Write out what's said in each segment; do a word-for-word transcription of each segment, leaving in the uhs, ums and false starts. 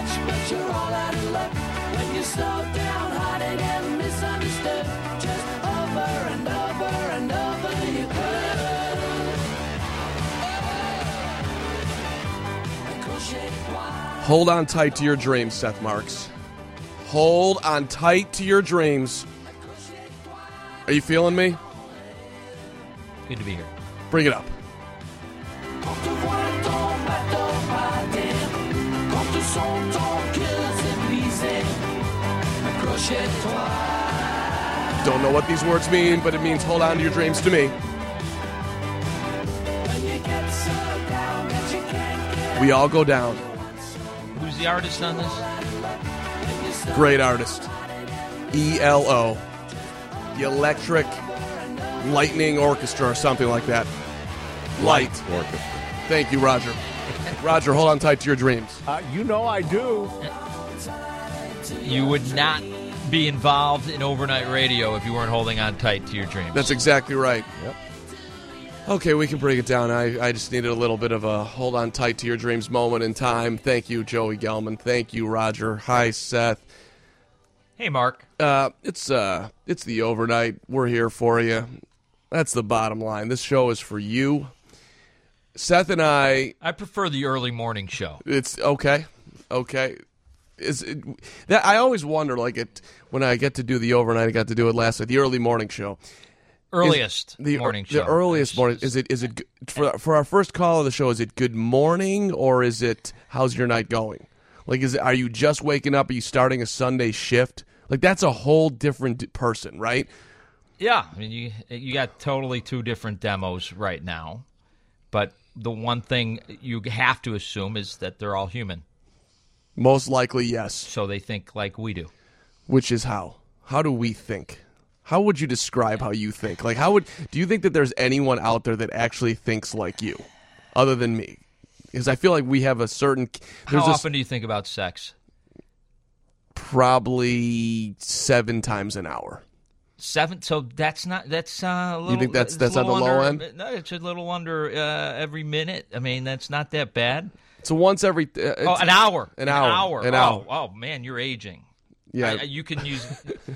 much, but you're all out of luck. When you slow down, hiding and misunderstood, just over and over and over you could. Hold on tight to your dreams, Seth Marks. Hold on tight to your dreams. Are you feeling me? Good to be here. Bring it up. Don't know what these words mean, but it means hold on to your dreams to me. We all go down. Who's the artist on this? Great artist. E L O. The Electric Lightning Orchestra or something like that. Light. Orchestra. Thank you, Roger. Roger, hold on tight to your dreams. Uh, you know I do. You would not be involved in overnight radio if you weren't holding on tight to your dreams. That's exactly right. Yep. Okay, we can break it down. I, I just needed a little bit of a hold on tight to your dreams moment in time. Thank you, Joey Gelman. Thank you, Roger. Hi, Seth. Hey, Mark. Uh, it's uh, it's the overnight. We're here for you. That's the bottom line. This show is for you. Seth and I. I prefer the early morning show. It's okay, okay. Is it, that I always wonder, like it when I get to do the overnight. I got to do it last night. The early morning show. Earliest the, morning the show. The earliest morning. Is it? Is it for for our first call of the show? Is it good morning or is it how's your night going? Like, is it, are you just waking up? Are you starting a Sunday shift? Like, that's a whole different person, right? Yeah, I mean, you you got totally two different demos right now, but the one thing you have to assume is that they're all human. Most likely, yes. So they think like we do. Which is how? How do we think? How would you describe how you think? Like, how would do you think that there's anyone out there that actually thinks like you, other than me? Because I feel like we have a certain. How often do you think about sex? Probably seven times an hour. Seven. So that's not. That's uh, a little. You think that's that's on the low end? No, it's a little under uh, every minute. I mean, that's not that bad. So once every. Uh, oh, an hour. An hour. An hour. An oh, hour. Oh man, you're aging. Yeah. I, you can use.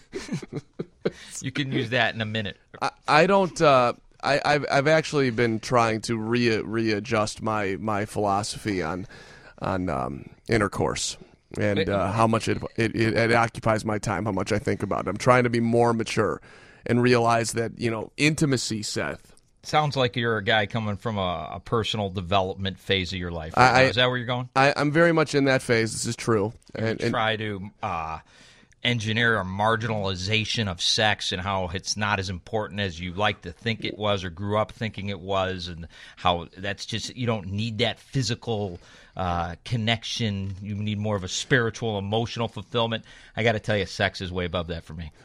you can use that in a minute. I, I don't. Uh, I, I've I've actually been trying to re readjust my, my philosophy on on um, intercourse and uh, how much it, it it occupies my time, how much I think about it. I'm trying to be more mature and realize that, you know, intimacy, Seth. Sounds like you're a guy coming from a, a personal development phase of your life. Right I, now. Is that where you're going? I, I'm very much in that phase. This is true. And, and try to uh, engineer a marginalization of sex and how it's not as important as you like to think it was or grew up thinking it was, and how that's just, you don't need that physical uh, connection. You need more of a spiritual, emotional fulfillment. I got to tell you, sex is way above that for me.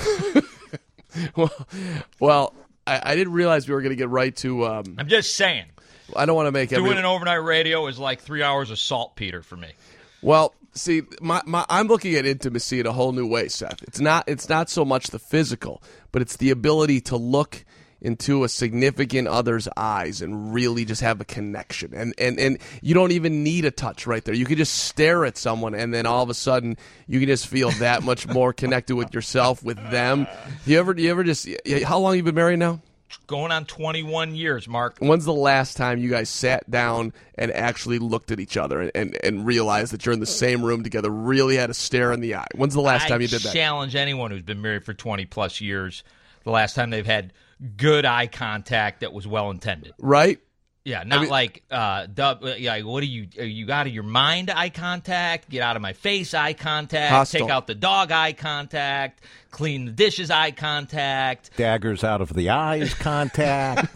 well, well I, I didn't realize we were going to get right to... Um, I'm just saying. I don't want to make... Doing every... an overnight radio is like three hours of saltpeter for me. Well... See, my, my, I'm looking at intimacy in a whole new way, Seth. It's not it's not so much the physical, but it's the ability to look into a significant other's eyes and really just have a connection. And, and, and you don't even need a touch right there. You can just stare at someone, and then all of a sudden you can just feel that much more connected with yourself, with them. You ever, you ever just – how long have you been married now? Going on twenty-one years, Mark. When's the last time you guys sat down and actually looked at each other and, and, and realized that you're in the same room together, really had a stare in the eye? When's the last I time you did that? I challenge anyone who's been married for twenty-plus years, the last time they've had good eye contact that was well-intended. Right? Yeah, not I mean, like, uh, dub, yeah, what are you, are you out of your mind eye contact, get out of my face eye contact, hostile. Take out the dog eye contact, clean the dishes eye contact. Daggers out of the eyes contact.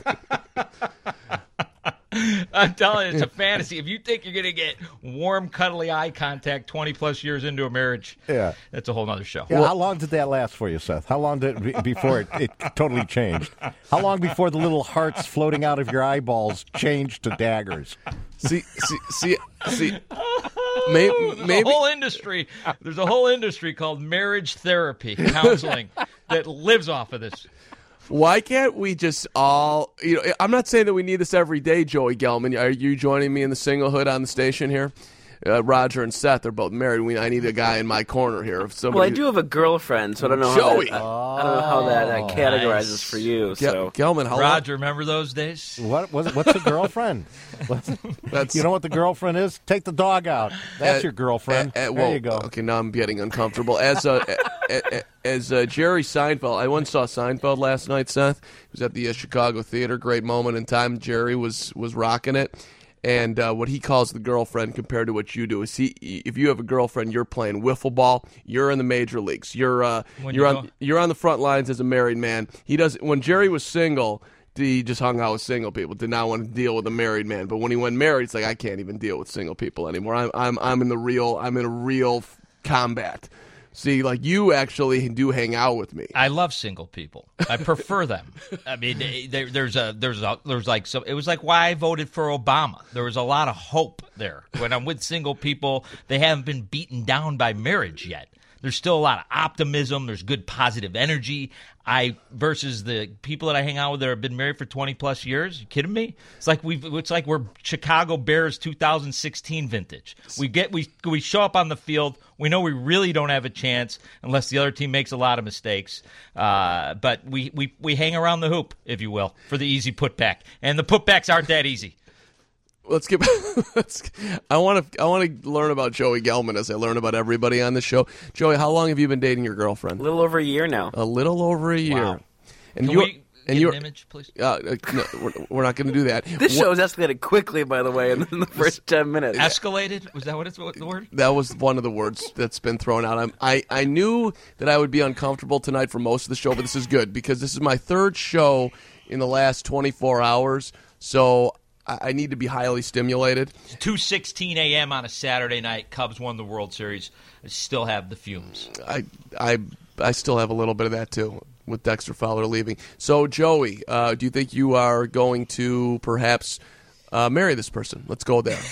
I'm telling you, it's a fantasy. If you think you're going to get warm, cuddly eye contact twenty-plus years into a marriage, yeah, that's a whole other show. Yeah, well, how long did that last for you, Seth? How long did it, before it, it totally changed? How long before the little hearts floating out of your eyeballs changed to daggers? See, see, see, see. Maybe, there's maybe. a whole industry. There's a whole industry called marriage therapy counseling that lives off of this. Why can't we just all, you know, I'm not saying that we need this every day, Joey Gelman. Are you joining me in the singlehood on the station here? uh, Roger and Seth are both married. We I need a guy in my corner here. If somebody, Well, I do have a girlfriend, so I don't know Joey. how that, I, I don't know how that uh, categorizes nice. for you. Ge- So Gelman, how long? Roger, remember those days? What was? What's a girlfriend? What's, That's- you know what the girlfriend is? Take the dog out. That's Uh, your girlfriend. uh, uh, there well, you go. Okay, now I'm getting uncomfortable. As uh, uh, uh, as uh, Jerry Seinfeld, I once saw Seinfeld last night. Seth, he was at the uh, Chicago Theater. Great moment in time. Jerry was was rocking it. And uh, what he calls the girlfriend compared to what you do is he. If you have a girlfriend, you're playing wiffle ball. You're in the major leagues. You're uh, When you're you on go- you're on the front lines as a married man. He does. When Jerry was single, he just hung out with single people. Did not want to deal with a married man. But when he went married, it's like I can't even deal with single people anymore. I'm I'm I'm in the real. I'm in a real f- combat. See, like you actually do hang out with me. I love single people. I prefer them. I mean, there, there's a there's a there's like so. It was like why I voted for Obama. There was a lot of hope there. When I'm with single people, they haven't been beaten down by marriage yet. There's still a lot of optimism. There's good positive energy. I versus the people that I hang out with that have been married for twenty plus years. You kidding me? It's like we it's like we're Chicago Bears two thousand sixteen vintage. We get we we show up on the field. We know we really don't have a chance unless the other team makes a lot of mistakes. Uh, but we, we we hang around the hoop, if you will, for the easy putback. And the putbacks aren't that easy. Let's get. Let's, I want to. I want to learn about Joey Gelman as I learn about everybody on the show. Joey, how long have you been dating your girlfriend? a little over a year now. A little over a year. Wow. And Can you we and get you an image, please? uh, uh, no, we're, we're not going to do that. This What- show has escalated quickly, by the way, in the first ten minutes. Escalated? Was that what it's what the word? That was one of the words that's been thrown out. I'm, I I knew that I would be uncomfortable tonight for most of the show, but this is good because this is my third show in the last twenty-four hours. So I, I need to be highly stimulated. two sixteen a.m. on a Saturday night. Cubs won the World Series. I still have the fumes. I I I still have a little bit of that too with Dexter Fowler leaving. So Joey, uh, do you think you are going to perhaps uh, marry this person? Let's go there.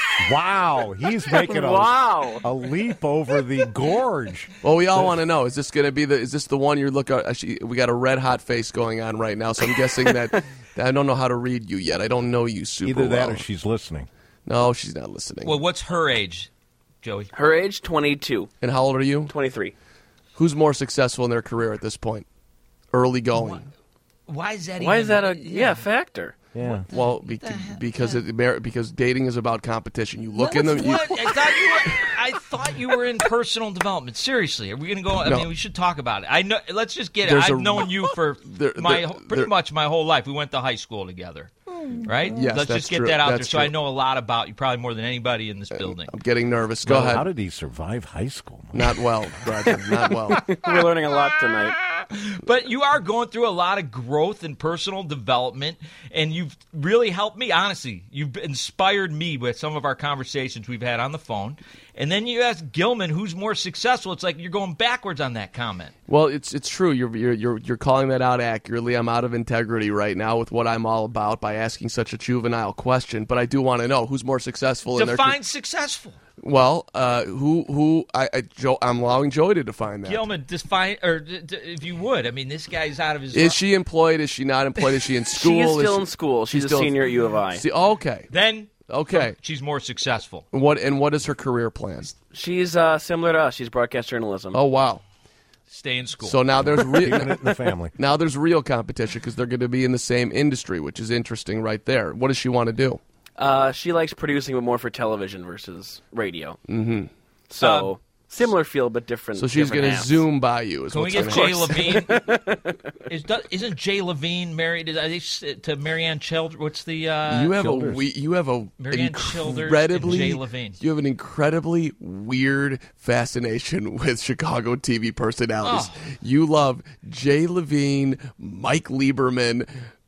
Wow, he's making a, Wow. a leap over the gorge. Well, we all want to know: is this going to be the? Is this the one you're looking? Actually, we got a red hot face going on right now, so I'm guessing that I don't know how to read you yet. I don't know you super Either that well. or she's listening. No, she's not listening. Well, what's her age, Joey? Her age, twenty-two. And how old are you? twenty-three. Who's more successful in their career at this point? Early going. Why is that? Why even, is that a yeah, factor? Yeah. Well, be, because it, because dating is about competition. You look in What- the. You, what? I thought you were. I thought you were in personal development. Seriously, are we going to go? I No. mean, we should talk about it. I know. Let's just get it. There's I've a- known you for there- my there- pretty there- much my whole life. We went to high school together, right? Yes, Let's that's just get true. that out That's there. So I true. know a lot about you, probably more than anybody in this building. I'm getting nervous. Go Well, ahead. How did he survive high school? Not well, Roger. Not well. We're learning a lot tonight. But you are going through a lot of growth and personal development, and you've really helped me. Honestly, you've inspired me with some of our conversations we've had on the phone. And then you ask Gilman who's more successful. It's like you're going backwards on that comment. Well, it's it's true. You're you're you're you're calling that out accurately. I'm out of integrity right now with what I'm all about by asking such a juvenile question. But I do want to know who's more successful in their. Define successful. Well, uh, who who I, I Joe, I'm allowing Joey to define that. Gilman, define, or d- d- if you would. I mean, this guy's out of his. Is she employed? Is she not employed? Is she in school? She is still she- in school. She's, she's a still in- senior at U of I. See, okay, Then okay. she's more successful. What and what is her career plan? She's uh, similar to us. She's broadcast journalism. Oh wow. Stay in school. So now there's Keeping real it in the family. now there's real competition because they're going to be in the same industry, which is interesting right there. What does she want to do? Uh, she likes producing, but more for television versus radio. Mm-hmm. So Um, similar field, but different. So she's going going to zoom by you. Is Can we what's get gonna Jay happen. Levine? Is, do- isn't Jay Levine married? Is, are they s- to Marianne Childers? What's the? Uh, You have Childers. a we, you have a Marianne Childers incredibly and Jay Levine. you have an incredibly weird fascination with Chicago T V personalities. Oh. You love Jay Levine, Mike Lieberman,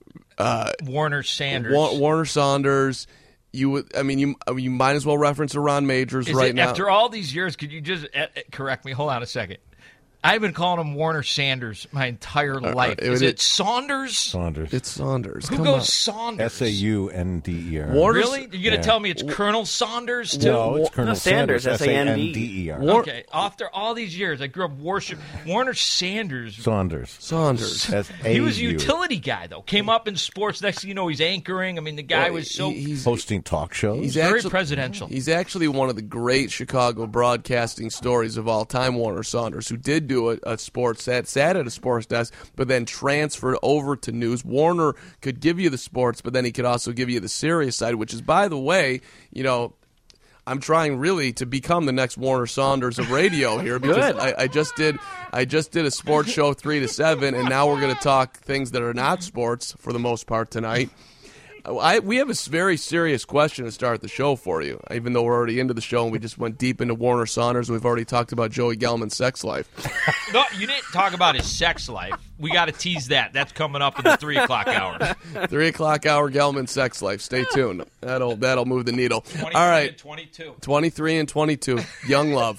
Warner Sanders. Wa- Warner Saunders. You would, I mean, you I mean, you might as well reference Ron Majors Is right it, now. After all these years, could you just uh, uh, correct me? Hold on a second. I've been calling him Warner Sanders my entire life. it- Is it- it Saunders? Saunders. It's Saunders. Who Come goes on. Saunders? S A U N D E R. Warner- Really? You're going to Yeah. tell me it's Colonel Saunders, too? No, it's Colonel No, Sanders, Sanders. S A N D. S A N D E R. War- Okay, after all these years, I grew up worship Warner Sanders. Saunders. Saunders. S A U. He was a utility guy, though. Came up in sports. Next thing you know, he's anchoring. I mean, the guy was so He- he's, Hosting talk shows. he's very actually, presidential. He's actually one of the great Chicago broadcasting stories of all time, Warner Saunders, who did do a, a sports set, sat at a sports desk, but then transferred over to news. Warner could give you the sports, but then he could also give you the serious side, which is, by the way, you know, I'm trying really to become the next Warner Saunders of radio here because Good. I, I just did I just did a sports show three to seven, and now we're going to talk things that are not sports for the most part tonight. I, we have a s- very serious question to start the show for you, even though we're already into the show and we just went deep into Warner Saunders and we've already talked about Joey Gelman's sex life. No, you didn't talk about his sex life. We got to tease that. That's coming up in the three o'clock hour. Three o'clock hour Gelman sex life. Stay tuned. That'll that'll move the needle. twenty-three All right, and twenty-two. twenty-three and twenty-two, young love,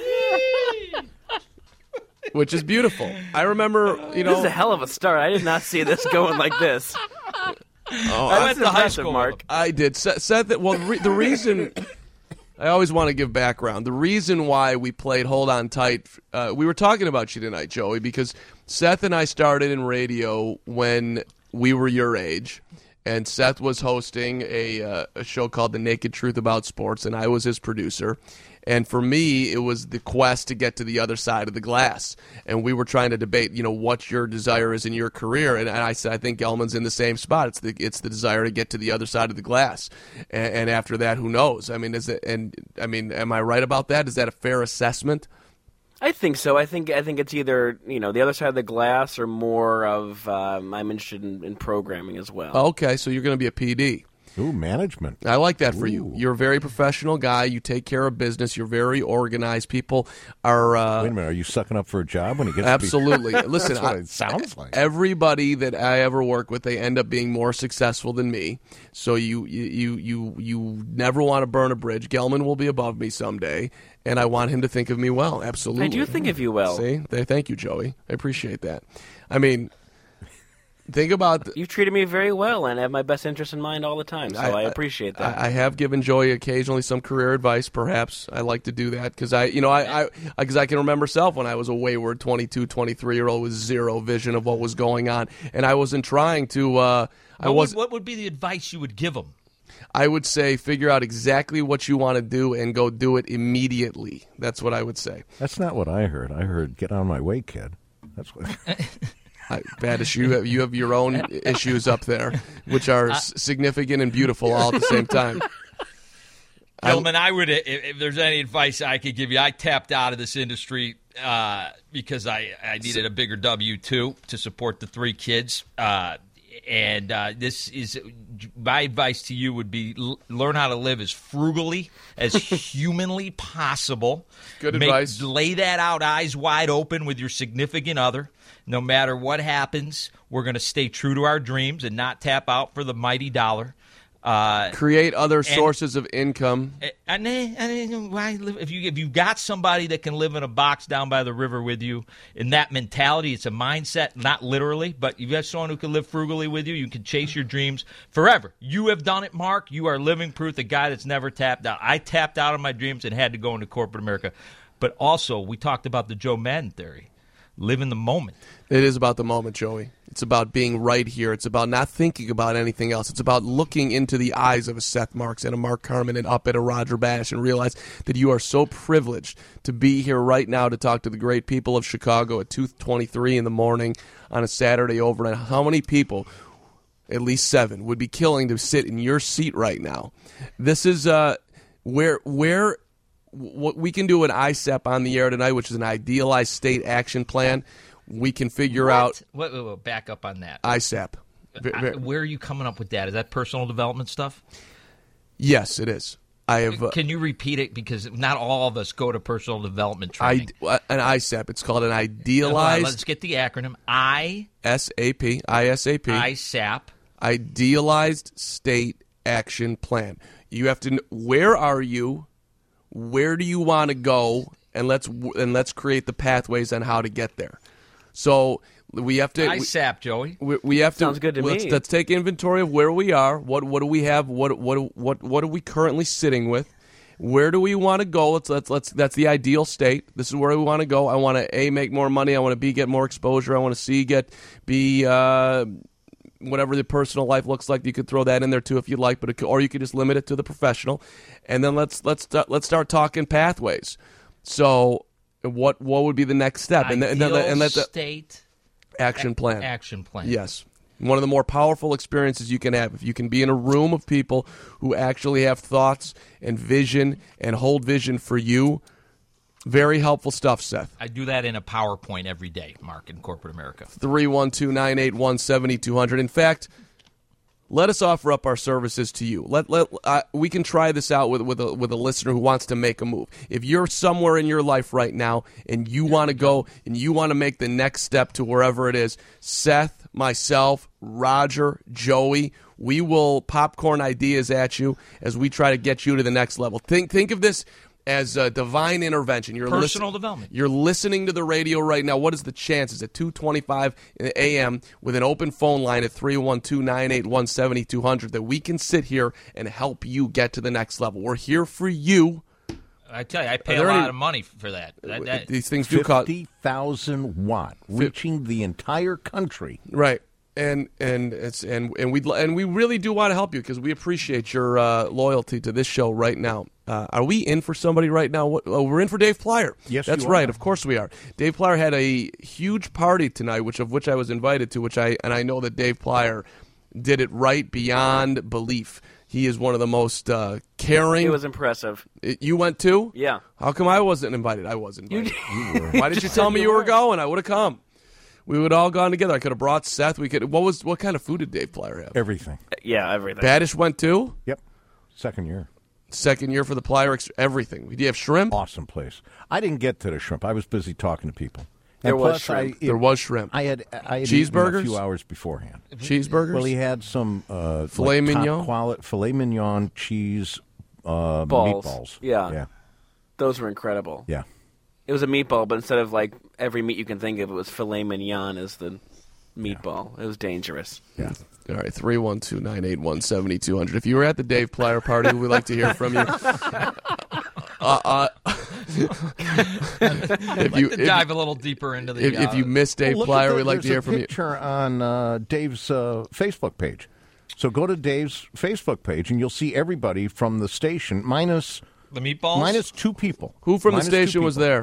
which is beautiful. I remember, you This is know, a hell of a start. I did not see this going like this. oh, I I, went to high impressive, school, Mark. I did. Seth, Seth that well, re, the reason I always want to give background. The reason why we played Hold On Tight, uh, we were talking about you tonight, Joey, because Seth and I started in radio when we were your age, and Seth was hosting a, uh, a show called The Naked Truth About Sports, and I was his producer. And for me, it was the quest to get to the other side of the glass. And we were trying to debate, you know, what your desire is in your career. And, and I said, I think Gelman's in the same spot. It's the it's the desire to get to the other side of the glass. And, and after that, who knows? I mean, is it? And I mean, am I right about that? Is that a fair assessment? I think so. I think I think it's either you know the other side of the glass or more of um, I'm interested in, in programming as well. Okay, so you're going to be a P D. Ooh, management. I like that for you. Ooh. You're a very professional guy. You take care of business. You're very organized. People are. Uh, Wait a minute. Are you sucking up for a job when he gets Absolutely. To be... Listen, That's what I- it sounds like. Everybody that I ever work with, they end up being more successful than me. So you you you you, you never want to burn a bridge. Gelman will be above me someday, and I want him to think of me well. Absolutely. I do think of you well. See, Th- thank you, Joey. I appreciate that. I mean, think about. The, You've treated me very well and have my best interest in mind all the time, so I, appreciate that. I, I have given Joey occasionally some career advice. Perhaps I like to do that because I, you know, I, I, because I can remember myself when I was a wayward twenty-two, twenty-three year old with zero vision of what was going on, and I wasn't trying to. Uh, I What was. would, what would be the advice you would give him? I would say figure out exactly what you want to do and go do it immediately. That's what I would say. That's not what I heard. I heard, get on my way, kid. That's what... I, Badish, you have, you have your own issues up there, which are s- significant and beautiful all at the same time. Gentlemen, I would, if, if there's any advice I could give you, I tapped out of this industry uh, because I, I needed a bigger W two to support the three kids. Uh, and uh, this is my advice to you would be l- learn how to live as frugally as humanly possible. Good Make- advice. Lay that out eyes wide open with your significant other. No matter what happens, we're going to stay true to our dreams and not tap out for the mighty dollar. Uh, Create other sources of income. and then, and then why live, if you if you've got somebody that can live in a box down by the river with you, in that mentality, it's a mindset, not literally, but you've got someone who can live frugally with you. You can chase your dreams forever. You have done it, Mark. You are living proof. The guy that's never tapped out. I tapped out on my dreams and had to go into corporate America. But also, we talked about the Joe Madden theory. Live in the moment. It is about the moment, Joey. It's about being right here. It's about not thinking about anything else. It's about looking into the eyes of a Seth Marks and a Mark Carman and up at a Roger Bash and realize that you are so privileged to be here right now to talk to the great people of Chicago at two twenty-three in the morning on a Saturday overnight. How many people, at least seven, would be killing to sit in your seat right now? This is uh, where where what we can do an I S A P on the air tonight, which is an idealized state action plan. We can figure What? out Wait, wait, wait, back up on that. I S A P. V- I- v- where are you coming up with that? Is that personal development stuff? yes, it is. I have uh, Can you repeat it? Because not all of us go to personal development I, training. an I S A P. It's called an Hold on, idealized let's get the acronym. I S A P. I S A P. I S A P. Idealized State Action Plan. You have to. kn- Where are you? Where do you want to go? and let's and let's create the pathways on how to get there. So we have to. I we, sap, Joey. we, we have to. Sounds good to let's, me. Let's take inventory of where we are. What what do we have? What what what what are we currently sitting with? Where do we want to go? Let's let's let's. That's the ideal state. This is where we want to go. I want to a make more money. I want to b get more exposure. I want to c get b uh, whatever the personal life looks like. You could throw that in there too if you'd like, but it could, or you could just limit it to the professional, and then let's let's start, let's start talking pathways. So what what would be the next step? And then and then and let the state action plan. action plan. Yes. One of the more powerful experiences you can have. If you can be in a room of people who actually have thoughts and vision and hold vision for you, very helpful stuff, Seth. I do that in a PowerPoint every day, Mark, in corporate America. three one two, nine eight one, seven two zero zero. In fact, let us offer up our services to you. Let let uh, we can try this out with with a with a listener who wants to make a move. If you're somewhere in your life right now and you want to go and you want to make the next step to wherever it is, Seth, myself, Roger, Joey, we will popcorn ideas at you as we try to get you to the next level. Think think of this as a divine intervention. You're Personal listen- development. You're listening to the radio right now. What is the chances at two twenty-five a.m. with an open phone line at three one two, nine eight one, seven two zero zero that we can sit here and help you get to the next level? We're here for you. I tell you, I pay Are a there lot any- of money for that. that, that These things do cost. fifty thousand watt, reaching the entire country. Right. And and it's and and we and we really do want to help you because we appreciate your uh, loyalty to this show right now. Uh, are we in for somebody right now? What, oh, we're in for Dave Plyer. Yes, that's you right. are. Of course we are. Dave Plyer had a huge party tonight, which of which I was invited to. Which I and I know that Dave Plyer did it right beyond belief. He is one of the most uh, caring. It was impressive. It- you went too? Yeah. How come I wasn't invited? I was invited. You Why did you tell me you were going? I would have come. We would all gone together. I could have brought Seth. We could. What was what kind of food did Dave Plyer have? Everything. Yeah, everything. Badish went too. Yep. Second year. Second year for the Plyer. Ex- everything. Did you have shrimp? Awesome place. I didn't get to the shrimp. I was busy talking to people. There and was plus shrimp. I, it- There was shrimp. I had I had eaten Cheeseburgers? a few hours beforehand. Cheeseburgers. Well, he had some uh, Filet like top mignon? quali- filet mignon, cheese, uh, Balls. meatballs. Yeah. yeah, Those were incredible. yeah. It was a meatball, but instead of like every meat you can think of, it was filet mignon as the meatball. It was dangerous. Yeah. All right, three one two, nine eight one, seven two zero zero. If you were at the Dave Plyer party, we'd like to hear from you. Uh, uh, if you to if, dive a little deeper into the. if, if uh, you missed Dave Well, look Plyer, at the- we'd like to there's hear a from you. picture on uh, Dave's uh, Facebook page. So go to Dave's Facebook page, and you'll see everybody from the station, minus the meatballs, minus two people. Who from Minus the two station was people. there?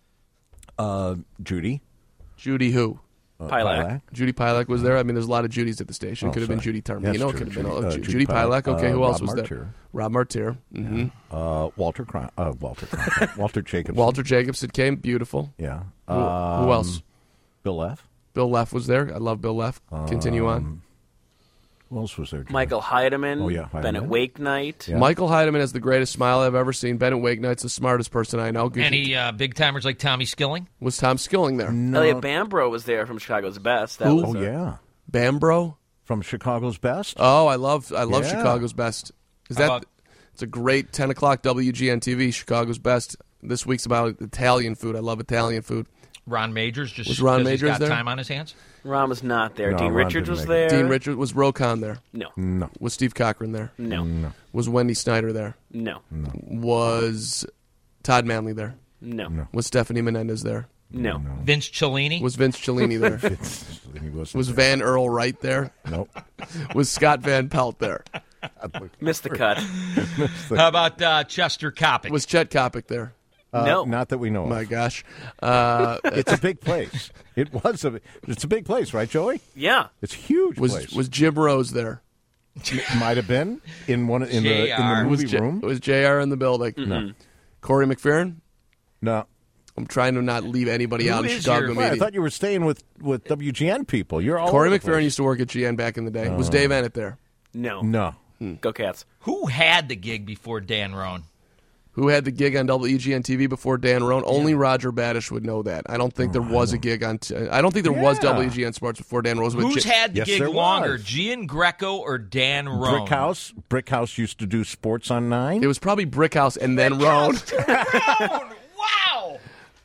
Uh, Judy. Judy who? Uh, Pilak. Judy Pilak was there. I mean, there's a lot of Judys at the station. Oh, It could have been sorry. Judy Termino. That's It true. could have been Judy- oh, uh, Ju- Judy Judy Pilak. Pilak. Okay, Uh, who else Rob was Martyr. there? Rob Martyr. Mm-hmm. Uh, Walter Cron- uh, Walter Cron- Walter Jacobson. Walter Jacobson came. Beautiful. Yeah. Who, who Um, else? Bill Leff. Bill Leff was there. I love Bill Leff. Continue on. Um, Who else was there? Jimmy? Michael Heidemann. Oh, yeah, Bennett Heidemann. Wakenight. Yeah. Michael Heidemann has the greatest smile I've ever seen. Bennett Wakenight's the smartest person I know. Good- any uh, big timers like Tommy Skilling. Was Tom Skilling there? No. Elliot Bambro was there from Chicago's Best. That Who? was Oh, a- yeah. Bambro? From Chicago's Best. Oh, I love I love Yeah. Chicago's Best. Is How that about- it's a great ten o'clock W G N T V, Chicago's Best. This week's about Italian food. I love Italian food. Ron Majors just Was Ron because he's Majors got there? time on his hands. Ron was not there. No, Dean Ron Richards didn't was make it. there. Dean Richards was Rokon there. No. No. Was Steve Cochran there? No. No. Was Wendy Snyder there? No. Was Todd Manley there? No. No. Was Stephanie Menendez there? No. Vince Cellini. Was Vince Cellini there? He wasn't Was there. Van Earl Wright there? Nope. Was Scott Van Pelt there? Missed the cut. How about uh, Chester Kopic? Was Chet Kopic there? Uh, No. Not that we know My of. gosh. Uh, It's a big place. It was a. It's a big place, right, Joey? Yeah. It's a huge was place. was Jim Rose there? Might have been in one in the in J R. the Was movie J- room. was J R in the building? No. Corey McFerrin? No. I'm trying to not leave anybody Who out of is Chicago your- Wait, I media. thought you were staying with, with W G N people. You're all Corey over the McFerrin place. used to work at G N back in the day. Was Dave Ennett there? No. No. Go Cats. Who had the gig before Dan Roan? Who had the gig on W G N T V before Dan Roan? Only Roger Badish would know that. I don't think there was a gig on. T- I don't think there was Yeah. W G N Sports before Dan Roan. Was with Who's J- had the Yes, gig there longer, was. Gian Greco or Dan Roan? Brickhouse. Brickhouse used to do sports on nine. It was probably Brickhouse and then Roan. Wow!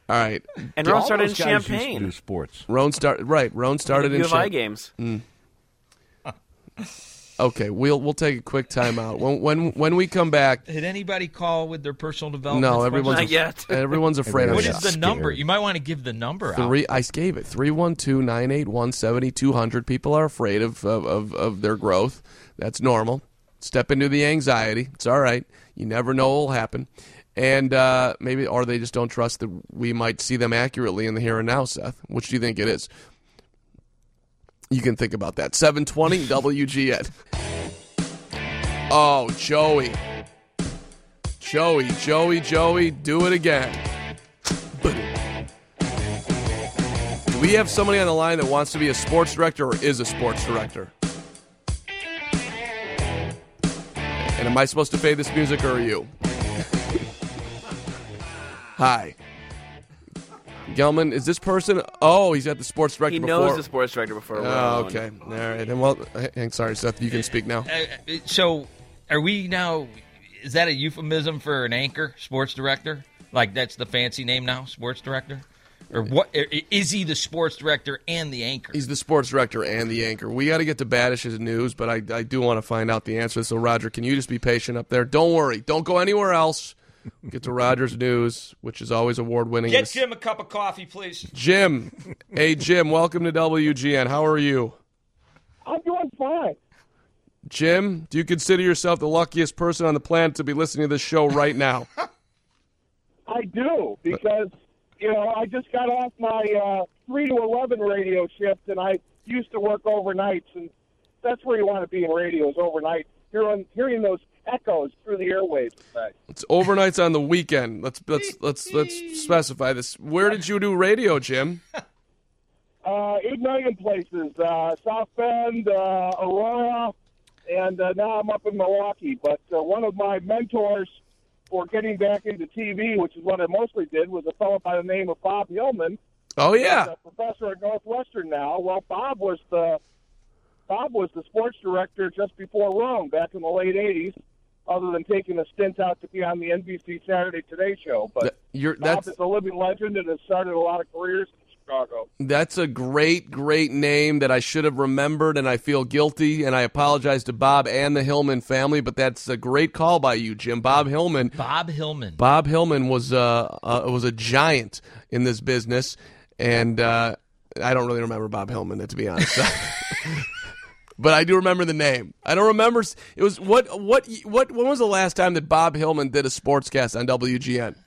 All right. And Roan All started in those guys used to Champaign. do sports. Roan start right. Roan started in U of I Champaign. games. Okay, we'll we'll take a quick timeout. When when when we come back, Did anybody call with their personal development? no, everyone's Not yet. everyone's afraid of What Everyone's is us. the number? scared. You might want to give the number out. Three, I gave it three one two nine eight one seventy two hundred. People are afraid of, of, of, of their growth. That's normal. Step into the anxiety. It's all right. You never know what will happen. And uh, maybe, or they just don't trust that we might see them accurately in the here and now, Seth. Which do you think it is? You can think about that. seven twenty W G N. Oh, Joey. Joey, Joey, Joey, do it again. Do we have somebody on the line that wants to be a sports director or is a sports director? And am I supposed to fade this music or are you? Hi. Gelman, is this person? Oh, he's at the sports director He before. knows the sports director before. Oh, Roan. okay. All right. And well, hey, sorry, Seth, you can speak now. Uh, uh, so, are we now? Is that a euphemism for an anchor, sports director? Like that's the fancy name now, sports director, or what? Is he the sports director and the anchor? He's the sports director and the anchor. We got to get to Badish's news, but I, I do want to find out the answer. So, Roger, can you just be patient up there? Don't worry. Don't go anywhere else. Get to Roger's news, which is always award-winning. Get Jim a cup of coffee, please. Jim. Hey, Jim, welcome to W G N. How are you? I'm doing fine. Jim, do you consider yourself the luckiest person on the planet to be listening to this show right now? I do, because, you know, I just got off my uh, three to eleven radio shift, and I used to work overnights, and that's where you want to be in radio is overnight, hearing, hearing those echoes through the airwaves. It's overnights on the weekend. Let's let's let's let's specify this. Where did you do radio, Jim? Uh, eight million places, uh, South Bend, uh, Aurora, and uh, now I'm up in Milwaukee. But uh, one of my mentors for getting back into T V, which is what I mostly did, was a fellow by the name of Bob Hillman. Oh yeah. He's a professor at Northwestern now. Well, Bob was the Bob was the sports director just before Rome back in the late eighties, other than taking a stint out to be on the N B C Saturday Today Show. But Th- You're, Bob that's is a living legend and has started a lot of careers in Chicago. that's a great great name that I should have remembered, and I feel guilty, and I apologize to Bob and the Hillman family. But that's a great call by you, Jim. Bob Hillman. Bob Hillman. Bob Hillman was uh, uh was a giant in this business, and uh, I don't really remember Bob Hillman, to be honest. But I do remember the name. I don't remember. It was what what what when was the last time that Bob Hillman did a sportscast on W G N?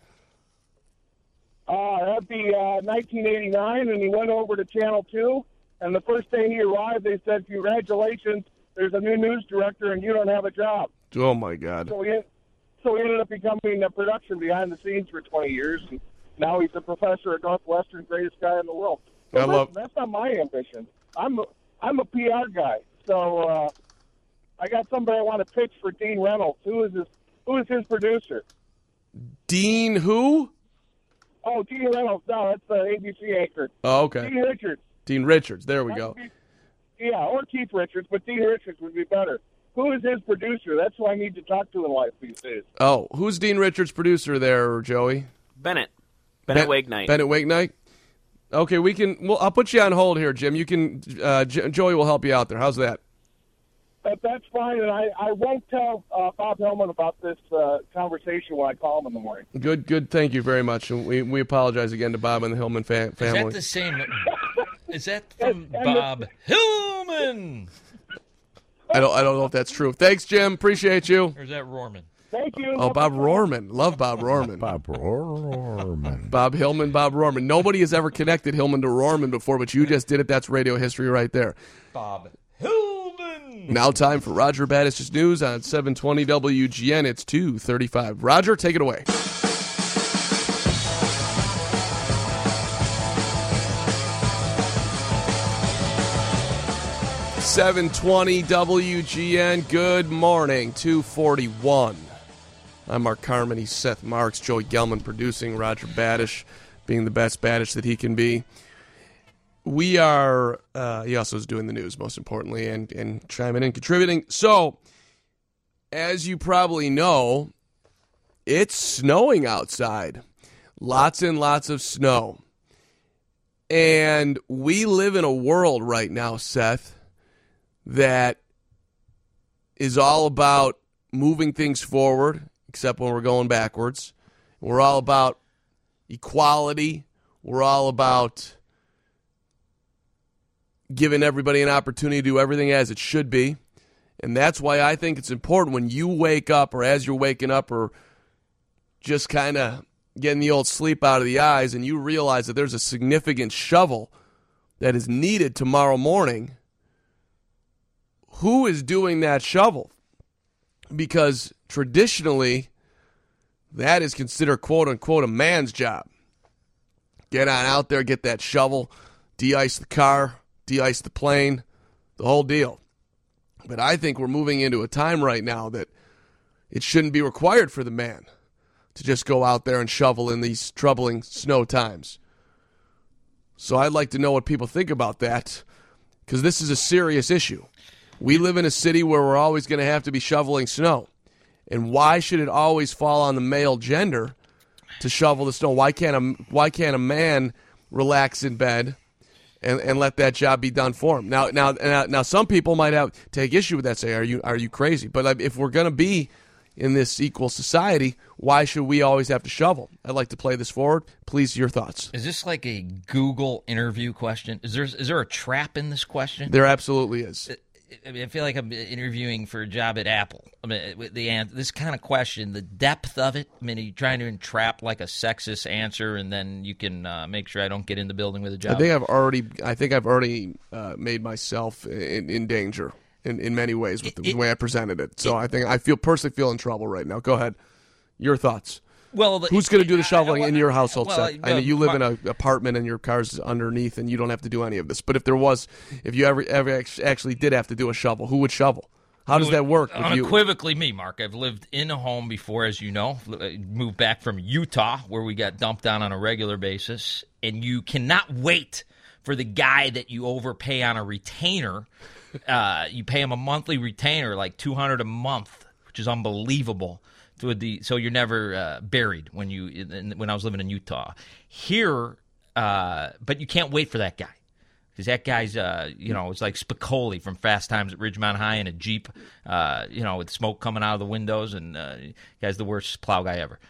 Uh, that'd be uh, nineteen eighty-nine, and he went over to Channel two. And the first day he arrived, they said, "Congratulations, there's a new news director, and you don't have a job." Oh my God! So he, so he ended up becoming a production behind the scenes for twenty years, and now he's a professor at Northwestern, greatest guy in the world. But I listen, love- that's not my ambition. I'm a, I'm a P R guy, so uh, I got somebody I want to pitch for Dean Reynolds. Who is his Who is his producer? Dean who? Oh, Dean Reynolds. No, that's the A B C anchor. Oh, okay. Dean Richards. Dean Richards. There we go. Yeah, or Keith Richards, but Dean Richards would be better. Who is his producer? That's who I need to talk to in life these days. Oh, who's Dean Richards' producer there, Joey? Bennett. Bennett Ben- Wake Night. Bennett Wake Night. Okay, we can. Well, I'll put you on hold here, Jim. You can. Uh, J- Joey will help you out there. How's that? But that's fine, and I, I won't tell uh, Bob Hillman about this uh, conversation when I call him in the morning. Good. Good. Thank you very much. And we we apologize again to Bob and the Hillman fa- Is family. that the same? Is that from And- and Bob Hillman? I don't. I don't know if that's true. Thanks, Jim. Appreciate you. Or is that Rorman? Thank you. Oh, Bob Rorman. Love Bob Rorman. Bob Rorman. Bob Hillman, Bob Rorman. Nobody has ever connected Hillman to Rorman before, but you just did it. That's radio history right there. Bob Hillman. Now time for Roger Badish's news on seven twenty W G N. It's two thirty-five. Roger, take it away. seven twenty W G N. Good morning. two forty-one. I'm Mark Carmen. He's Seth Marks. Joey Gelman producing. Roger Badish being the best Badish that he can be. We are, uh, he also is doing the news, most importantly, and, and chiming in, contributing. So, as you probably know, it's snowing outside. Lots and lots of snow. And we live in a world right now, Seth, that is all about moving things forward, except when we're going backwards. We're all about equality. We're all about giving everybody an opportunity to do everything as it should be. And that's why I think it's important when you wake up or as you're waking up or just kind of getting the old sleep out of the eyes and you realize that there's a significant shovel that is needed tomorrow morning. Who is doing that shovel? Because traditionally, that is considered quote-unquote a man's job. Get on out there, get that shovel, de-ice the car, de-ice the plane, the whole deal. But I think we're moving into a time right now that it shouldn't be required for the man to just go out there and shovel in these troubling snow times. So I'd like to know what people think about that, because this is a serious issue. We live in a city where we're always going to have to be shoveling snow. And why should it always fall on the male gender to shovel the snow? Why can't a, why can't a man relax in bed and, and let that job be done for him? Now, now, now, now, some people might have take issue with that, say, are you, are you crazy? But if we're going to be in this equal society, why should we always have to shovel? I'd like to play this forward. Please, your thoughts. Is this like a Google interview question? Is there is there a trap in this question? There absolutely is. I mean, I feel like I'm interviewing for a job at Apple. I mean, the this kind of question, the depth of it. I mean, are you trying to entrap like a sexist answer, and then you can uh, make sure I don't get in the building with a job? I think I've already. I think I've already uh, made myself in, in danger in, in many ways with the, it, the way I presented it. So it, I think I feel personally feel in trouble right now. Go ahead, your thoughts. Well, the, who's going to do the shoveling I, I, in your household, well, Seth? I know you live in an apartment and your car's underneath, and you don't have to do any of this. But if there was, if you ever ever actually did have to do a shovel, who would shovel? How does that work? With unequivocally, you? me, Mark. I've lived in a home before, as you know. Moved back from Utah, where we got dumped on on a regular basis, and you cannot wait for the guy that you overpay on a retainer. Uh, you pay him a monthly retainer, like two hundred dollars a month, which is unbelievable. The, so you're never uh, buried when you in, when I was living in Utah. Here, uh, but you can't wait for that guy because that guy's uh, you know it's like Spicoli from Fast Times at Ridgemont High in a Jeep, uh, you know, with smoke coming out of the windows, and uh, guy's the worst plow guy ever.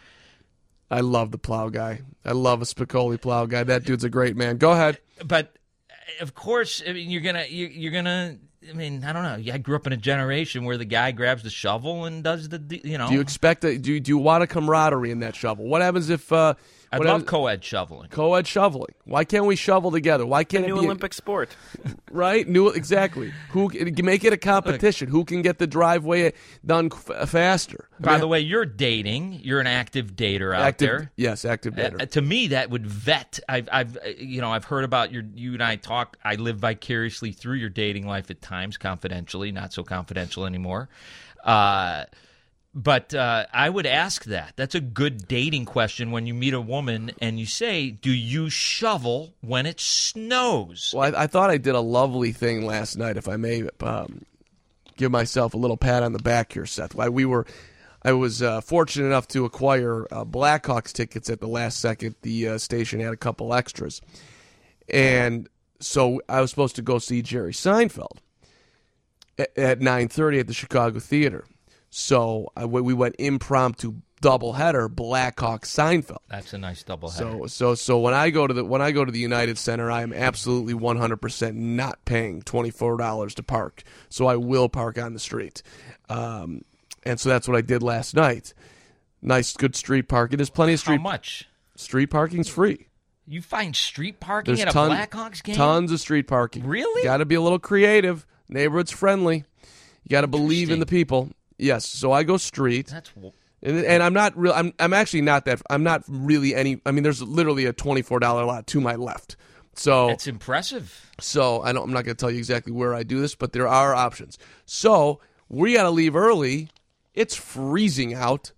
I love the plow guy. I love a Spicoli plow guy. That dude's a great man. Go ahead. But of course, I mean, you're gonna you're, you're gonna. I mean, I don't know. I grew up in a generation where the guy grabs the shovel and does the, you know. Do you expect a, do you, do you want a camaraderie in that shovel? What happens if uh, I love happens, co-ed shoveling. Co-ed shoveling. Why can't we shovel together? Why can't a it new be Olympic a, sport? Right? New exactly. Who make it a competition? Who can get the driveway done f- faster? By the way, you're dating. You're an active dater out active, there. Yes, active dater. Uh, to me, that would vet. I've, I've, you know, I've heard about your. You and I talk. I live vicariously through your dating life at times, confidentially, not so confidential anymore. Uh, But uh, I would ask that. That's a good dating question when you meet a woman and you say, do you shovel when it snows? Well, I, I thought I did a lovely thing last night, if I may um, give myself a little pat on the back here, Seth. Why we were, I was uh, fortunate enough to acquire uh, Blackhawks tickets at the last second. The uh, station had a couple extras. And so I was supposed to go see Jerry Seinfeld at, at nine thirty at the Chicago Theater. So uh, we went impromptu doubleheader, Blackhawk Seinfeld. That's a nice doubleheader. So so so when I go to the when I go to the United Center, I am absolutely one hundred percent not paying twenty-four dollars to park. So I will park on the street, um, and so that's what I did last night. Nice, good street parking. There's plenty of street. How much? Street parking's free. You find street parking There's at ton, a Blackhawks game? Tons of street parking. Really? Got to be a little creative. Neighborhood's friendly. You got to believe in the people. Yes, so I go street, That's and, and I'm not real. I'm I'm actually not that. I'm not really any. I mean, there's literally a twenty-four dollar lot to my left. So that's impressive. So I don't. I'm not going to tell you exactly where I do this, but there are options. So we got to leave early. It's freezing out.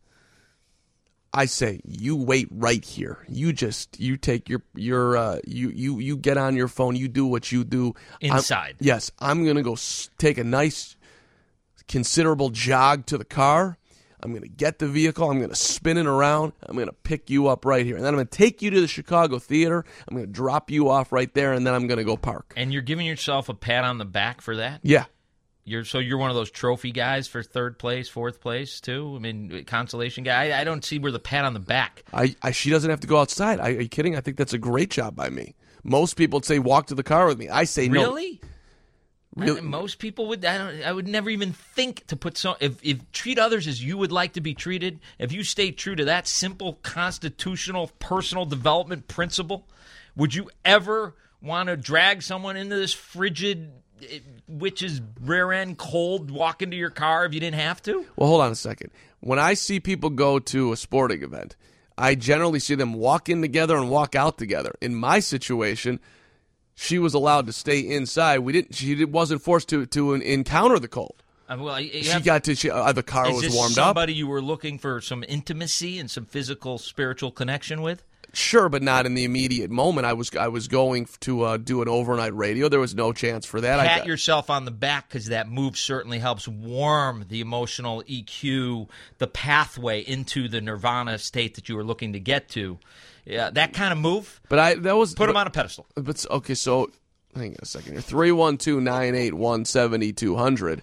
I say you wait right here. You just you take your your uh, you you you get on your phone. You do what you do inside. I'm, yes, I'm going to go take a nice. Considerable jog to the car. I'm going to get the vehicle. I'm going to spin it around. I'm going to pick you up right here. And then I'm going to take you to the Chicago Theater. I'm going to drop you off right there, and then I'm going to go park. And you're giving yourself a pat on the back for that? Yeah. You're so you're one of those trophy guys for third place, fourth place too. I mean, consolation guy. I, I don't see where the pat on the back. I, I she doesn't have to go outside. I, are you kidding? I think that's a great job by me. Most people would say walk to the car with me. I say no. Really? Really? I, most people would. I don't. I would never even think to put so. If if treat others as you would like to be treated. If you stay true to that simple constitutional personal development principle, would you ever want to drag someone into this frigid, which is rear end cold, walk into your car if you didn't have to? Well, hold on a second. When I see people go to a sporting event, I generally see them walk in together and walk out together. In my situation, she was allowed to stay inside. We didn't. She wasn't forced to to encounter the cold. Uh, well, you she have, got to. She, uh, the car is was this warmed up. Somebody you were looking for some intimacy and some physical, spiritual connection with? Sure, but not in the immediate moment. I was I was going to uh, do an overnight radio. There was no chance for that. Pat I, yourself on the back because that move certainly helps warm the emotional E Q, the pathway into the nirvana state that you were looking to get to. Yeah, that kind of move. But I that was put but, him on a pedestal. But okay, so hang on a second here. three one two, nine eight one, seven two zero zero.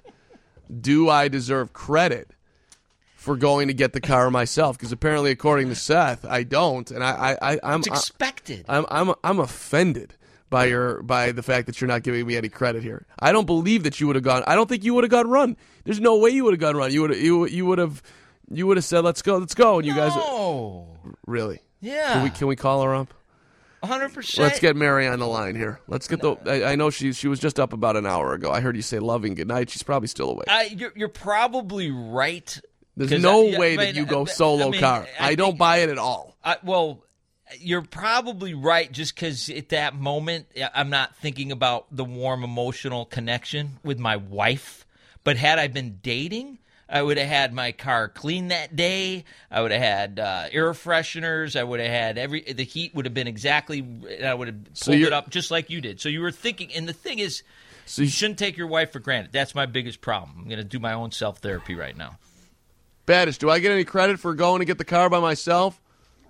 Do I deserve credit for going to get the car myself? Because apparently, according to Seth, I don't, and I, I, I I'm It's expected. I'm, I'm, I'm offended by your by the fact that you're not giving me any credit here. I don't believe that you would have gone. I don't think you would have gone run. There's no way you would have gone run. You would you you would have you would have said, "Let's go, let's go," and you guys. Oh, really? Yeah. Can we can we call her up? one hundred percent. Let's get Mary on the line here. Let's get the. I, I know she she was just up about an hour ago. I heard you say loving goodnight. She's probably still awake. I, you're, you're probably right. There's no I, way I that mean, you go I, solo I mean, car. I, I don't think, buy it at all. I, well, you're probably right just because at that moment I'm not thinking about the warm emotional connection with my wife. But had I been dating, I would have had my car clean that day. I would have had uh, air fresheners. I would have had every the heat would have been exactly. I would have So pulled you're- it up just like you did. So you were thinking, and the thing is, So you you, shouldn't take your wife for granted. That's my biggest problem. I'm going to do my own self therapy right now. Badish, do I get any credit for going to get the car by myself?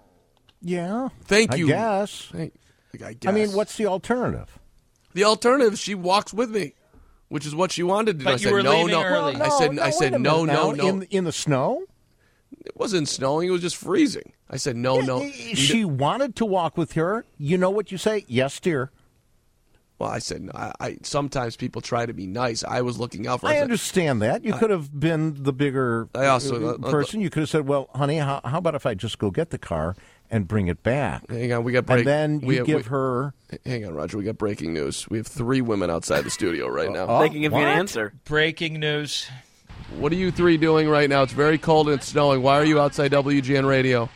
Yeah. Thank I you. guess. Thank, I guess. I mean, what's the alternative? the alternative? She walks with me, which is what she wanted to do. But I you said were no, leaving no. early. I said no, I wait said a no, minute no, now. no. In, in the snow? It wasn't snowing. It was just freezing. I said no, no. She wanted to walk with her. You know what you say? Yes, dear. Well, I said no. I, I sometimes people try to be nice. I was looking out for. I said, understand that. You could have been the bigger I also- uh, person. You could have said, well, honey, how, how about if I just go get the car and bring it back? Hang on, we got break. And then we you have- give we- her... Hang on, Roger. We got breaking news. We have three women outside the studio right now. Oh, They can give you what? an answer. Breaking news. What are you three doing right now? It's very cold and it's snowing. Why are you outside W G N Radio?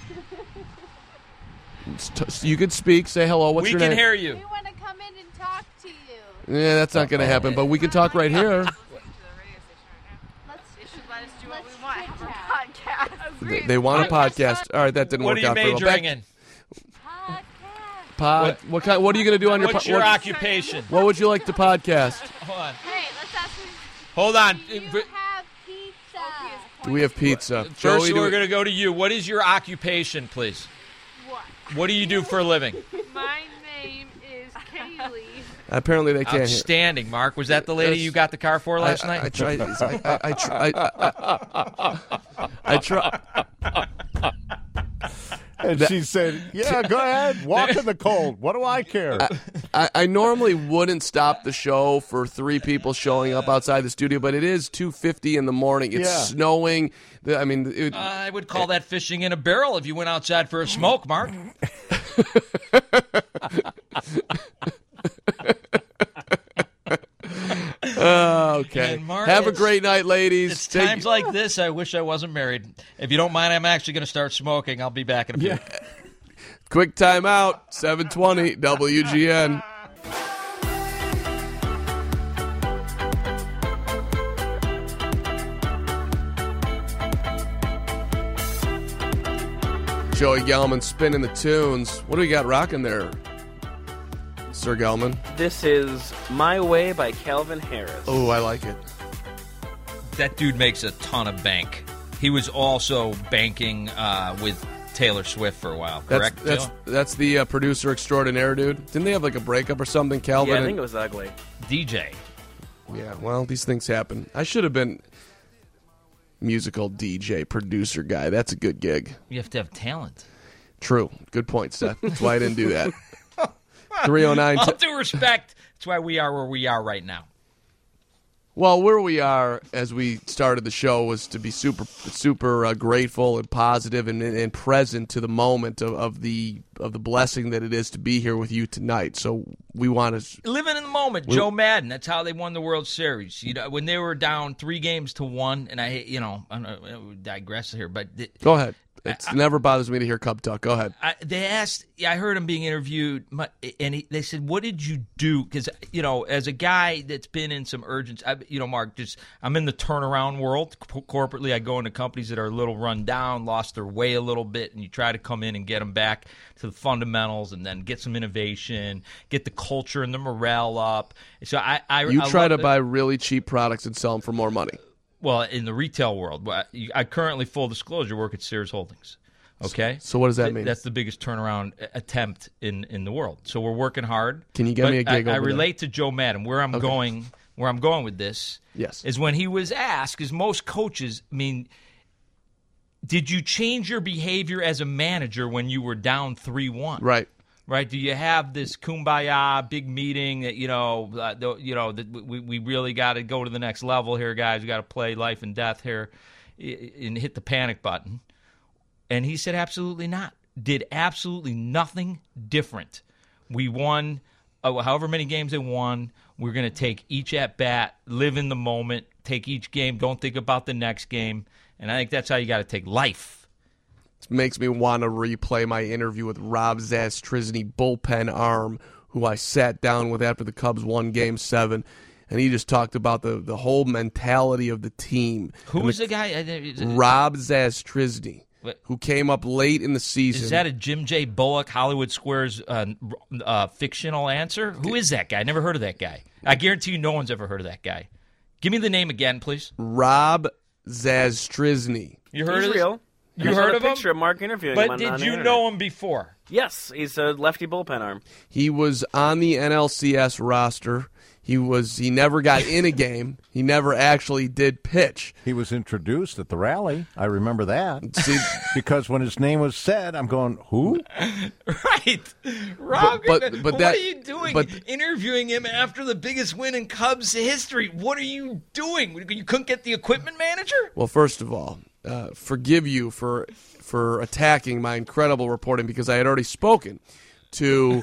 It's t- you could speak. Say hello. What's we your can name? hear you. We want to come in and talk to you. Yeah, that's not going to happen. But we can talk right here. Let's, you should let us do what we want. Have a podcast. They, they want a podcast. All right, that didn't What are work you out very well. majoring Back- in? Podcast. Pod. What, what kind? What are you going to do on your? What's po- your what, occupation? what would you like to podcast? Hold on. Hey, let's ask him. Hold on. Do you have pizza? Do we have pizza? First, Joey, do we're we- going to go to you. What is your occupation, please? What? What do you do for a living? My name is Kaylee. Apparently they can't hear. Outstanding, Mark. Was that the lady Yes. you got the car for last I, night? I, I tried. I, I, I, try- I, I, I try. And she said, yeah, go ahead. Walk in the cold. What do I care? I, I normally wouldn't stop the show for three people showing up outside the studio, but it is two fifty in the morning. It's Yeah. snowing. The- I mean, it, I would call that fishing in a barrel if you went outside for a smoke, Mark. oh, okay. And Mark, Have a it's- great night, ladies. It's Take- times like this I wish I wasn't married. If you don't mind, I'm actually going to start smoking. I'll be back in a few. Quick time out. seven twenty W G N. Joey Gelman spinning the tunes. What do we got rocking there, Sir Gelman? This is My Way by Calvin Harris. Oh, I like it. That dude makes a ton of bank. He was also banking uh, with Taylor Swift for a while, correct? That's that's, that's the uh, producer extraordinaire, dude. Didn't they have like a breakup or something, Calvin? Yeah, I think it was ugly. D J. Yeah, well, these things happen. I should have been musical D J, producer guy. That's a good gig. You have to have talent. True. Good point, Seth. That's why I didn't do that. three oh nine All due respect, that's why we are where we are right now. Well, where we are as we started the show was to be super, super uh, grateful and positive and, and present to the moment of, of the of the blessing that it is to be here with you tonight. So we want to living in the moment. Joe Madden. That's how they won the World Series. You know, when they were down three games to one, and I, you know, I don't know, digress here, but th- go ahead. It never bothers me to hear Cub talk. Go ahead. I, they asked, yeah, I heard him being interviewed, and he, they said, what did you do? Because, you know, as a guy that's been in some urgency, I, you know, Mark, just I'm in the turnaround world. C- corporately, I go into companies that are a little run down, lost their way a little bit, and you try to come in and get them back to the fundamentals and then get some innovation, get the culture and the morale up. So I, I You I try to it. buy really cheap products and sell them for more money. Well, in the retail world, I currently, full disclosure, work at Sears Holdings. Okay? So what does that mean? That's the biggest turnaround attempt in, in the world. So we're working hard. Can you get me a gig I, I over relate there? to Joe Madden. Where I'm Okay. going where I'm going with this Yes. is when he was asked, because most coaches, I mean, did you change your behavior as a manager when you were down three one? Right. Right? Do you have this kumbaya big meeting that you know, uh, the, you know, that we we really got to go to the next level here, guys? We got to play life and death here, and hit the panic button. And he said, absolutely not. Did absolutely nothing different. We won, uh, however many games they won. We're going to take each at bat, live in the moment, take each game. Don't think about the next game. And I think that's how you got to take life. Makes me want to replay my interview with Rob Zastrizny, bullpen arm, who I sat down with after the Cubs won Game Seven, and he just talked about the, the whole mentality of the team. Who and was the, the guy? Is it- Rob Zastrizny, What? who came up late in the season. Is that a Jim J. Bullock, Hollywood Squares uh, uh, fictional answer? Who is that guy? I never heard of that guy. I guarantee you no one's ever heard of that guy. Give me the name again, please. Rob Zastrizny. You heard He's of this? real. You I saw heard a of him? picture of Mark interviewing him But on, did on the you internet. know him before? Yes, he's a lefty bullpen arm. He was on the N L C S roster. He was. He never got in a game. He never actually did pitch. He was introduced at the rally. I remember that. See, Because when his name was said, I'm going, who? Right. Rob, But- but- but what that- are you doing but- interviewing him after the biggest win in Cubs history? What are you doing? You couldn't get the equipment manager? well, first of all, uh, forgive you for for attacking my incredible reporting because I had already spoken to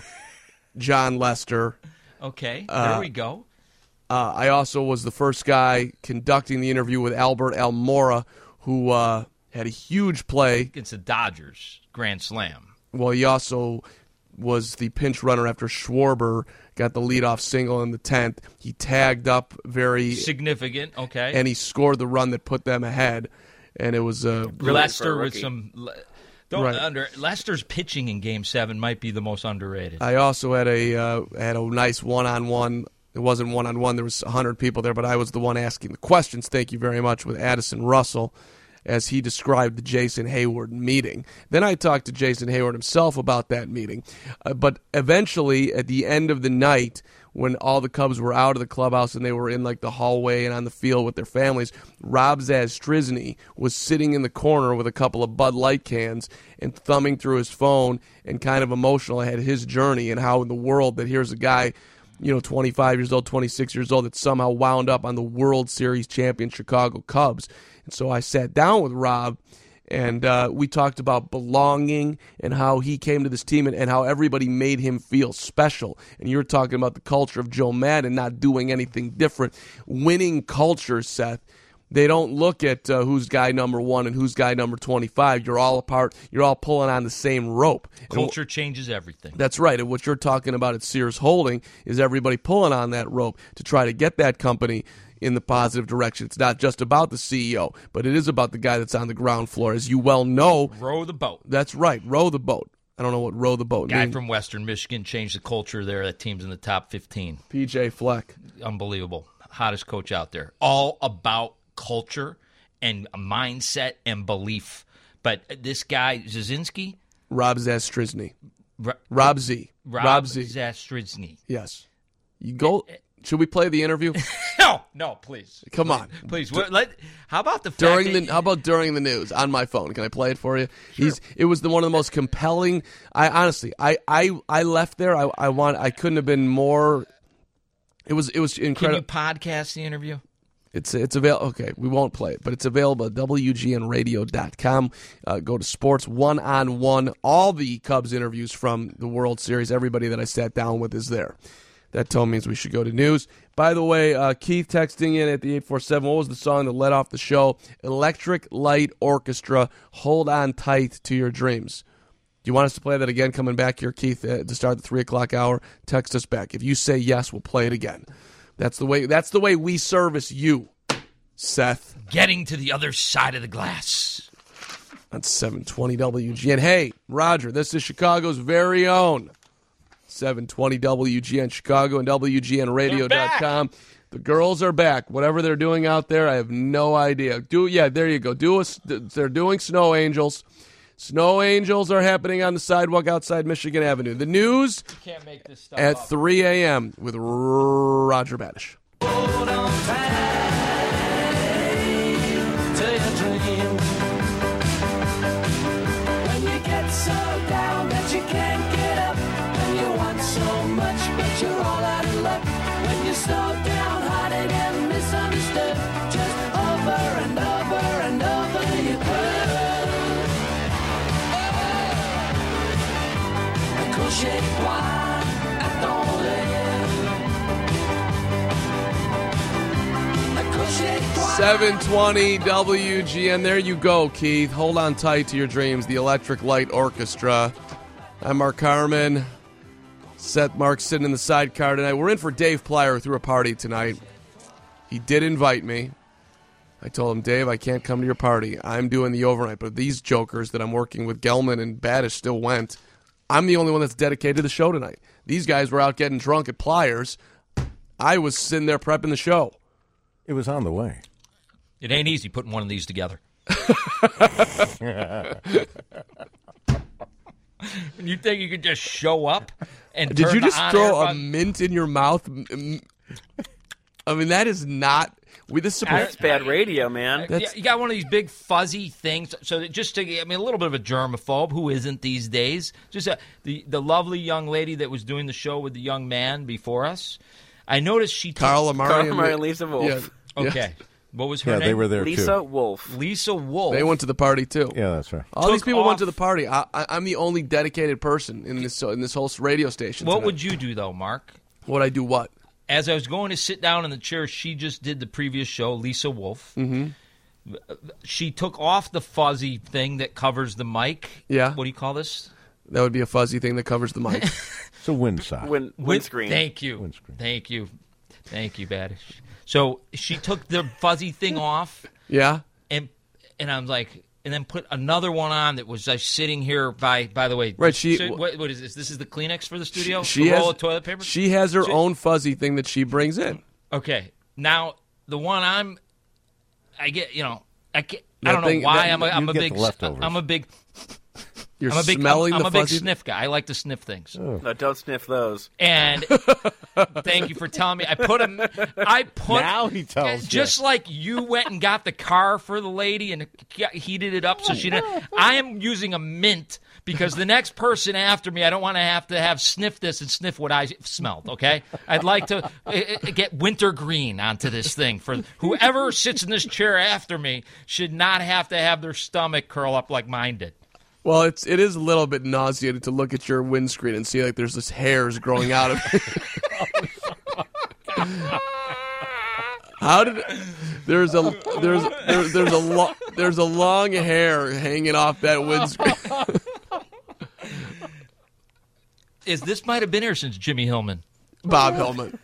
John Lester. Okay, there we go. Uh, I also was the first guy conducting the interview with Albert Almora, who uh, had a huge play. Against the Dodgers, grand slam. Well, he also was the pinch runner after Schwarber got the leadoff single in the tenth. He tagged up very, Significant, okay. and he scored the run that put them ahead. And it was uh, Brilliant for a Lester with rookie. some... le- Don't Right. under Lester's pitching in Game Seven might be the most underrated. I also had a uh, had a nice one-on-one. It wasn't one-on-one. There was one hundred people there, but I was the one asking the questions. Thank you very much with Addison Russell as he described the Jason Hayward meeting. Then I talked to Jason Hayward himself about that meeting. Uh, but eventually, at the end of the night, when all the Cubs were out of the clubhouse and they were in like the hallway and on the field with their families, Rob Zastrizny was sitting in the corner with a couple of Bud Light cans and thumbing through his phone and kind of emotional at his journey and how in the world that here's a guy, you know, twenty-five years old, twenty-six years old, that somehow wound up on the World Series champion Chicago Cubs. And so I sat down with Rob, and uh, we talked about belonging and how he came to this team and, and how everybody made him feel special. And you were talking about the culture of Joe Madden not doing anything different. Winning culture, Seth, they don't look at uh, who's guy number one and who's guy number twenty-five. You're all apart. You're all pulling on the same rope. And Culture changes everything. that's right. And what you're talking about at Sears Holding is everybody pulling on that rope to try to get that company in the positive direction. It's not just about the C E O, but it is about the guy that's on the ground floor. As you well know, Row the boat. that's right. Row the boat. I don't know what row the boat Guy means. from Western Michigan changed the culture there. That team's in the top fifteen. P J Fleck. Unbelievable. Hottest coach out there. All about culture and mindset and belief. But this guy, Zazinski? Rob Zastryzny. Ro- Rob Z. Rob, Rob Z. Zastryzny. Yes. You go. Should we play the interview? No, no, please. Come please, on. Please. What, let, how about the fact During that, the how about during the news on my phone? Can I play it for you? He's it was the one of the most compelling. I honestly, I I, I left there. I I want. I couldn't have been more. It was it was Can incredible. you podcast the interview? It's it's available. Okay, we won't play it, but it's available at W G N radio dot com. Uh, go to sports one on one. All the Cubs interviews from the World Series. Everybody that I sat down with is there. That tone means we should go to news. By the way, uh, Keith texting in at the eight four seven. What was the song that led off the show? Electric Light Orchestra. Hold on tight to your dreams. Do you want us to play that again? Coming back here, Keith, uh, to start the three o'clock hour. Text us back. If you say yes, we'll play it again. That's the way. That's the way we service you, Seth. Getting to the other side of the glass. On seven twenty W G N. Hey, Roger, this is Chicago's very own seven twenty W G N Chicago and W G N radio dot com. The girls are back. Whatever they're doing out there, I have no idea. Do yeah, there you go. Do us. They're doing Snow Angels. Snow Angels are happening on the sidewalk outside Michigan Avenue. The news You can't make this stuff at up. three a.m. with Roger Badish. Hold on tight to your dream. When you get so down that you can't get up, when you want so much but you're all out of luck, when you're so downhearted and misunderstood, just over and over and over you could. Accrochez-toi à ton rêve. Accrochez-toi. seven twenty W G N. There you go, Keith. Hold on tight to your dreams. The Electric Light Orchestra. I'm Mark Carman. Seth Mark's sitting in the sidecar tonight. We're in for Dave Plyer, who threw a party tonight. He did invite me. I told him, Dave, I can't come to your party. I'm doing the overnight. But these jokers that I'm working with, Gelman and Badish, still went. I'm the only one that's dedicated to the show tonight. These guys were out getting drunk at Plyers. I was sitting there prepping the show. It was on the way. It ain't easy putting one of these together. You think you could just show up and Did turn you the just on-air throw a button? mint in your mouth? I mean, that is not. We this is supposed. That's bad radio, man. Yeah, you got one of these big fuzzy things. So that just to, I mean, a little bit of a germaphobe. Who isn't these days? Just a, the the lovely young lady that was doing the show with the young man before us. I noticed she took, Carl Amari, Carl and Amari and Lisa Wolf. Yeah, yeah. Okay, what was her Yeah, name? they were there Lisa too. Wolf. Lisa Wolf. They went to the party too. Yeah, that's right. All these Took people off- went to the party. I, I, I'm the only dedicated person in this in this whole radio station. What tonight. would you do though, Mark? Would I do what? As I was going to sit down in the chair, she just did the previous show, Lisa Wolf. Mm-hmm. She took off the fuzzy thing that covers the mic. Yeah. What do you call this? That would be a fuzzy thing that covers the mic. It's a windsock. Wind, windscreen. Thank you. Windscreen. Thank you. Thank you, Badish. So she took the fuzzy thing off, Yeah. and and I'm like, and then put another one on that was like sitting here by. By the way, Right, she- so what, what is this? This is the Kleenex for the studio. She the roll has of toilet paper. She has her So- own fuzzy thing that she brings in. Okay, now the one I'm, I get you know I get, I That don't know thing- why that- I'm a, I'm you a get big the leftovers. I'm a big You're I'm a big smelling I'm, I'm the a big fuzzy. sniff guy. I like to sniff things. No, don't sniff those. And thank you for telling me. I put him. I put Now he tells just you. like you went and got the car for the lady and got- heated it up so she didn't. I am using a mint because the next person after me, I don't want to have to have sniff this and sniff what I smelled. Okay, I'd like to uh, uh, get wintergreen onto this thing for whoever sits in this chair after me should not have to have their stomach curl up like mine did. Well, it's it is a little bit nauseating to look at your windscreen and see like there's this hairs growing out of it. How did there's a there's there's there's a lo, there's a long hair hanging off that windscreen. Is this might have been here since Jimmy Hillman? Bob Hillman.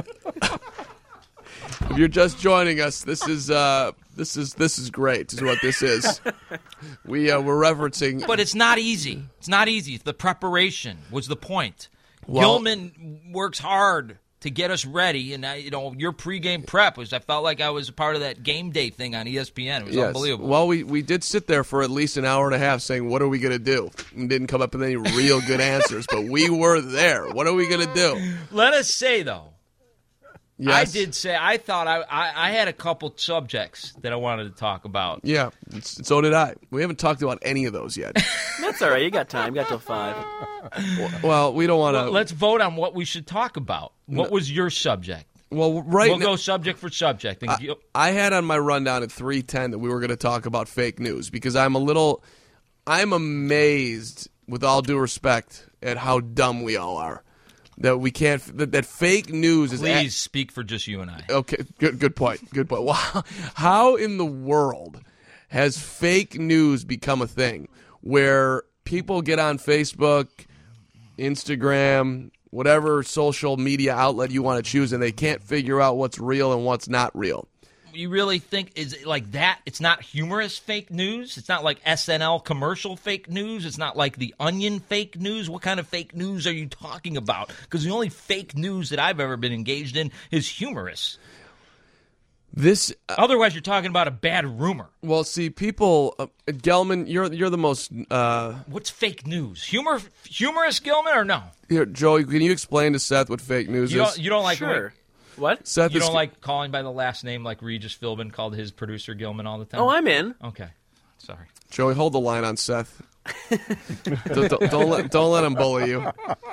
If you're just joining us, this is uh this is this is great. Is what this is. We uh, we're referencing. But it's not easy. It's not easy. The preparation was the point. Well- Gilman works hard to get us ready. And, I, you know, your pregame prep was, I felt like I was a part of that game day thing on E S P N. It was Yes. unbelievable. Well, we, we did sit there for at least an hour and a half saying, what are we going to do? And didn't come up with any real good answers, but we were there. What are we going to do? Let us say, though, Yes. I did say, I thought I, I, I had a couple subjects that I wanted to talk about. Yeah, it's, so did I. We haven't talked about any of those yet. That's all right. You got time. You got till five. Well, we don't want to. Well, let's vote on what we should talk about. What was your subject? Well, right We'll now, go subject for subject. And I, you- I had on my rundown at three ten that we were going to talk about fake news because I'm a little, I'm amazed, with all due respect, at how dumb we all are. That we can't, that, that fake news is. Please speak for just you and I. Okay, good good point. Good point. Wow. How in the world has fake news become a thing where people get on Facebook, Instagram, whatever social media outlet you want to choose, and they can't figure out what's real and what's not real? You really think is it like that? It's not humorous fake news. It's not like S N L commercial fake news. It's not like The Onion fake news. What kind of fake news are you talking about? Because the only fake news that I've ever been engaged in is humorous. This uh, Otherwise, you're talking about a bad rumor. well, see, people, uh, Gelman, you're you're the most. Uh, What's fake news? Humor, humorous, Gilman, or no? here, Joey, can you explain to Seth what fake news You is? don't. You don't like. Sure. What? Seth You is, don't like calling by the last name like Regis Philbin called his producer Gilman all the time. Oh, I'm in. okay. Sorry. Joey, hold the line on Seth. don't, don't, don't let don't let him bully you.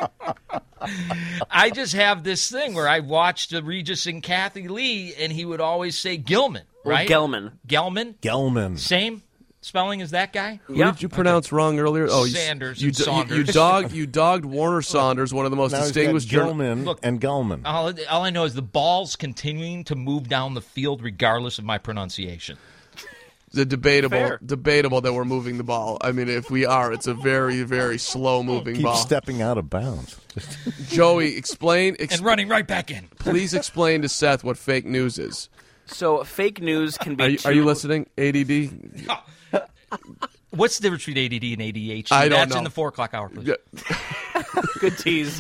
I just have this thing where I watched the Regis and Kathy Lee, and he would always say Gilman, Or right? Gelman. Gelman. Gelman. Same spelling as that guy. Who Yeah. did you pronounce wrong earlier? Oh, you, Sanders You, and you, Saunders. you dogged you dogged Warner Saunders, one of the most Now he's got distinguished journal- Gilman Look, and Gelman. All, all I know is the ball's continuing to move down the field regardless of my pronunciation. The debatable, Fair. debatable that we're moving the ball. I mean, if we are, it's a very, very slow moving Keep ball. stepping out of bounds. Joey, explain. Ex- And running right back in. please explain to Seth what fake news is. So fake news can be. Are you, two, are you listening? A D D. What's the difference between A D D and A D H D? I don't That's know. in the four o'clock hour, please. Yeah. Good tease.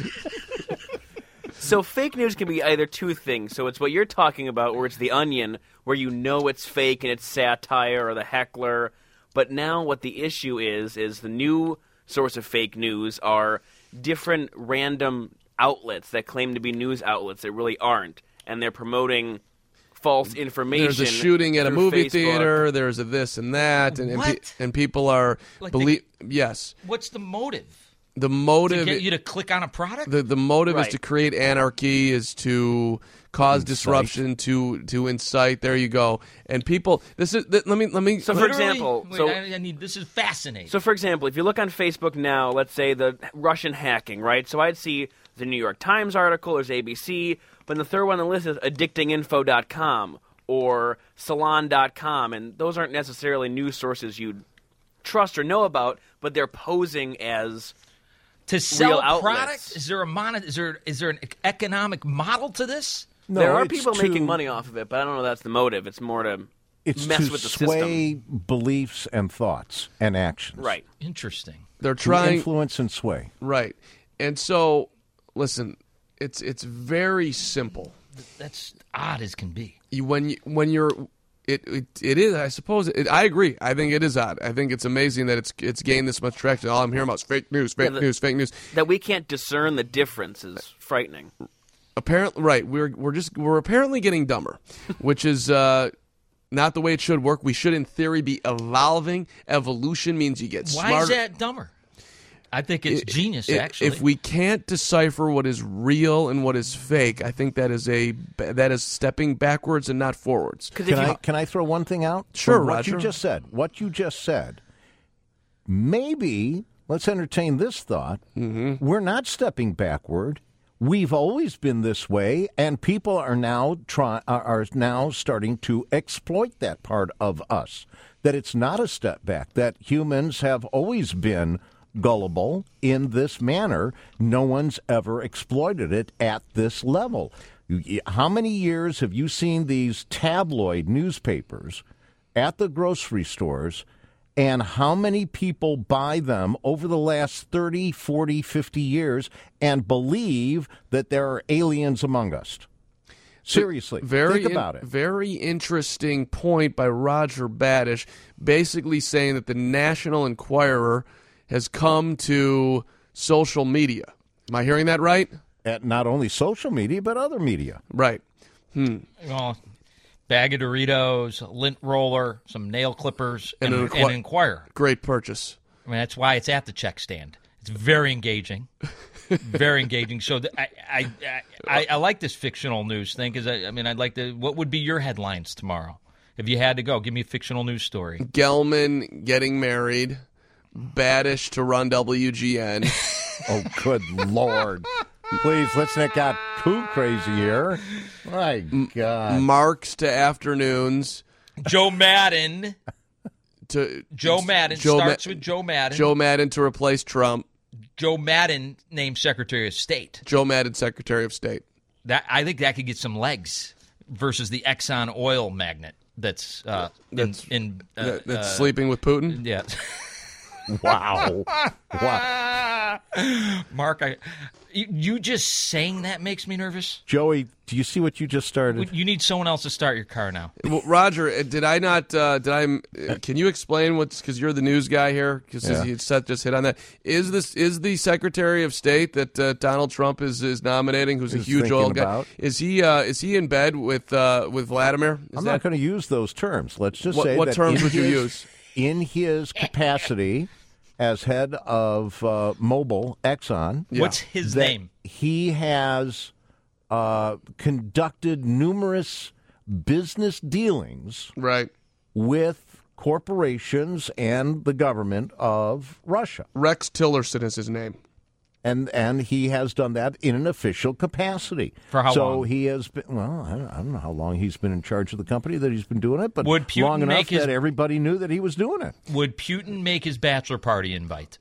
So fake news can be either two things. So it's what you're talking about, where it's The Onion, where you know it's fake and it's satire, or The Heckler. But now what the issue is, is the new source of fake news are different random outlets that claim to be news outlets that really aren't. And they're promoting false information. There's a shooting at a through movie Facebook. theater. There's a this and that, and and, pe- What? and people are Like believe. Yes, What's the motive? the To motive. get you to click on a product? the the motive is Right. to create anarchy, is to cause Incite. disruption, to to incite. There you go. And people, this is th- let me let me. So for Literally? example, Wait, so- I, I need, this is fascinating. So, for example, if you look on Facebook now, let's say the Russian hacking, right? So I'd see the New York Times article, there's A B C, but the third one on the list is addicting info dot com or salon dot com, and those aren't necessarily news sources you'd trust or know about, but they're posing as to sell real a outlets. product, is there a mon- Is there is there an economic model to this? No, there are it's people to- making money off of it, but I don't know that's the motive. It's more to It's mess to with the sway system. beliefs and thoughts and actions. Right. Interesting. They're To trying influence and sway. right, and so listen. It's it's very simple. That's odd as can be. You, when you, when you're it, it it is I suppose it, I agree. I think it is odd. I think it's amazing that it's it's gained this much traction. All I'm hearing about is fake news, fake Yeah, the- news, fake news. That we can't discern the difference is frightening. Apparently, right? We're we're just we're apparently getting dumber, which is uh, not the way it should work. We should, in theory, be evolving. Evolution means you get Why smarter. is that dumber? I think it's genius, I- actually. If we can't decipher what is real and what is fake, I think that is a that is stepping backwards and not forwards. Because Can if you, I can I throw one thing out? Sure, From what Roger. you just said. What you just said. Maybe let's entertain this thought. Mm-hmm. We're not stepping backward. We've always been this way, and people are now try are are now starting to exploit that part of us. That it's not a step back. That humans have always been gullible in this manner. No one's ever exploited it at this level. You- How many years have you seen these tabloid newspapers at the grocery stores and how many people buy them over the last thirty, forty, fifty years and believe that there are aliens among us. Seriously, very think about in, it. Very interesting point by Roger Badish, basically saying that the National Enquirer has come to social media. Am I hearing that right? At not only social media, but other media. Right. Hmm. Well, bag of Doritos, lint roller, some nail clippers, and, And and, an Enqui- Enquirer. Great purchase. I mean, that's why it's at the check stand. It's very engaging. Very engaging. So th- I, I, I, I like this fictional news thing because, I, I mean, I'd like to – what would be your headlines tomorrow if you had to go? Give me a fictional news story. Gelman getting married, Badish to run W G N. Oh, good Lord. Please, let's not get too crazy here. My God. Marks to afternoons. Joe Madden. To Joe Madden Joe starts Ma- with Joe Madden. Joe Madden to replace Trump. Joe Madden named Secretary of State. Joe Madden, Secretary of State. That I think that could get some legs versus the Exxon oil magnate that's uh, That's- in, in uh, That- that's uh, sleeping with Putin. Yeah. Wow. Wow. Mark, I, you, you just saying that makes me nervous. Joey, do you see what you just started? You need someone else to start your car now. Well, Roger, uh, did I not? Uh, did I? uh, Can you explain what's? Because you're the news guy here. Because Yeah. you Seth just hit on that. Is this is the Secretary of State that uh, Donald Trump is is nominating? Who's a Is huge thinking oil guy? about? Is he? Uh, is he in bed with uh, with Vladimir? Is I'm that, not going to use those terms. Let's just What- say what that terms in would you his- use? In his capacity as head of uh, Mobil, Exxon, What's his that name? he has uh, conducted numerous business dealings right? with corporations and the government of Russia. Rex Tillerson is his name. And and he has done that in an official capacity. For how so long? he has been, well, I don't, I don't know how long he's been in charge of the company that he's been doing it, but Would Putin long enough make his- that everybody knew that he was doing it. Would Putin make his bachelor party invite?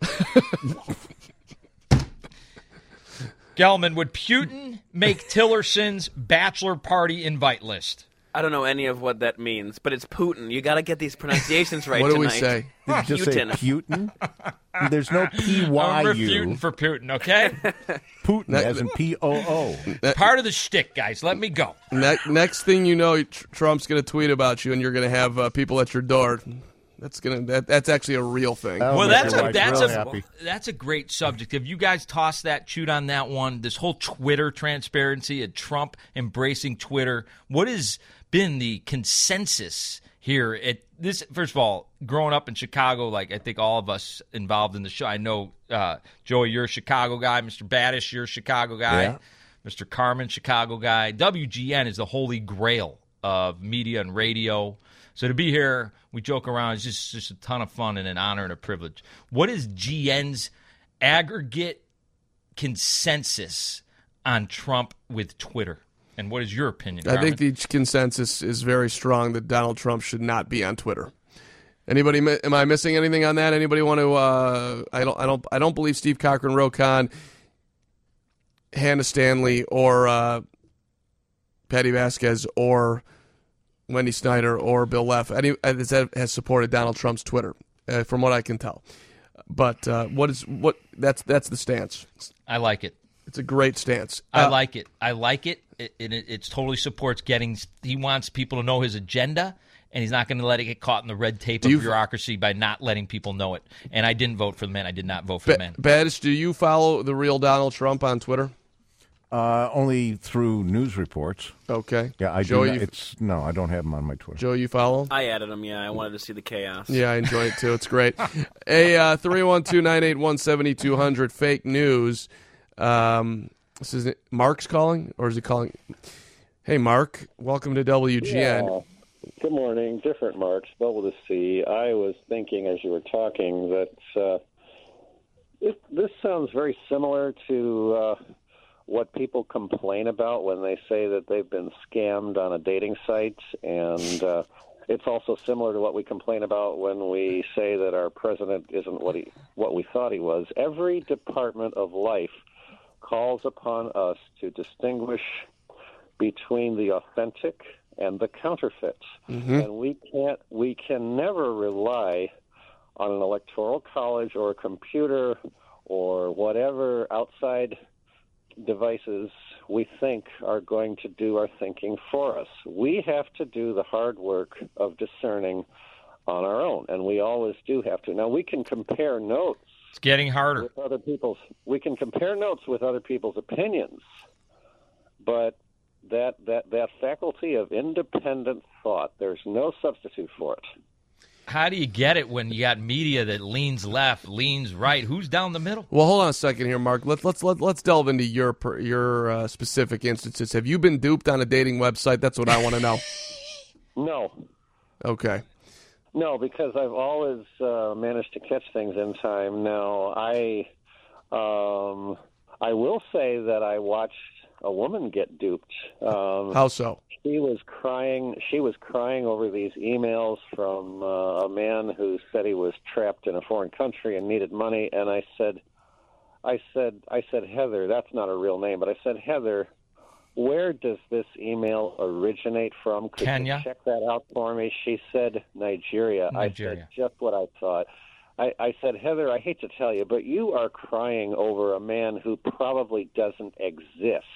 Gelman, would Putin make Tillerson's bachelor party invite list? I don't know any of what that means, but it's Putin. You got to get these pronunciations right What do we tonight. say? Did you just Putin. say Putin? There's no P Y I'm U. refuting for Putin, okay? Putin, That- as in P O O. Part of the shtick, guys. Let me go. Ne- next thing you know, Tr- Trump's going to tweet about you, and you're going to have uh, people at your door. That's gonna. That, that's actually a real thing. Oh, Well, make that's your a wife that's real a happy. that's a great subject. Have you guys tossed that, chewed on that one? This whole Twitter transparency and Trump embracing Twitter. What has been the consensus here? At this, first of all, growing up in Chicago, like I think all of us involved in the show. I know uh, Joey, you're a Chicago guy. Mister Badish, you're a Chicago guy. Yeah. Mister Carmen, Chicago guy. W G N is the holy grail of media and radio. So to be here, we joke around. It's just, just a ton of fun and an honor and a privilege. What is G N's aggregate consensus on Trump with Twitter? And what is your opinion, I think Carmen? the consensus is very strong that Donald Trump should not be on Twitter. Anybody? mi- Am I missing anything on that? Anybody want to? Uh, I don't. I don't. I don't believe Steve Cochran, Rokon, Hannah Stanley, or uh, Patty Vasquez, or Wendy Snyder, or Bill Leff any has, has supported Donald Trump's Twitter, uh, from what I can tell. But uh, what is what? That's that's the stance. I like it. It's a great stance. I Uh, like it. I like it. It, it. it totally supports getting. He wants people to know his agenda, and he's not going to let it get caught in the red tape of you- bureaucracy by not letting people know it. And I didn't vote for the man. I did not vote for the Ba- man. Badish, do you follow the real Donald Trump on Twitter? Uh, only through news reports. Okay. Yeah, I Joe, do. Not, you, it's no, I don't have them on my Twitter. Joe, you follow? I added them, yeah. I wanted to see the chaos. Yeah, I enjoy it too. It's great. A uh, three one two nine eight one seven two zero zero fake news. Um, this is Mark's calling, or is he calling? Hey, Mark, welcome to W G N. Yeah. Good morning. Different Mark, spelled with a C. I was thinking as you were talking that uh, it, this sounds very similar to uh, what people complain about when they say that they've been scammed on a dating site, and uh, it's also similar to what we complain about when we say that our president isn't what he what we thought he was. Every department of life calls upon us to distinguish between the authentic and the counterfeit, Mm-hmm. and we can't we can never rely on an electoral college or a computer or whatever outside devices we think are going to do our thinking for us. We have to do the hard work of discerning on our own, and we always do have to. Now, we can compare notes. It's getting harder. With other people's, we can compare notes with other people's opinions, but that, that, that faculty of independent thought, there's no substitute for it. How do you get it when you got media that leans left, leans right? Who's down the middle? Well, hold on a second here, Mark. Let's let's let, let's delve into your per, your uh, specific instances. Have you been duped on a dating website? That's what I want to know. No. Okay. No, because I've always uh, managed to catch things in time. Now, I um, I will say that I watched a woman get duped. Um, How so? She was crying. She was crying over these emails from uh, a man who said he was trapped in a foreign country and needed money. And I said, I said, I said, Heather, that's not a real name, but I said, Heather, where does this email originate from? Could Kenya? you check that out for me? She said Nigeria. Nigeria. I said just what I thought. I, I said, Heather, I hate to tell you, but you are crying over a man who probably doesn't exist.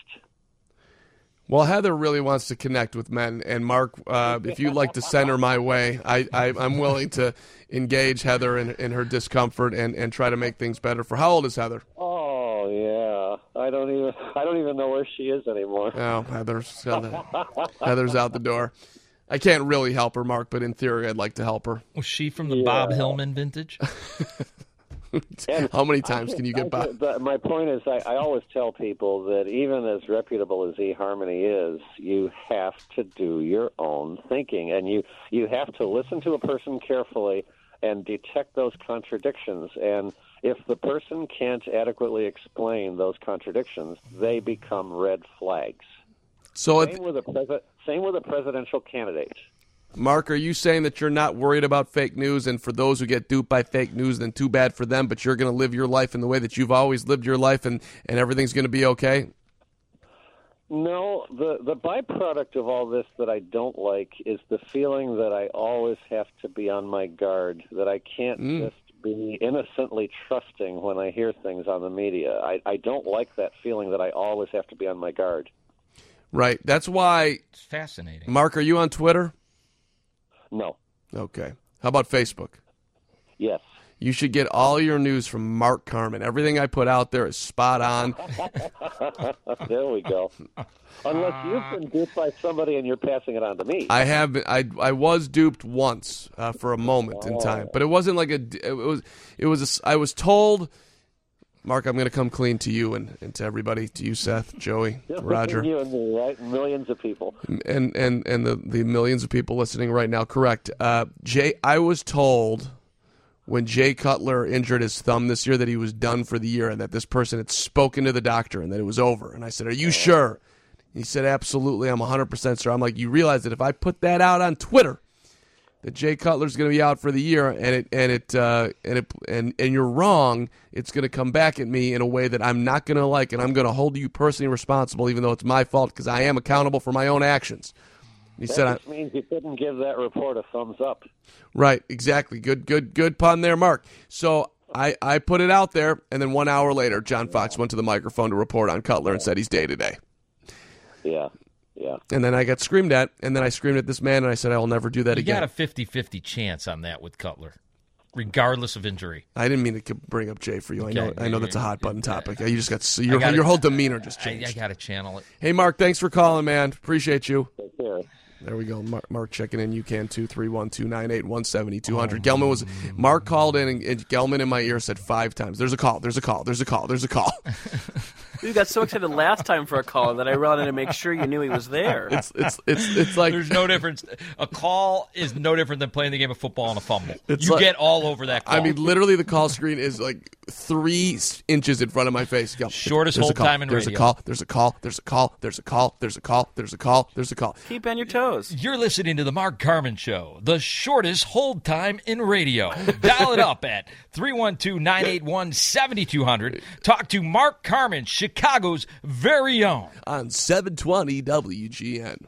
Well, Heather really wants to connect with men, and Mark, uh, if you'd like to send her my way, I, I, I'm willing to engage Heather in, in her discomfort and, and try to make things better for. How old is Heather? Oh yeah, I don't even I don't even know where she is anymore. Oh, Heather's Heather's out the door. I can't really help her, Mark, but in theory, I'd like to help her. Was she from the Yeah. Bob Hillman vintage? How many times can you get by? But my point is, I, I always tell people that even as reputable as eHarmony is, you have to do your own thinking, and you you have to listen to a person carefully and detect those contradictions. And if the person can't adequately explain those contradictions, they become red flags. So, Same with a pres- same with a presidential candidate. Mark, are you saying that you're not worried about fake news, and for those who get duped by fake news, then too bad for them, but you're going to live your life in the way that you've always lived your life, and, and everything's going to be okay? No, the, the byproduct of all this that I don't like is the feeling that I always have to be on my guard, that I can't Mm. just be innocently trusting when I hear things on the media. I, I don't like that feeling that I always have to be on my guard. Right. That's why, It's fascinating. Mark, are you on Twitter? No. Okay. How about Facebook? Yes. You should get all your news from Mark Carman. Everything I put out there is spot on. There we go. Unless you've been duped by somebody and you're passing it on to me. I have been, I I was duped once uh, for a moment in time, but it wasn't like a it was it was a, I was told, Mark, I'm going to come clean to you and, and to everybody, to you, Seth, Joey, Roger, You and me, right? Millions of people. and and and the, the millions of people listening right now. Correct. Uh, Jay, I was told when Jay Cutler injured his thumb this year that he was done for the year and that this person had spoken to the doctor and that it was over. And I said, "Are you sure?" He said, "Absolutely, I'm one hundred percent sure." I'm like, "You realize that if I put that out on Twitter, that Jay Cutler's going to be out for the year, and it and it uh, and it and and you're wrong. It's going to come back at me in a way that I'm not going to like, and I'm going to hold you personally responsible, even though it's my fault because I am accountable for my own actions." He That said, I, just means you couldn't give that report a thumbs up. "Right, exactly. Good, good, good pun there, Mark." So I I put it out there, and then one hour later, John Fox went to the microphone to report on Cutler and said he's day to day. Yeah, yeah. And then I got screamed at, and then I screamed at this man, and I said, "I will never do that You again." got a fifty-fifty chance on that with Cutler, regardless of injury. I didn't mean to bring up Jay for you. I know, Okay. I know that's a hot button topic. You just got your gotta- your whole demeanor just I, changed. I got to channel it. Hey, Mark, thanks for calling, man. Appreciate you. Take care. There we go. Mark, Mark checking in. You can too. three one two, nine eight one, seven two zero zero. Gelman was Mark called in, and, and Gelman in my ear said five times, "There's a call. There's a call. There's a call. There's a call." You got so excited last time for a call that I ran in to make sure you knew he was there. It's it's it's it's like There's no difference. A call is no different than playing the game of football on a fumble. It's you like- get all over that call. I mean, literally, the call screen is like three s- inches in front of my face. Go, Shortest there's a hold call, time in there's radio. a call. There's a call. There's a call. There's a call. There's a call. There's a call. There's a call. Keep on your toes. You're listening to the Mark Carman Show, the shortest hold time in radio. Dial it up at three one two, nine eight one, seven two zero zero. Talk to Mark Carman, Chicago's very own. On seven twenty W G N.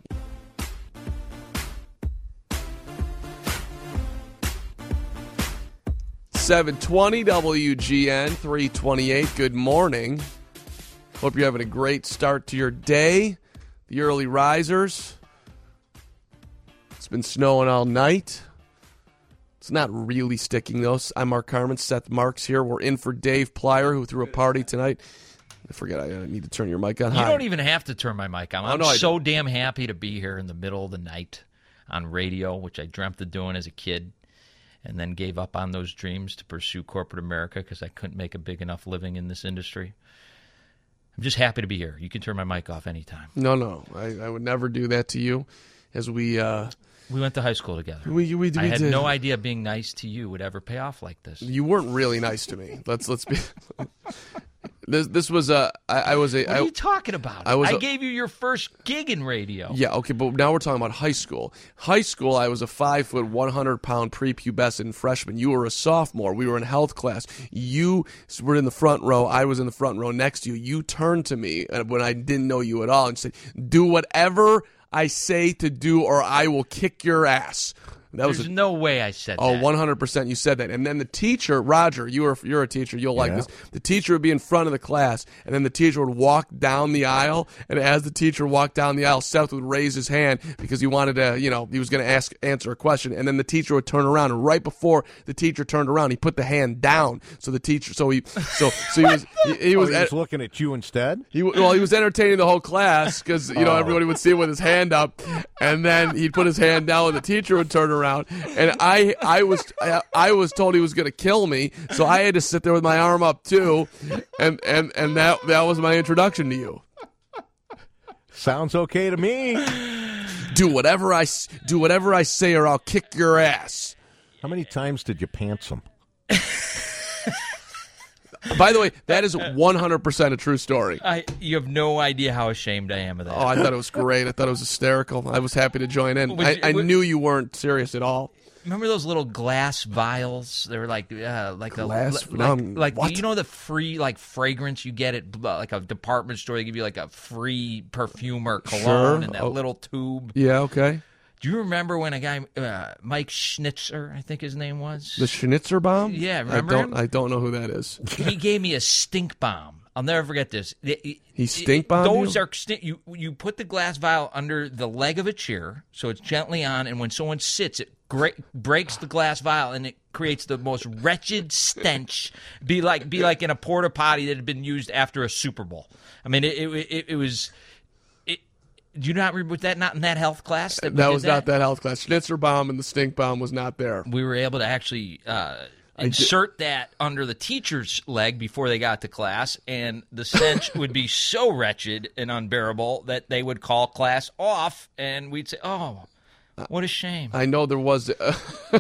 seven twenty W G N, three twenty-eight. Good morning. Hope you're having a great start to your day. The early risers. It's been snowing all night. It's not really sticking, though. I'm Mark Carmen. Seth Marks here. We're in for Dave Plyer, who threw a party tonight. I forget, I need to turn your mic on. You Hi. don't even have to turn my mic on. Oh, I'm no, I so don't. damn happy to be here in the middle of the night on radio, which I dreamt of doing as a kid, and then gave up on those dreams to pursue corporate America because I couldn't make a big enough living in this industry. I'm just happy to be here. You can turn my mic off anytime. No, no. I, I would never do that to you. As we... Uh, We went to high school together. We, we, we I had did. no idea being nice to you would ever pay off like this. You weren't really nice to me. Let's let's be. this this was a. I, I was a. What are I- you talking about? I was I a- gave you your first gig in radio. Yeah, okay, but now we're talking about high school. High school, I was a five foot, one hundred pound prepubescent freshman. You were a sophomore. We were in health class. You were in the front row. I was in the front row next to you. You turned to me uh, when I didn't know you at all and said, "Do whatever I say to do, or I will kick your ass." That was There's a, no way I said Oh, that. one hundred percent you said that. And then the teacher, Roger, you were, you're a teacher, you'll like Yeah. this. The teacher would be in front of the class, and then the teacher would walk down the aisle, and as the teacher walked down the aisle, Seth would raise his hand because he wanted to, you know, he was going to ask answer a question, and then the teacher would turn around, and right before the teacher turned around, he put the hand down. So the teacher, so he, so, so he was, he, he Oh, was, he en- was looking at you instead? he, well, he was entertaining the whole class because, you know, Oh. everybody would see him with his hand up, and then he'd put his hand down, and the teacher would turn around, and I, I was, I, I was told he was going to kill me, so I had to sit there with my arm up too, and and and that that was my introduction to you. Sounds okay to me. Do whatever I s- do whatever I say, or I'll kick your ass. How many times did you pants him? By the way, that is one hundred percent a true story. I, you have no idea how ashamed I am of that. Oh, I thought it was great. I thought it was hysterical. I was happy to join in. Was I, it- I was- knew you weren't serious at all. Remember those little glass vials? They were like, uh, like Glass- a, like, um, like what? you know the free like fragrance you get at uh, like a department store. They give you like a free perfume or cologne Sure. in that Oh. little tube. Yeah, okay. Do you remember when a guy, uh, Mike Schnitzer, I think his name was? The Schnitzer bomb? Yeah, remember I don't. him? I don't know who that is. He gave me a stink bomb. I'll never forget this. He stink bombed Those you? are stink. You you put the glass vial under the leg of a chair, so it's gently on, and when someone sits, it gra- breaks the glass vial, and it creates the most wretched stench. Be like be like in a porta potty that had been used after a Super Bowl. I mean, it it, it, it was. It, do you not remember that? Not in that health class. That, we That did was not that health class. Schnitzer bomb and the stink bomb was not there. We were able to actually uh, insert that under the teacher's leg before they got to class, and the stench would be so wretched and unbearable that they would call class off, and we'd say, "Oh, what a shame." I know there was. Uh,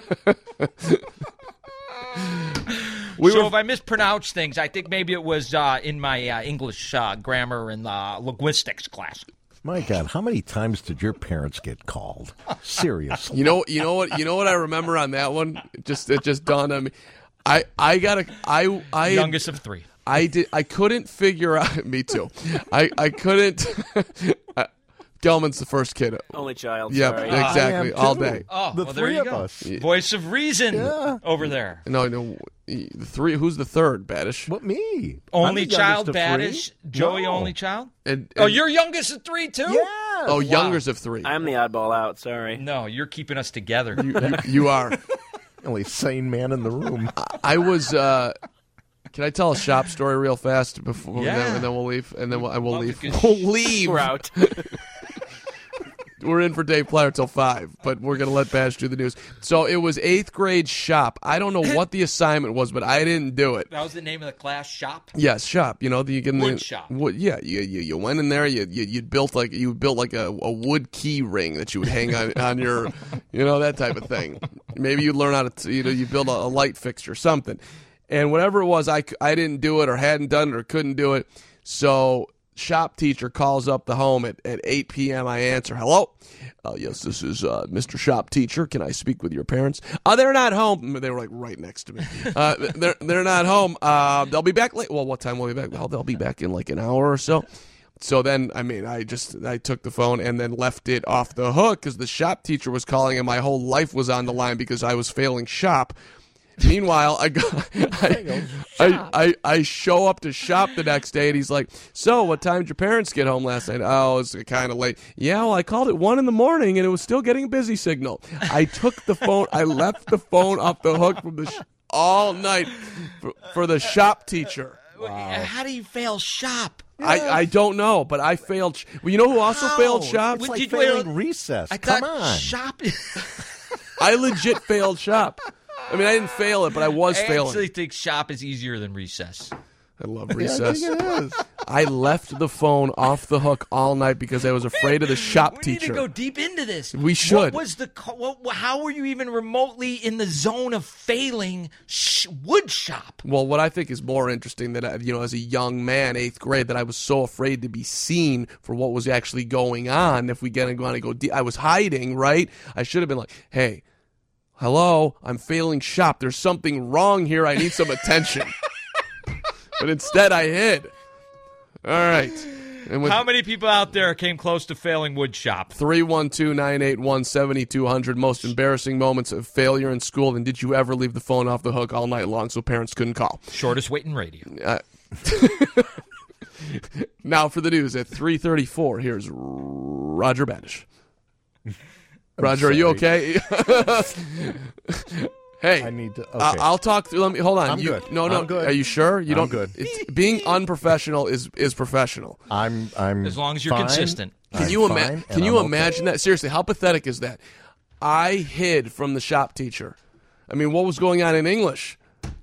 we so were, if I mispronounce things, I think maybe it was uh, in my uh, English uh, grammar and uh, linguistics class. My God, how many times did your parents get called? Seriously. you know, you know what, you know what I remember on that one. It just it just dawned on me. I I got a I I Youngest of three. I did. I couldn't figure out. Me too. I I couldn't. uh, Gelman's the first kid. Only child. Yep, Sorry. exactly. I am All too. day. Oh, The well, there three you of go. us. Voice of reason Yeah. over there. No, no. The three. Who's the third? Badish. What, me? Only I'm the child, youngest of three. Badish. Joey, No. only child. And, Oh, and- you're youngest of three too. Yes. oh, Wow. youngest of three. I'm the oddball out. Sorry. No, you're keeping us together. you, you, you are. Only sane man in the room. I was. Uh, can I tell a shop story real fast before, and, then, Yeah. and then we'll leave, and then we'll, and we'll Love a leave. good We'll leave. We're out. We're in for Dave Plyer till five, but we're gonna let Bash do the news. So it was eighth grade shop. I don't know what the assignment was, but I didn't do it. That was the name of the class, shop. Yes, shop. You know, the, you can Wood the, shop. Wood, yeah, you, you you went in there. You you you built like you built like a, a wood key ring that you would hang on, on your, you know, that type of thing. Maybe you learn how to you know you build a, a light fixture, something, and whatever it was, I c- I didn't do it or hadn't done it or couldn't do it. So shop teacher calls up the home at, at eight p.m. I answer. Hello. Uh, yes, this is uh, Mister Shop Teacher. Can I speak with your parents? Uh, they're not home. They were like right next to me. Uh, they're they're not home. Uh, they'll be back late. Well, what time will they be back? Well, they'll be back in like an hour or so. So then, I mean, I just I took the phone and then left it off the hook because the shop teacher was calling and my whole life was on the line because I was failing shop. Meanwhile, I, go, I, I, I I show up to shop the next day, and he's like, "So, what time did your parents get home last night?" "Oh, it's kind of late." "Yeah, well, I called at one in the morning, and it was still getting a busy signal." I took the phone. I left the phone off the hook from the sh- all night for, for the shop teacher. How do you fail shop? I, I don't know, but I failed. Sh- well, you know who also How? failed shop? It's Would like you- failing recess. I Come thought on. shop. I legit failed shop. I mean, I didn't fail it, but I was I failing. actually think shop is easier than recess. I love Yeah, I recess. think it is. I left the phone off the hook all night because I was afraid of the shop We teacher. need to go deep into this. We should. What was the? co- What, how were you even remotely in the zone of failing sh- wood shop? Well, what I think is more interesting that I, you know, as a young man, eighth grade, that I was so afraid to be seen for what was actually going on. If we get going to go deep, I was hiding. Right? I should have been like, "Hey, hello, I'm failing shop. There's something wrong here. I need some attention." But instead, I hid. All right. And with How many people out there came close to failing wood shop? three one two, nine eight one, seven two zero zero, most embarrassing moments of failure in school, and did you ever leave the phone off the hook all night long so parents couldn't call? Shortest wait in radio. Uh, now for the news at three thirty-four, here's Roger Banish. Roger, are you okay? Hey, I need to. Okay. I- I'll talk through. Let me hold on. I'm you, good. No, no. I'm good. Are you sure? You I'm don't. good. It's, being unprofessional is is professional. I'm. I'm. As long as you're fine. consistent. Can I'm you fine, imagine? and Can you I'm okay. imagine that? Seriously, how pathetic is that? I hid from the shop teacher. I mean, what was going on in English?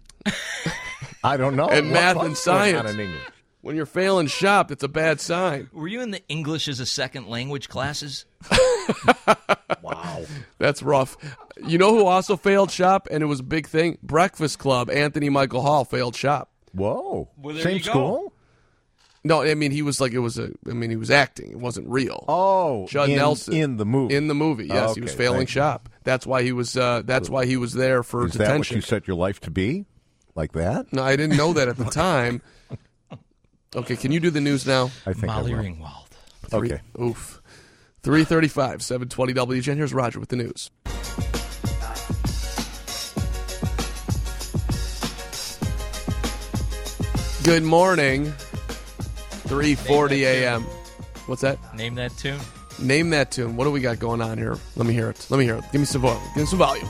I don't know. And What- math what's and going on science. in English? When you're failing shop, it's a bad sign. Were you in the English as a second language classes? Wow. That's rough. You know who also failed shop, and it was a big thing? Breakfast Club. Anthony Michael Hall failed shop. Whoa. Well, there Same you go. school? No, I mean he was like it was a. I mean he was acting. It wasn't real. Oh, Judd in, Nelson in the movie. In the movie, yes, he was Okay, failing thank you. shop. That's why he was. Uh, that's why he was there for Is that what detention. you set your life to be? Like that? No, I didn't know that at the time. Okay, can you do the news now? I think Molly I will. Ringwald. Okay. Oof. three thirty-five, seven twenty W G N. Here's Roger with the news. Good morning. three forty a.m. What's that? Name that tune. Name that tune. What do we got going on here? Let me hear it. Let me hear it. Give me some volume. Give me some volume.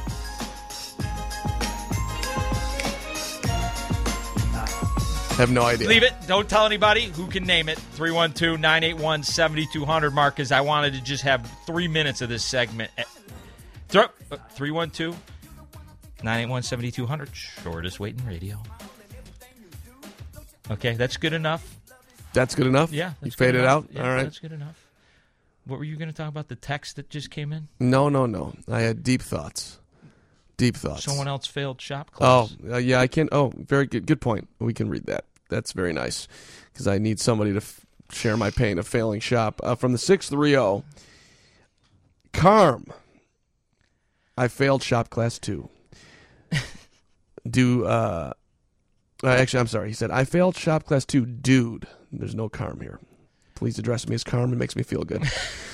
I have no idea. Leave it. Don't tell anybody who can name it. three one two, nine eight one, seven two zero zero, Mark, because I wanted to just have three minutes of this segment. three one two, nine eight one, seven two zero zero. Shortest waiting radio. Okay, that's good enough. That's good enough? Yeah. You that's good faded enough. out? Yeah, All right. That's good enough. What were you going to talk about? The text that just came in? No, no, no. I had deep thoughts. Deep thoughts. Someone else failed shop Oh, class. uh, yeah, I can. Oh, very good. Good point. We can read that. That's very nice because I need somebody to f- share my pain of failing shop. Uh, from the six three zero, Carm. I failed shop class two. Do, uh, uh, actually, I'm sorry. He said, I failed shop class two, dude. There's no Carm here. Please address me as Carm. It makes me feel good.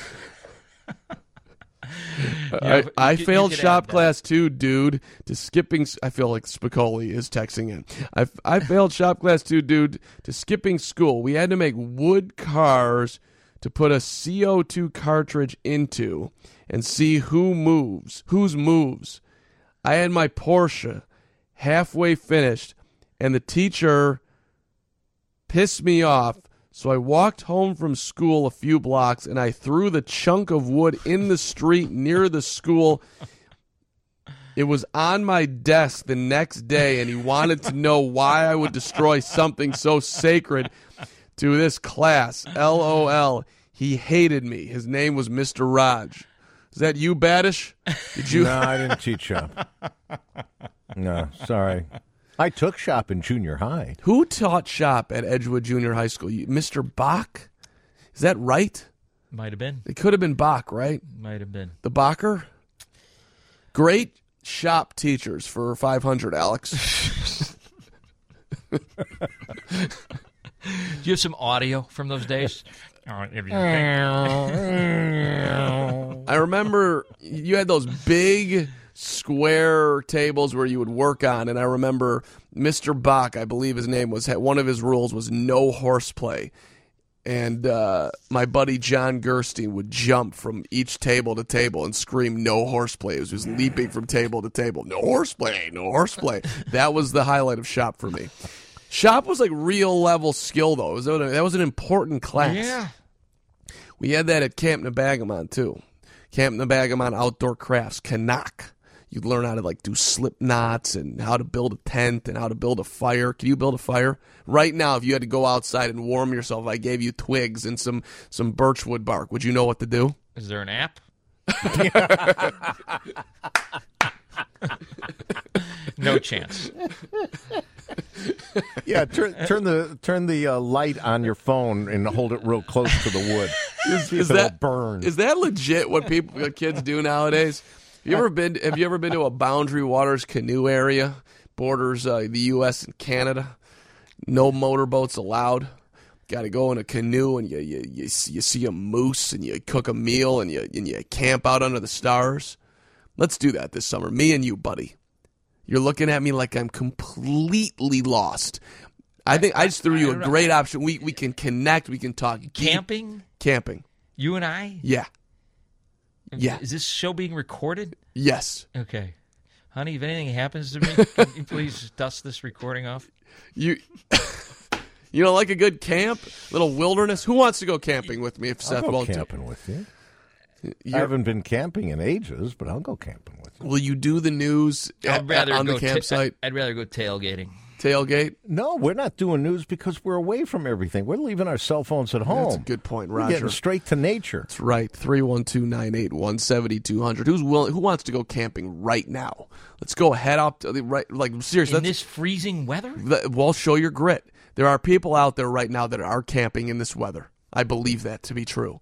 I, you I could- you failed could shop add that. class two, dude, to skipping. I feel like Spicoli is texting in. I, I failed shop class two, dude, to skipping school. We had to make wood cars to put a C O two cartridge into and see who moves, whose moves. I had my Porsche halfway finished, and the teacher pissed me off. So I walked home from school a few blocks, and I threw the chunk of wood in the street near the school. It was on my desk the next day, and he wanted to know why I would destroy something so sacred to this class. L O L. He hated me. His name was Mister Raj. Is that you, Badish? Did you? No, I didn't teach shop. No, sorry. I took shop in junior high. Who taught shop at Edgewood Junior High School? You- Mister Bach? Is that right? Might have been. It could have been Bach, right? Might have been. The Bacher? Great shop teachers for five hundred, Alex. Do you have some audio from those days? Oh, if you I remember you had those big square tables where you would work on. And I remember Mister Bach, I believe his name was, one of his rules was no horseplay. And uh, my buddy John Gerstein would jump from each table to table and scream, no horseplay. He was just leaping from table to table. No horseplay, no horseplay. That was the highlight of shop for me. Shop was like real level skill, though. It was, that was an important class. Yeah. We had that at Camp Nebagamon, too. Camp Nebagamon Outdoor Crafts, Canuck. You'd learn how to like do slip knots and how to build a tent and how to build a fire. Can you build a fire? Right now, if you had to go outside and warm yourself, I gave you twigs and some, some birchwood bark. Would you know what to do? Is there an app? No chance. Yeah, turn turn the turn the uh, light on your phone and hold it real close to the wood. Is, See is if it'll that burn? Is that legit? What people, what kids do nowadays? Have you ever been? Have you ever been to a Boundary Waters canoe area? Borders uh, the U S and Canada. No motorboats allowed. Got to go in a canoe and you you you, you see a moose and you cook a meal and you and you camp out under the stars. Let's do that this summer. Me and you, buddy. You're looking at me like I'm completely lost. I think I just threw you a great option. We we can connect. We can talk deep. Camping? Camping. You and I? Yeah. Yeah. Is this show being recorded? Yes. Okay. Honey, if anything happens to me, can you please dust this recording off? You you don't like a good camp? Little wilderness? Who wants to go camping with me if I'll Seth go won't? camping with you. You're- I haven't been camping in ages, but I'll go camping with you. Will you do the news at, I'd rather on go the ta- campsite? I'd rather go tailgating. Tailgate? No, we're not doing news because we're away from everything. We're leaving our cell phones at home. That's a good point, We're Roger. getting straight to nature. That's right. three one two, nine eight one, seven two zero zero. Who's willing? Who wants to go camping right now? Let's go head up to the right. Like seriously, In let's- this freezing weather? the- well, show your grit. There are people out there right now that are camping in this weather. I believe that to be true.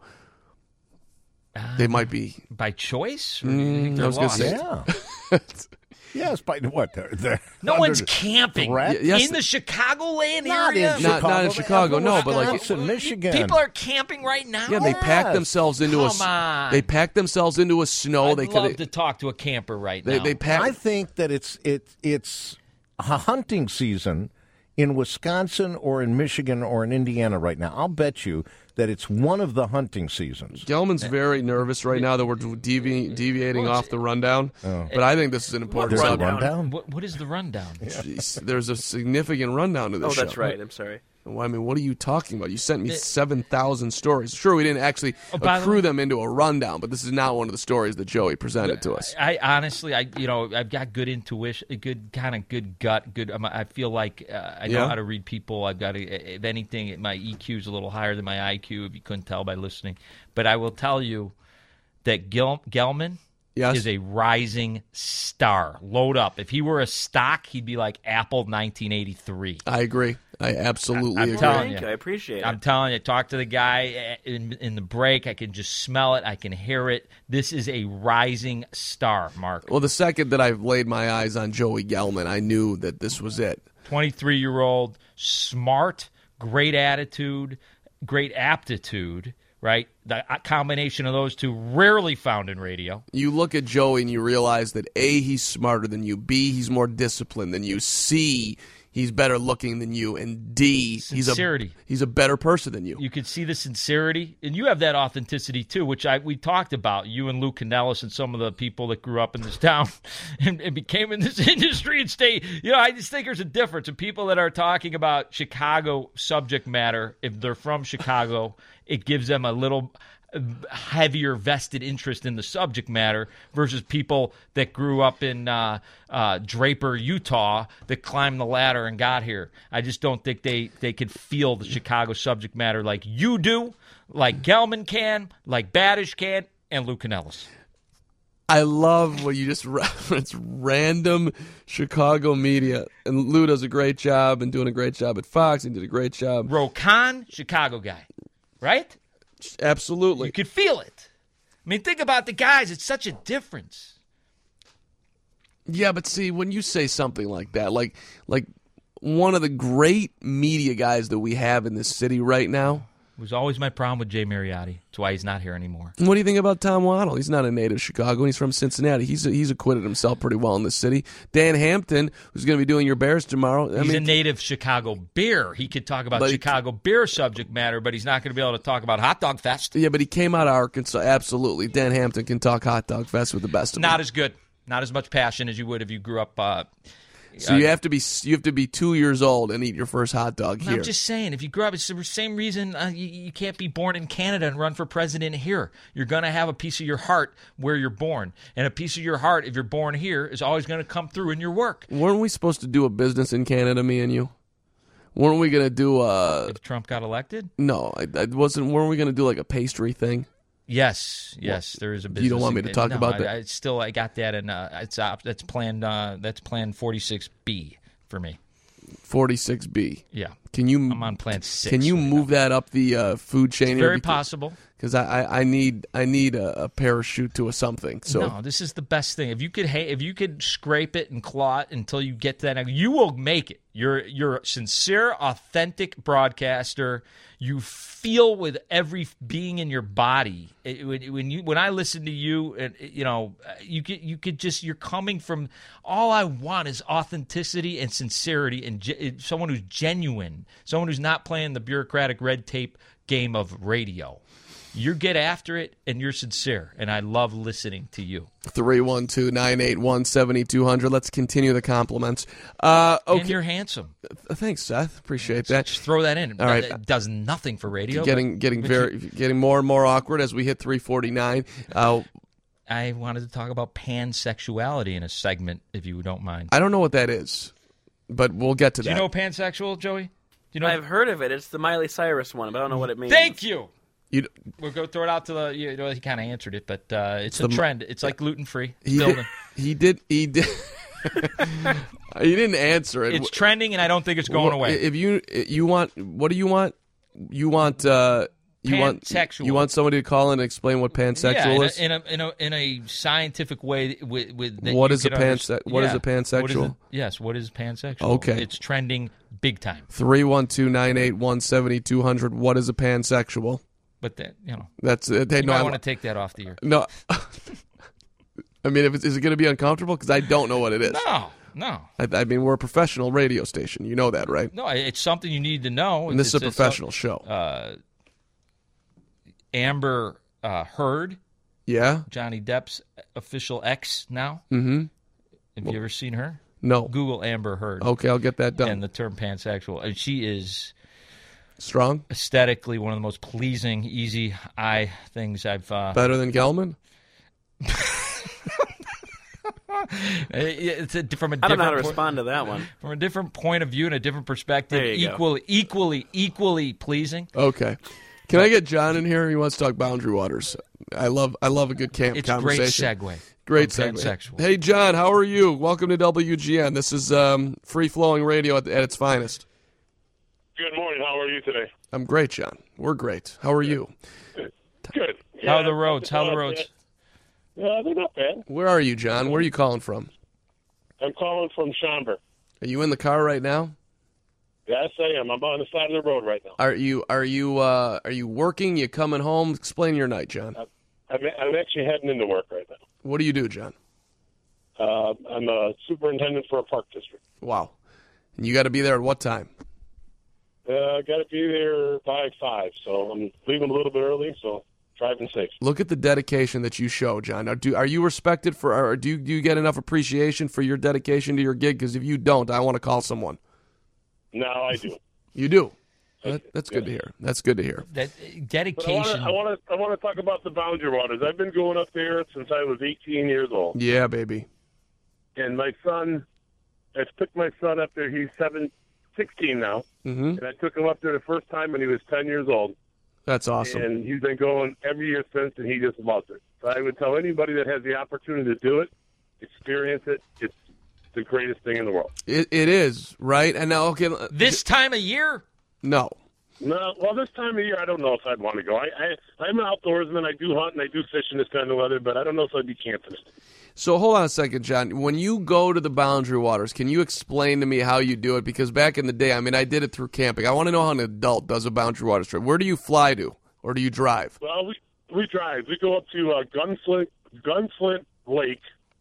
Uh, They might be. By choice? Or do you think Mm, they're I was gonna lost? say- Yeah. Yes, by what? They're, they're No under one's the camping threat? Y- yes, in the Chicagoland Not area. in Not- Chicago. not in Chicago, no, but like- Wisconsin, Michigan. People are camping right now. Yeah, they pack Yes. themselves into a. Come on. They pack themselves into a snow. I'd they love could. to talk to a camper right They now. they pack. I think that it's it it's a hunting season in Wisconsin or in Michigan or in Indiana right now. I'll bet you that it's one of the hunting seasons. Gelman's very nervous right now that we're devi- deviating Well, off the rundown. But I think this is an important There's a subject. rundown. What, what is the rundown? Jeez, there's a significant rundown to this Oh, show. that's right. I'm sorry. Well, I mean, what are you talking about? You sent me seven thousand stories. Sure, we didn't actually Oh, by the accrue way- them into a rundown, but this is not one of the stories that Joey presented to us. I honestly, I you know, I've got good intuition, a good kind of good gut, good. I'm, I feel like uh, I know Yeah? how to read people. I've got to, if anything, my E Q is a little higher than my I Q. If you couldn't tell by listening, but I will tell you that Gel- Gelman Yes? is a rising star. Load up. If he were a stock, he'd be like Apple nineteen eighty-three. I agree. I absolutely I'm agree. telling Thank you. you. I appreciate it. I'm telling you, talk to the guy in, in the break. I can just smell it. I can hear it. This is a rising star, Mark. Well, the second that I laid my eyes on Joey Gelman, I knew that this was it. twenty-three-year-old, smart, great attitude, great aptitude, right? The combination of those two rarely found in radio. You look at Joey and you realize that A, he's smarter than you, B, he's more disciplined than you, C, he's better looking than you, and D, he's a Sincerity. he's a better person than you. You could see the sincerity, and you have that authenticity too, which I we talked about. You and Lou Canellis and some of the people that grew up in this town and, and became in this industry and stay. You know, I just think there's a difference. And people that are talking about Chicago subject matter, if they're from Chicago, it gives them a little heavier vested interest in the subject matter versus people that grew up in uh, uh, Draper, Utah, that climbed the ladder and got here. I just don't think they, they could feel the Chicago subject matter like you do, like Gelman can, like Badish can, and Lou Canellis. I love what you just referenced, random Chicago media. And Lou does a great job and doing a great job at Fox. He did a great job. Rokan, Chicago guy, right? Absolutely. You could feel it. I mean, think about the guys. It's such a difference. Yeah, but see, when you say something like that, like like one of the great media guys that we have in this city right now, was always my problem with Jay Mariotti. That's why he's not here anymore. What do you think about Tom Waddle? He's not a native Chicago. He's from Cincinnati. He's he's acquitted himself pretty well in this city. Dan Hampton, who's going to be doing your Bears tomorrow. I He's mean, a native Chicago beer. He could talk about But- Chicago beer subject matter, but he's not going to be able to talk about Hot Dog Fest. yeah, but he came out of Arkansas. Absolutely, Dan Hampton can talk hot dog fest with the best of them. Not as good. Not as much passion as you would if you grew up. Uh, So you have to be you have to be two years old and eat your first hot dog No, here. I'm just saying, if you grew up, it's the same reason uh, you, you can't be born in Canada and run for president here. You're going to have a piece of your heart where you're born. And a piece of your heart, if you're born here, is always going to come through in your work. Weren't we supposed to do a business in Canada, me and you? Weren't we going to do a... If Trump got elected? No, I, I wasn't. Weren't we going to do like a pastry thing? Yes, yes, there is a business. You don't want me to talk no, about I, that? I still, I got that, and uh, it's uh, that's planned. Uh, that's Plan forty-six B for me. forty-six B. Yeah, Can you? I'm on Plan six. Can you right move that up the uh, food chain? It's here? very Because- possible. Because I, I, I need I need a, a parachute to a something. So No, this is the best thing. If you could, ha- if you could scrape it and claw it until you get to that, you will make it. You're you're a sincere, authentic broadcaster. You feel with every being in your body. It- when, when you when I listen to you, and you know, you could you could just you're coming from. All I want is authenticity and sincerity, and ge- someone who's genuine, someone who's not playing the bureaucratic red tape game of radio. You get after it, and you're sincere, and I love listening to you. three one two, nine eight one, seven two zero zero. Let's continue the compliments. Uh, okay. And you're handsome. Thanks, Seth. Appreciate that. Just throw that in. All right. It does nothing for radio. Getting but- getting but very you- getting more and more awkward as we hit three forty-nine. Uh, I wanted to talk about pansexuality in a segment, if you don't mind. I don't know what that is, but we'll get to Do that. you know pansexual, Joey? Do you know? I've heard of it. It's the Miley Cyrus one, but I don't know what it means. Thank you. You- We'll go throw it out to the. You know, he kind of answered it, but uh, it's a the- trend. It's like gluten free. he did. He did. He did. He didn't answer it. It's trending, and I don't think it's going Well, away. If you you want, what do you want? You want uh, you want Pansexual. you want somebody to call in and explain what pansexual yeah, in is? a, in a in a in a scientific way with with that What you is a can panse- underst- what is yeah. a pansexual? What is it- yes, what is pansexual? Okay. It's trending big time. Three one two nine eight one seventy two hundred. What is a pansexual? But that you know, That's uh, hey, you no, might I, want to take that off the air. no. I mean, if it's, is it going to be uncomfortable? Because I don't know what it is. No, no, I, I mean, we're a professional radio station. You know that, right? no. It's something you need to know. And this is It's- a it's professional show. Uh, Amber uh, Heard, Yeah. Johnny Depp's official ex now. Mm-hmm. Have you ever seen her? No. Google Amber Heard. Okay, I'll get that done. And the term pansexual. And she is Strong. aesthetically one of the most pleasing, easy eye things I've. Uh, Better than Gelman. it's a, from a I don't know how to different po- respond to that one. from a different point of view and a different perspective. There you go. Equally, equally, equally pleasing. Okay. Can I get John in here? He wants to talk Boundary Waters. I love I love a good camp It's a great conversation. segue. Great from segue. pansexual. Hey, John, how are you? Welcome to W G N. This is um, free-flowing radio at, at its finest. Good morning. How are you today? I'm great, John. We're great. How are you? Good. How are the roads? How are the roads? Uh, they're not bad. Where are you, John? Where are you calling from? I'm calling from Schaumburg. Are you in the car right now? Yes, I am. I'm on the side of the road right now. Are you are you uh, are you working? You coming home? Explain your night, John. I'm, I'm actually heading into work right now. What do you do, John? Uh, I'm a superintendent for a park district. Wow. And you got to be there at what time? Uh, got to be there by five, so I'm leaving a little bit early, so driving safe. Look at the dedication that you show, John. Are, do, are you respected for, or do you, do you get enough appreciation for your dedication to your gig? Because if you don't, I want to call someone. No, I do. You do. That, that's good to hear. That's good to hear. That uh, But I want dedication. to I want to I want to talk about the Boundary Waters. I've been going up there since I was eighteen years old, Yeah, baby. and my son, I took my son up there. He's seven, sixteen now, Mm-hmm. and I took him up there the first time when he was ten years old. That's awesome. And he's been going every year since, and he just loves it. So I would tell anybody that has the opportunity to do it, experience it. It's the greatest thing in the world. It, it is, right? And now, okay, This time of year? no. No, well, this time of year, I don't know if I'd want to go. I, I, I'm an outdoorsman. I do hunt and I do fish in this kind of weather, but I don't know if I'd be camping. So hold on a second, John. When you go to the Boundary Waters, can you explain to me how you do it? Because back in the day, I mean, I did it through camping. I want to know how an adult does a Boundary Waters trip. Where do you fly to, or do you drive? Well, we we drive. We go up to uh, Gunflint Gunflint Lake,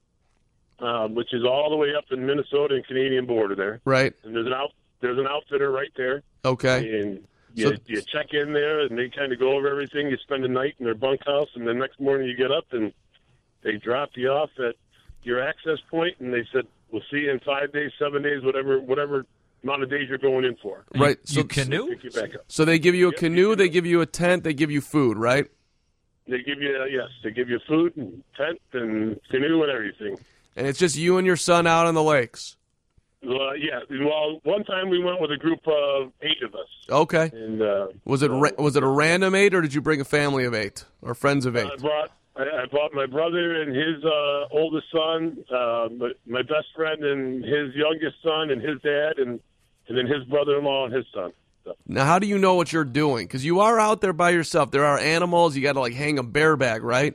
um, which is all the way up in Minnesota and Canadian border there. Right. And there's an out there's an outfitter right there. Okay. And you, So- you check in there, and they kind of go over everything. You spend the night in their bunkhouse, and the next morning you get up and they drop you off at your access point, and they said, "We'll see you in five days, seven days, whatever, whatever amount of days you're going in for." Right. You So, canoe? Pick you back up. so they give you a Yep, canoe, you they do. give you a tent, they give you food, right? They give you uh, yes, they give you food and tent and canoe and everything. And it's just you and your son out on the lakes. Well, yeah. Well, one time we went with a group of eight of us, Okay. and uh, Was it ra- was it a random eight, or did you bring a family of eight or friends of eight? I brought I, I brought my brother and his uh, oldest son, uh, my, my best friend and his youngest son and his dad, and and then his brother-in-law and his son. So, Now, how do you know what you're doing? Because you are out there by yourself. There are animals. You got to like hang a bear bag, right?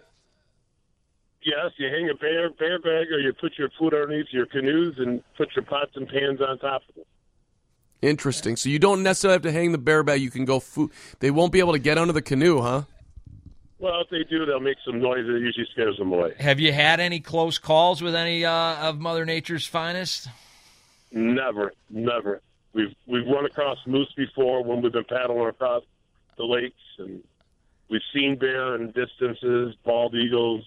yes, you hang a bear bear bag, or you put your food underneath your canoes and put your pots and pans on top of it. Interesting. So you don't necessarily have to hang the bear bag. You can go food. They won't be able to get under the canoe, huh? Well, if they do, they'll make some noise that usually scares them away. Have you had any close calls with any uh, of Mother Nature's finest? Never, never. We've we've run across moose before when we've been paddling across the lakes, and we've seen bear in distances, bald eagles.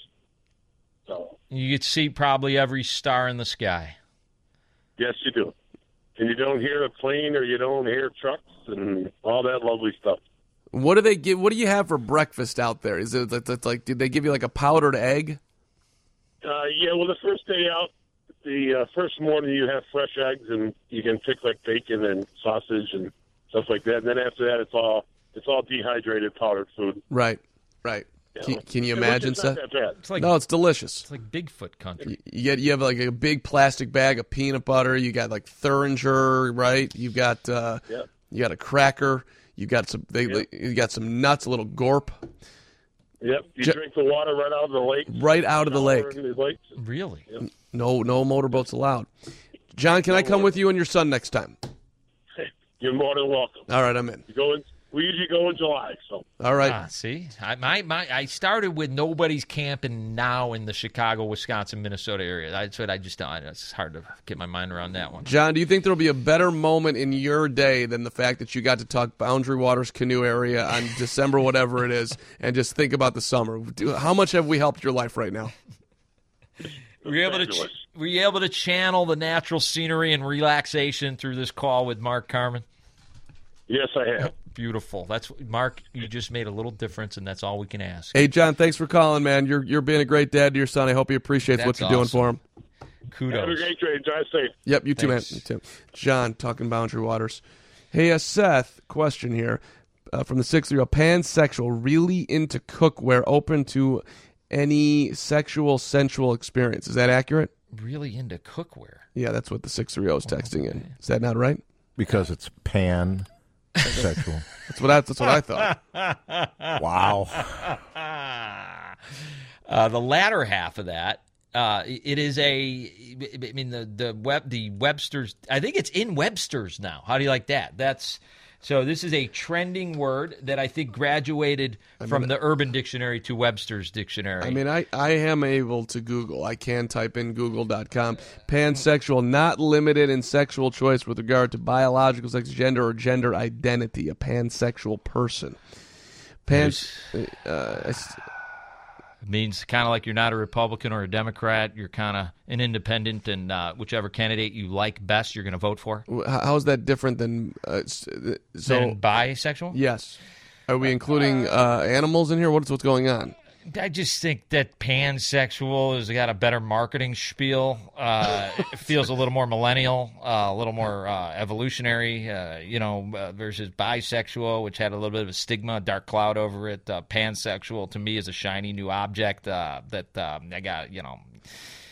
So You could see probably every star in the sky. yes, you do. And you don't hear a plane, or you don't hear trucks, and all that lovely stuff. What do they give? What do you have for breakfast out there? Is it it's like did they give you like a powdered egg? Uh, yeah, well, the first day out, the uh, first morning you have fresh eggs, and you can pick like bacon and sausage and stuff like that. And then after that, it's all it's all dehydrated powdered food. Right, right. You Can, know? can you And which imagine, is not Seth? that bad. It's like No, it's delicious. it's like Bigfoot country. You get you have like a big plastic bag of peanut butter. You got like Thuringer, right? You've got uh, Yeah. you got a cracker. You got some. They, Yep. you got some nuts, a little gorp, Yep, you Ju- drink the water right out of the lake. right out of the lake. Shower in the lake. Really? No, no motorboats allowed. John, can I come with you and your son next time? You're more than welcome. All right, I'm in. You go in, we usually go in July, so All right. Ah, see, I my, my I started with nobody's camping now in the Chicago, Wisconsin, Minnesota area. That's what I just I, it's hard to get my mind around that one. John, do you think there will be a better moment in your day than the fact that you got to talk Boundary Waters canoe area on December, whatever it is, and just think about the summer? Do- How much have we helped your life right now? Were you able to ch- fabulous. were you able to channel the natural scenery and relaxation through this call with Mark Carman? yes, I have. Beautiful. That's Mark. You just made a little difference, and that's all we can ask. Hey, John, thanks for calling, man. You're you're being a great dad to your son. I hope he appreciates what That's you're doing awesome. for him. Have a Kudos. great day. Drive safe. Yep, you too, Thanks. man. You too. John, talking Boundary Waters. Hey, uh, Seth, question here uh, from the six three oh. Pansexual, really into cookware, open to any sexual, sensual experience. Is that accurate? Really into cookware. Yeah, that's what the six three oh is texting in. Is that not right? Because it's pan sexual. That's what I, that's what I thought. Wow. Uh, the latter half of that, uh, it is a. I mean, the the web the Webster's. I think it's in Webster's now. How do you like that? That's so. This is a trending word that I think graduated from the Urban Dictionary to Webster's Dictionary. I mean, I, I am able to Google. I can type in google dot com. Pansexual, not limited in sexual choice with regard to biological sex, gender, or gender identity. A pansexual person. Pans. Uh, I s- means kind of like you're not a Republican or a Democrat. You're kind of an independent, and uh, whichever candidate you like best, you're going to vote for. how how is that different than uh, s- so? Than bisexual? Yes. Are we including uh, animals in here? What's what's going on? I just think that pansexual has got a better marketing spiel. Uh, it feels a little more millennial, uh, a little more uh, evolutionary, uh, you know, uh, versus bisexual, which had a little bit of a stigma, dark cloud over it. Uh, pansexual, to me, is a shiny new object uh, that um, I got, you know,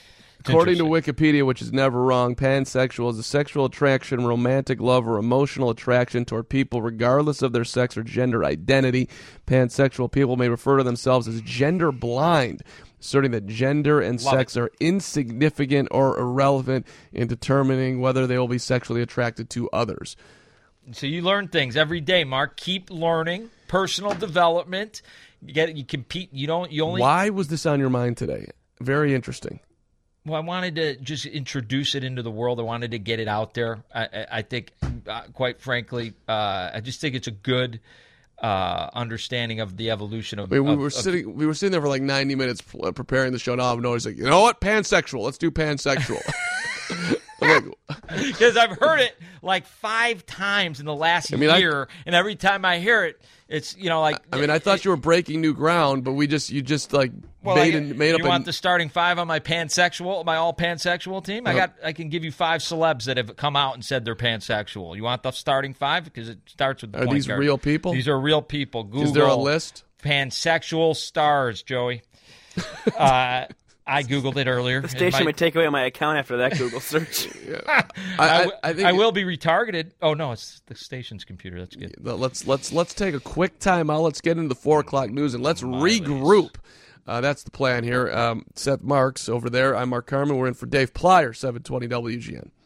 According to Wikipedia, which is never wrong, pansexual is a sexual attraction, romantic love, or emotional attraction toward people regardless of their sex or gender identity. Pansexual people may refer to themselves as gender blind, asserting that gender and Love sex it. are insignificant or irrelevant in determining whether they will be sexually attracted to others. So you learn things every day, Mark. Keep learning. Personal development. You get you compete. You don't. You only. Why was this on your mind today? Very interesting. Well, I wanted to just introduce it into the world. I wanted to get it out there. I, I, I think, uh, quite frankly, uh, I just think it's a good uh, understanding of the evolution of. I mean, we of- were of- sitting. We were sitting there for like ninety minutes uh, preparing the show. Now I'm always like, you know what, pansexual. Let's do pansexual. I'm like, Because I've heard it like five times in the last I mean, I- year, and every time I hear it, it's you know like. I mean, I thought you were breaking new ground, but we just you just like Well, made I- and made you up. want an- the starting five on my pansexual, my all pansexual team? I Uh-huh. got. I can give you five celebs that have come out and said they're pansexual. You want the starting five because it starts with the Are point these guard. real people? These are real people. Google. Is there a list? Pansexual stars, Joey. uh, I googled it earlier. The station It would take away my account after that Google search. I, I, I, w- I think I will be retargeted. Oh no, it's the station's computer. That's good. Let's let's let's take a quick time out. Let's get into the four o'clock news and let's regroup. Uh, that's the plan here. Um, Seth Marks over there. I'm Mark Carmen. We're in for Dave Plyer, seven twenty W G N.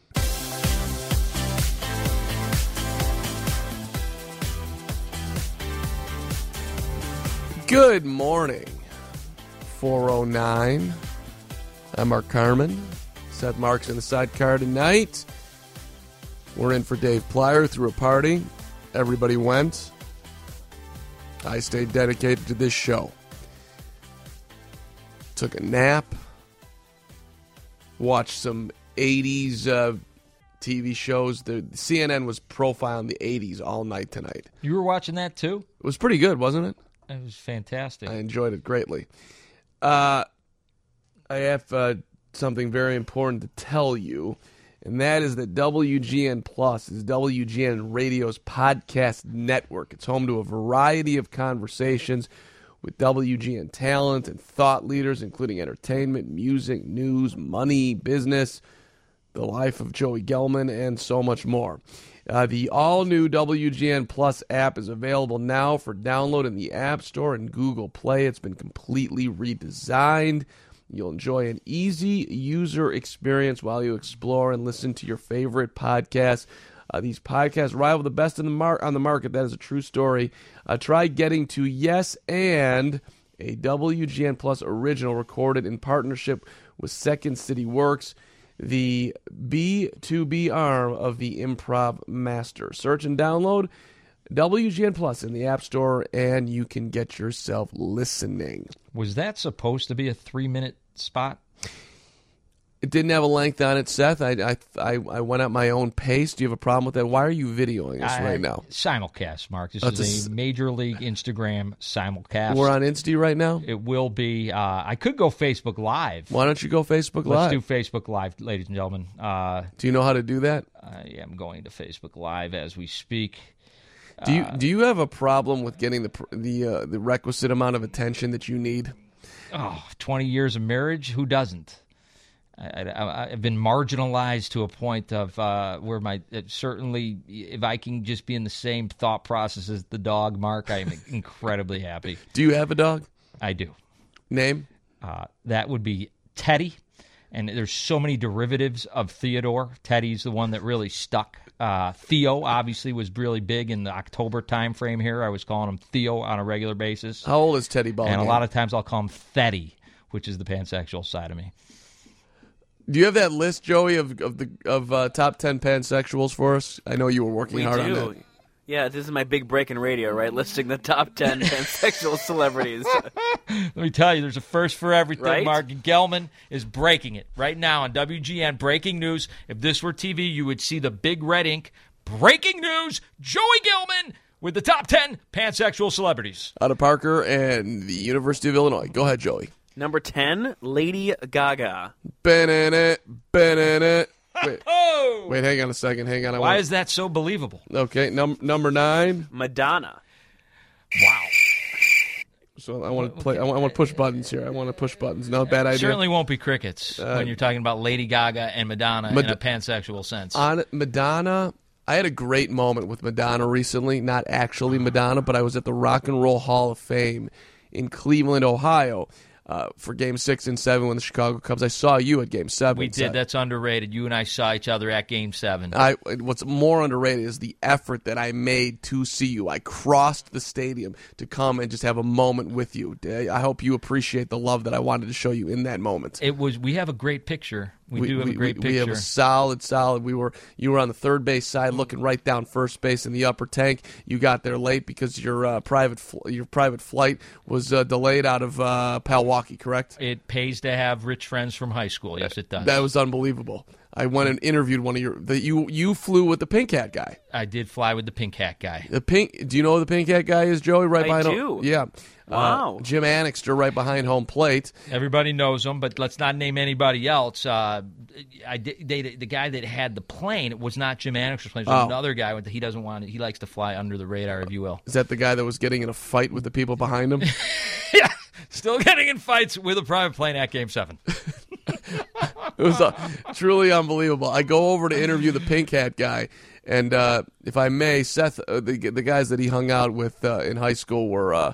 Good morning. four oh nine. I'm Mark Carmen. Seth Marks in the sidecar tonight. We're in for Dave Plyer. Threw a party. Everybody went. I stayed dedicated to this show. Took a nap. Watched some eighties uh, T V shows. The C N N was profiling the eighties all night tonight. You were watching that too? It was pretty good, wasn't it? It was fantastic. I enjoyed it greatly. Uh, I have uh, something very important to tell you, and that is that W G N Plus is W G N Radio's podcast network. It's home to a variety of conversations with W G N talent and thought leaders, including entertainment, music, news, money, business, the life of Joey Gelman, and so much more. Uh, the all-new W G N Plus app is available now for download in the App Store and Google Play. It's been completely redesigned. You'll enjoy an easy user experience while you explore and listen to your favorite podcasts. Uh, these podcasts rival the best in the mar- on the market. That is a true story. Uh, try getting to Yes and, a W G N Plus original recorded in partnership with Second City Works, the B two B arm of the Improv Master. Search and download W G N Plus in the App Store, and you can get yourself listening. Was that supposed to be a three-minute spot? It didn't have a length on it, Seth. I, I, I, I went at my own pace. Do you have a problem with that? Why are you videoing us I- right now? Simulcast, Mark. This That's is a a, s- Major League Instagram simulcast. We're on Insta right now? It will be. Uh, I could go Facebook Live. Why don't you go Facebook Let's Live? do Facebook Live, ladies and gentlemen. Uh, Do you know how to do that? I am going to Facebook Live as we speak. Do you do you have a problem with getting the pr- the uh, the requisite amount of attention that you need? Oh, twenty years of marriage? Who doesn't? I, I, I've been marginalized to a point of uh, where my it certainly, if I can just be in the same thought process as the dog, Mark, I am incredibly happy. Do you have a dog? I do. Name? Uh, that would be Teddy, and there's so many derivatives of Theodore. Teddy's the one that really stuck. Uh, Theo obviously was really big in the October time frame here. I was calling him Theo on a regular basis. How old is Teddy Ball? And a lot of times I'll call him Thetty, which is the pansexual side of me. Do you have that list, Joey, of of the of uh, top ten pansexuals for us? I know you were working We hard on do. that. Yeah, this is my big break in radio, right? Listing the top ten pansexual celebrities. Let me tell you, there's a first for everything, Right? Mark. Gelman is breaking it right now on W G N. Breaking news. If this were T V, you would see the big red ink. Breaking news, Joey Gelman with the top ten pansexual celebrities. Out of Parker and the University of Illinois. Go ahead, Joey. Number ten, Lady Gaga. Ben in it, Ben in it. Wait, Oh! wait, hang on a second. Hang on. I Why want- is that so believable? Okay, num- number nine. Madonna. Wow. So I want to play. I want, I want to push buttons here. I want to push buttons. No bad idea. Certainly won't be crickets Uh, when you're talking about Lady Gaga and Madonna Mad- in a pansexual sense. On Madonna, I had a great moment with Madonna recently. Not actually Madonna, but I was at the Rock and Roll Hall of Fame in Cleveland, Ohio, uh, for Game Six and Seven when the Chicago Cubs. I saw you at Game Seven. we did. Seth. That's underrated. You and I saw each other at Game Seven. I, what's more underrated is the effort that I made to see you. I crossed the stadium to come and just have a moment with you. I hope you appreciate the love that I wanted to show you in that moment. It was. We have a great picture. We, do have a great we, picture. We have a solid, solid. We were you were on the third base side, looking right down first base in the upper tank. You got there late because your uh, private fl- your private flight was uh, delayed out of uh, Palwaukee, correct? It pays to have rich friends from high school. Yes, it does. That was unbelievable. I went and interviewed one of your. The, you you flew with the Pink Hat guy. I did fly with the Pink Hat guy. The pink. Do you know who the Pink Hat guy is, Joey? Right I behind. do. Home, yeah. Wow. Uh, Jim Annixter, right behind home plate. Everybody knows him, but let's not name anybody else. Uh, I did, they, the guy that had the plane, it was not Jim Annixter's plane. It was Oh. another guy. He doesn't want it. He likes to fly under the radar, if you will. Is that the guy that was getting in a fight with the people behind him? Yeah, still getting in fights with a private plane at Game Seven. It was uh, truly unbelievable. I go over to interview the Pink Hat guy, and uh, if I may, Seth, uh, the the guys that he hung out with uh, in high school were uh,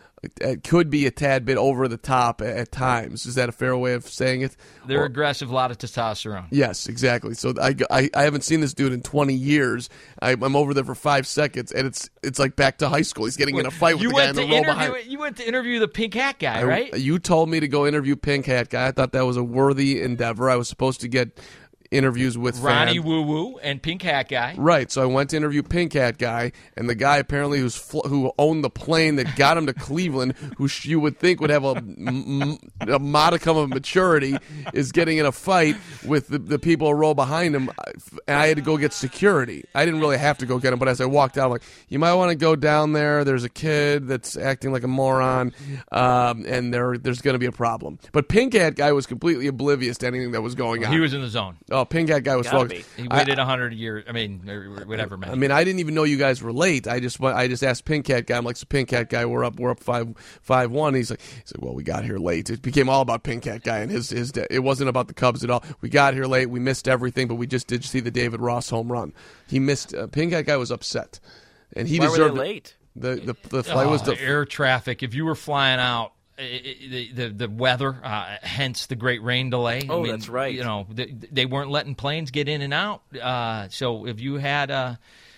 it could be a tad bit over the top at, at times. Is that a fair way of saying it? They're Or- aggressive, a lot of testosterone. Yes, exactly. So I, I, I haven't seen this dude in twenty years. I, I'm over there for five seconds, and it's it's like back to high school. He's getting in a fight with You the guy in went the to row interview. behind. You went to interview the Pink Hat guy, I- right? You told me to go interview Pink Hat guy. I thought that was a worthy endeavor. I was supposed to get interviews with Ronnie fans. Woo Woo and Pink Hat guy. Right, so I went to interview Pink Hat guy, and the guy apparently who's fl- who owned the plane that got him to Cleveland, who sh- you would think would have a, m- a modicum of maturity, is getting in a fight with the, the people a row behind him, and I had to go get security. I didn't really have to go get him, but as I walked out, I'm like, you might want to go down there. There's a kid that's acting like a moron, um, and there there's going to be a problem. But Pink Hat guy was completely oblivious to anything that was going on. He was in the zone. Oh, Pink Hat guy was Gotta focused. be. He I- waited a hundred years. I mean, or whatever, man. I mean, I didn't even know you guys were late. I just went, I just asked Pink Hat guy. I'm like, so Pink Hat guy, we're up, we're up five, five one. He's like, he's like, well, we got here late. It became all about Pink Hat guy and his his. Day. It wasn't about the Cubs at all. We got here late. We missed everything, but we just did see the David Ross home run. He missed. Uh, Pink Hat guy was upset, and he Why were they deserved it. late? The the the flight was Oh, the air traffic. If you were flying out, i- i- the the, the weather, uh, hence the great rain delay. Oh, I mean, that's right. You know, they, they weren't letting planes get in and out. Uh, so if you had, uh,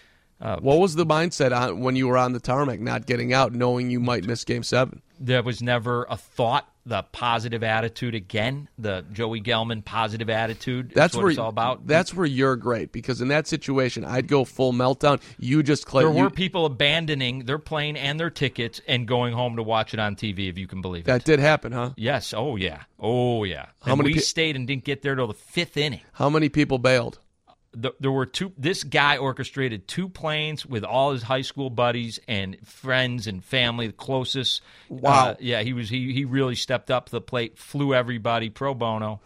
What was the mindset on when you were on the tarmac, not getting out, knowing you might miss Game Seven? there was never a thought. The positive attitude again, the Joey Gelman positive attitude. That's what where it's all about. That's where you're great, because in that situation, I'd go full meltdown. You just clay. There you, were people abandoning their plane and their tickets and going home to watch it on T V, if you can believe it. that did happen, huh? Yes. Oh, yeah. Oh, yeah. How and many we pe- stayed and didn't get there till the fifth inning. How many people bailed? The, there were two. This guy orchestrated two planes with all his high school buddies and friends and family, the closest. Wow. Uh, yeah, he was. He he really stepped up to the plate, flew everybody pro bono.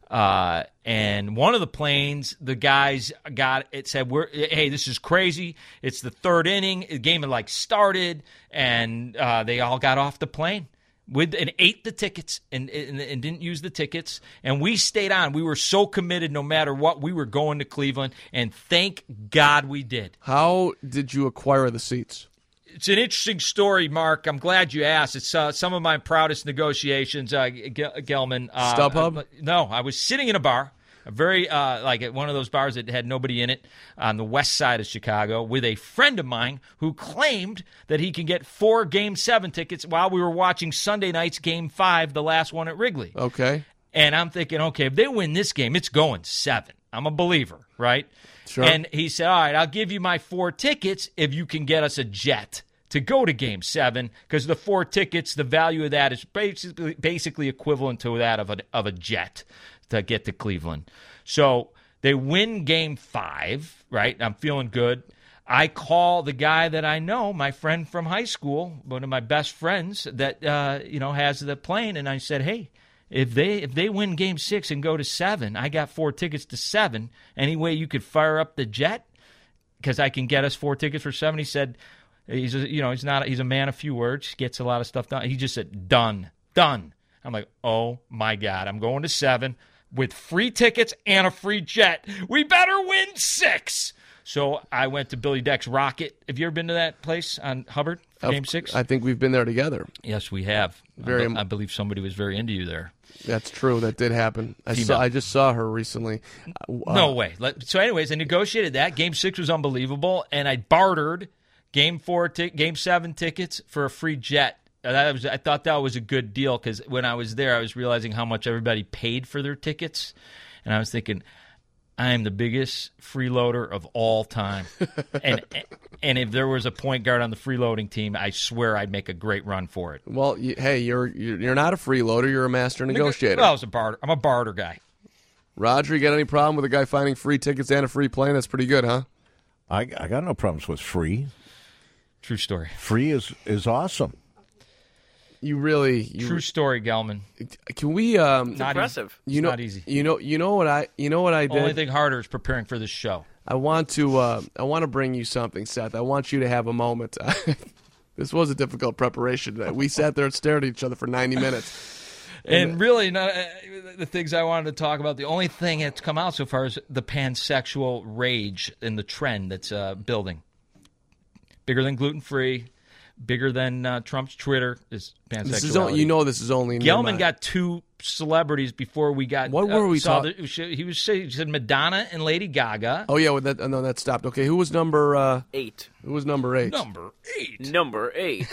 Uh, and one of the planes, the guys got it said, "We're hey, this is crazy. It's the third inning. The game had like started, and uh, they all got off the plane." With and ate the tickets and, and and didn't use the tickets, and we stayed on. We were so committed, no matter what. We were going to Cleveland, and thank God we did. How did you acquire the seats? It's an interesting story, Mark. I'm glad you asked. It's uh, some of my proudest negotiations, uh, G- Gelman. Uh, StubHub? uh, no, I was sitting in a bar, a very uh, like at one of those bars that had nobody in it on the west side of Chicago, with a friend of mine who claimed that he can get four Game Seven tickets while we were watching Sunday night's Game Five, the last one at Wrigley. Okay. And I'm thinking, okay, if they win this game, it's going seven. I'm a believer, right? Sure. And he said, all right, I'll give you my four tickets if you can get us a jet to go to Game Seven, because the four tickets, the value of that is basically basically equivalent to that of a of a jet to get to Cleveland. So they win Game Five, right? I'm feeling good. I call the guy that I know, my friend from high school, one of my best friends that uh, you know has the plane, and I said, hey, if they if they win Game Six and go to seven, I got four tickets to seven. Any way you could fire up the jet, because I can get us four tickets for seven? He said, He's a, you know he's not he's a man of few words. Gets a lot of stuff done. He just said done, done. I'm like, oh my God, I'm going to seven with free tickets and a free jet. We better win six. So I went to Billy Deck's Rocket. Have you ever been to that place on Hubbard for Game Six? I think we've been there together. Yes, we have. Very, I, be- I believe somebody was very into you there. That's true. That did happen. I Female. saw. I just saw her recently. Uh, No way. Let- So, anyways, I negotiated that. Game Six was unbelievable, and I bartered Game Four, t- Game Seven tickets for a free jet. Uh, That was, I thought that was a good deal because when I was there, I was realizing how much everybody paid for their tickets, and I was thinking, I am the biggest freeloader of all time, and and if there was a point guard on the freeloading team, I swear I'd make a great run for it. Well, you, hey, you're, you're you're not a freeloader. You're a master negotiator. Well, I was a barter. I'm a barter guy. Roger, you got any problem with a guy finding free tickets and a free plane? That's pretty good, huh? I, I got no problems with free. True story. Free is, is awesome. You really, you, True story, Gelman. Can we? Um, Not impressive. Easy. you It's know, not easy. You know, you know what I, you know what I did. Only thing harder is preparing for this show. I want to, uh, I want to bring you something, Seth. I want you to have a moment. This was a difficult preparation today. We sat there and stared at each other for ninety minutes. And really, not, uh, the things I wanted to talk about, the only thing that's come out so far is the pansexual rage and the trend that's uh, building. Bigger than gluten-free, bigger than uh, Trump's Twitter is pansexuality. This is, on- you know, this is only in your Gelman mind. got two celebrities before we got. What were we saw talk- the- He was saying, he said Madonna and Lady Gaga. Oh yeah, well, that, no, that stopped. Okay, who was number? Uh, Eight. who was number eight? Number eight. Number eight.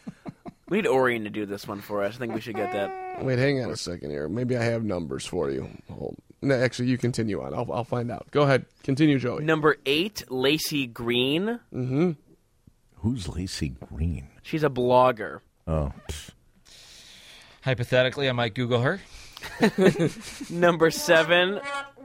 We need Orion to do this one for us. I think we should get that. Wait, hang on a second here. Maybe I have numbers for you. Hold. No, actually, you continue on. I'll, I'll find out. Go ahead. Continue, Joey. Number eight, Lacey Green. Mm-hmm. Who's Lacey Green? She's a blogger. Oh. Hypothetically, I might Google her. Number seven.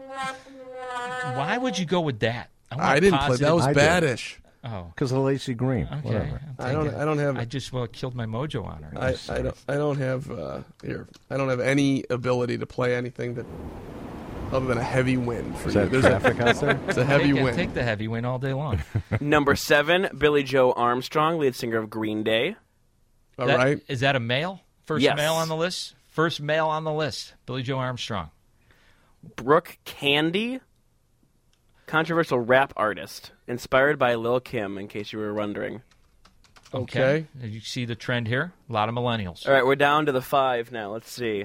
Why would you go with that? want I didn't play. positive- That was I did. baddish. Oh, Because of Lacey Green. okay. Whatever. I'll I take don't. it. I don't have. I just well killed my mojo on her. I, I don't. I don't have uh, here. I don't have any ability to play anything that other than a heavy wind for Is you. that There's traffic out there? a, it's a heavy take, it- wind. take the heavy win all day long. Number seven, Billy Joe Armstrong, lead singer of Green Day. All That- right. Is that a male? First Yes. male on the list? First male on the list. Billy Joe Armstrong. Brooke Candy, controversial rap artist, inspired by Lil Kim, in case you were wondering. Okay. You see the trend here? A lot of millennials. All right, we're down to the five now. Let's see.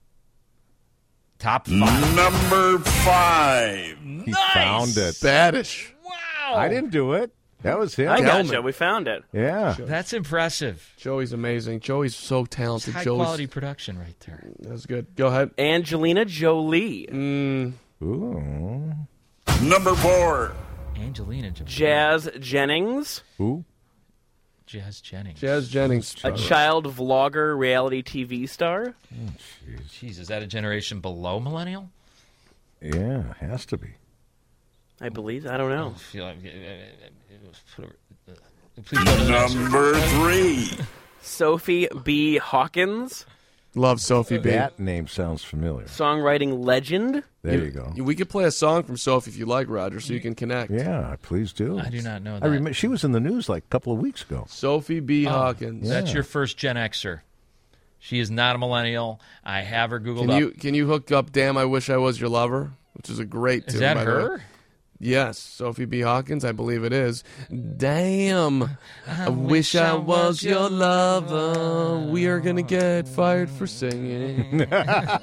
Top five. Number five. He found it. Baddish. Wow. I didn't do it. That was him. I Gelman. gotcha. We found it. Yeah. That's impressive. Joey's amazing. Joey's so It's talented. high Joey's quality production right there. That's good. Go ahead. Angelina Jolie, Mm, Ooh. Number four. Angelina Jolie. Jazz Jennings, Who? Jazz Jennings. Jazz Jennings. a child vlogger, reality T V star. Jeez, is that a generation below millennial? Yeah, has to be. I believe. I don't know. I feel like, uh, uh, uh, please go to the next one. Number three. Sophie B. Hawkins, Love Sophie B. That name sounds familiar. songwriting legend. There you go. We could play a song from Sophie if you like, Roger, so you can connect. Yeah, please do. I do not know that. I remember she was in the news like a couple of weeks ago. Sophie B. Oh, Hawkins. That's Yeah. your first Gen Xer. She is not a millennial. I have her Googled Can up. you can you hook up "Damn I Wish I Was Your Lover," which is a great Is tune. that by the way. her? Yes, Sophie B. Hawkins, I believe it is. Damn, I wish I was your lover. We are gonna get fired for singing. It's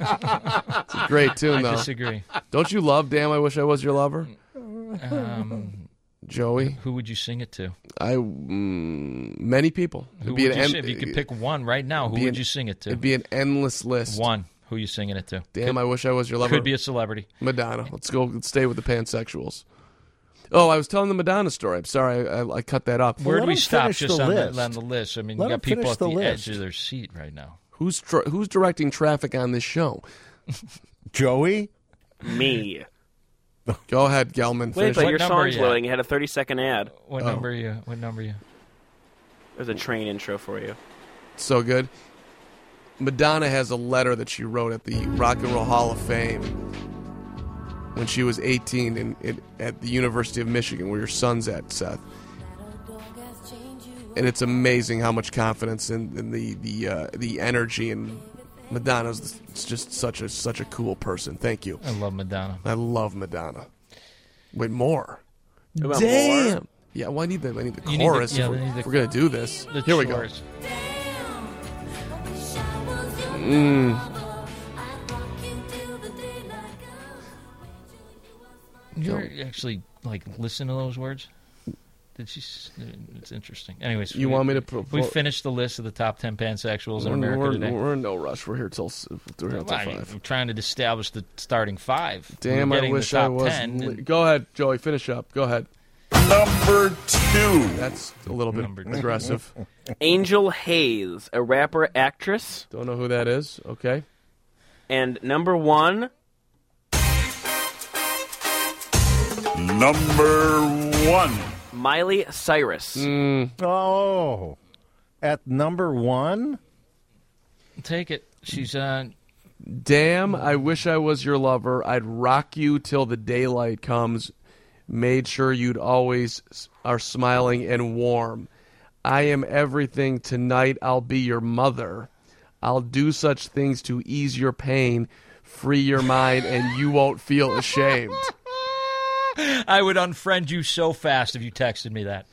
a great tune, I though. disagree. Don't you love "Damn I Wish I Was Your Lover," Um, Joey? who would you sing it to? I mm, many people. Who It'd be would an you en- sing? If you could pick one right now, who be would an- you sing it to? It'd be an endless list. One. Who are you singing it to? Damn, I wish I was your lover. Could be a celebrity. Madonna. Let's go. Let's stay with the pansexuals. Oh, I was telling the Madonna story. I'm sorry, I, I, I cut that off. Well, Where let do we him stop finish just the on list. the, on the list? I mean, Let you got him people finish at the, the edge list. of their seat right now. Who's tr- who's directing traffic on this show? Joey? Me. Go ahead, Gelman. Wait, Finish but What your number are song's you at? loading. You had a thirty second ad. What Oh. number are you? What number are you? There's a train intro for you. So good. Madonna has a letter that she wrote at the Rock and Roll Hall of Fame when she was eighteen in, in, at the University of Michigan, where your son's at, Seth. and it's amazing how much confidence and, and the the uh, the energy and Madonna's just such a such a cool person. Thank you. I love Madonna. I love Madonna. Wait, more. About Damn. more? Yeah, well, I need the I need the You need the- chorus. yeah, if they we're, need the- if we're gonna do this. The Here we go. chorus. Mm. You ever actually like listen to those words? Did she? s- It's interesting. Anyways, You we, want me to pro- We pro- finished the list of the top ten pansexuals in We're, America we're, today. we're in no rush. We're here till s- we're here till Well, I mean, five. I'm trying to establish the starting five. Damn, We're I getting wish the I top was. ten, li- and- Go ahead, Joey. Finish up. Go ahead. Number two. That's a little bit Number two. aggressive. Angel Hayes, a rapper actress. Don't know who that is. Okay. And number one, Number one. Miley Cyrus. Mm. Oh, at number one? Take it. She's uh, Damn, I wish I was your lover. I'd rock you till the daylight comes. Made sure you'd always s- are smiling and warm. I am everything tonight. I'll be your mother. I'll do such things to ease your pain, free your mind, and you won't feel ashamed. I would unfriend you so fast if you texted me that.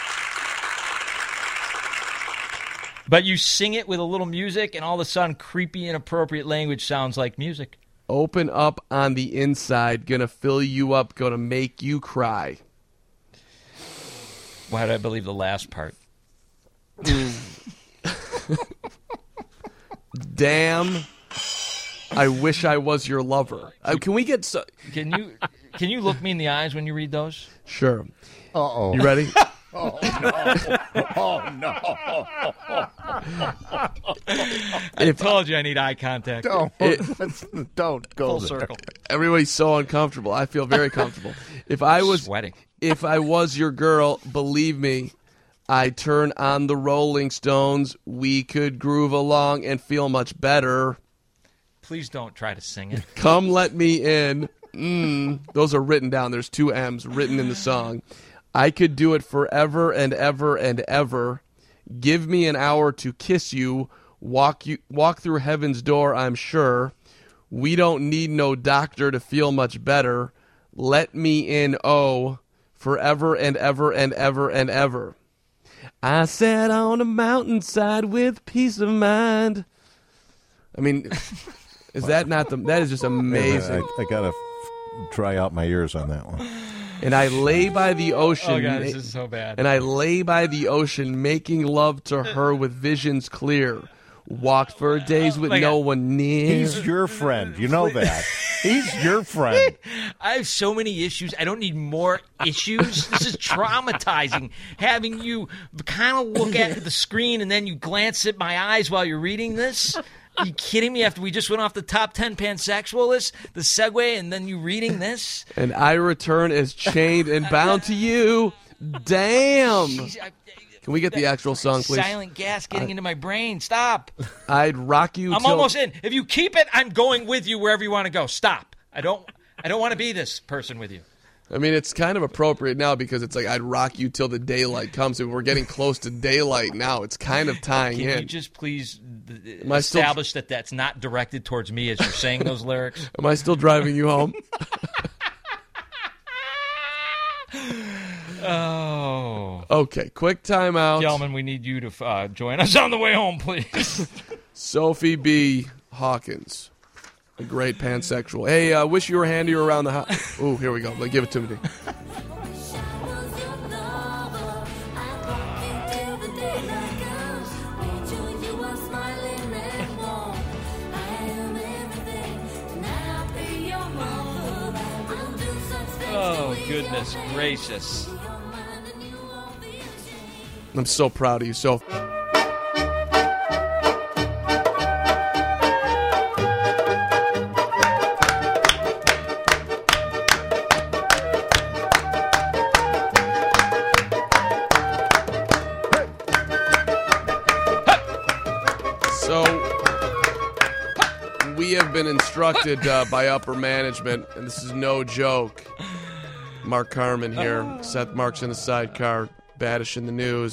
But you sing it with a little music, and all of a sudden, creepy, inappropriate language sounds like music. Open up on the inside. Gonna fill you up. Gonna make you cry. Why did I believe the last part? Damn. I wish I was your lover. Uh, can we get so- Can you can you look me in the eyes when you read those? Sure. Uh-oh. You ready? Oh, no. Oh, no. I told you I need eye contact. Don't, It- don't go Full there. circle. Everybody's so uncomfortable. I feel very comfortable. If I was Sweating. if I was your girl, believe me, I'd turn on the Rolling Stones. We could groove along and feel much better. Please don't try to sing it. Come let me in. Mm, those are written down. There's two M's written in the song. I could do it forever and ever and ever. Give me an hour to kiss you. Walk you walk through heaven's door, I'm sure. We don't need no doctor to feel much better. Let me in, oh, forever and ever and ever and ever. I sat on a mountainside with peace of mind. I mean, is that not the? That is just amazing. I, I gotta f- dry out my ears on that one. And I lay by the ocean. Oh, God, this ma- is so bad. And I lay by the ocean, making love to her with visions clear. Walked for days with my no God. one near. He's your friend. You know that. He's your friend. I have so many issues. I don't need more issues. This is traumatizing. Having you kind of look at the screen and then you glance at my eyes while you're reading this. Are you kidding me? After we just went off the top ten pansexual list, the segue, and then you reading this? And I return as chained and bound to you. Damn. Jeez, I- Can we get the actual song, please? Silent gas getting into my brain. Stop. I'd rock you I'm till... almost in. If you keep it, I'm going with you wherever you want to go. Stop. I don't. I don't want to be this person with you. I mean, it's kind of appropriate now because it's like I'd rock you till the daylight comes. And we're getting close to daylight now. It's kind of tying Can in. you just please th- Am I still- establish that that's not directed towards me as you're saying those lyrics? Am I still driving you home? Oh. Okay, quick timeout. Gelman, we need you to uh, join us on the way home, please. Sophie B. Hawkins, a great pansexual. Hey, I uh, wish you were handier around the house. Oh, here we go. Like, give it to me. Oh, goodness gracious. I'm so proud of you, Soph. So, we have been instructed uh, by upper management, and this is no joke. Mark Carman here, Seth Marks in the sidecar, Badish in the news,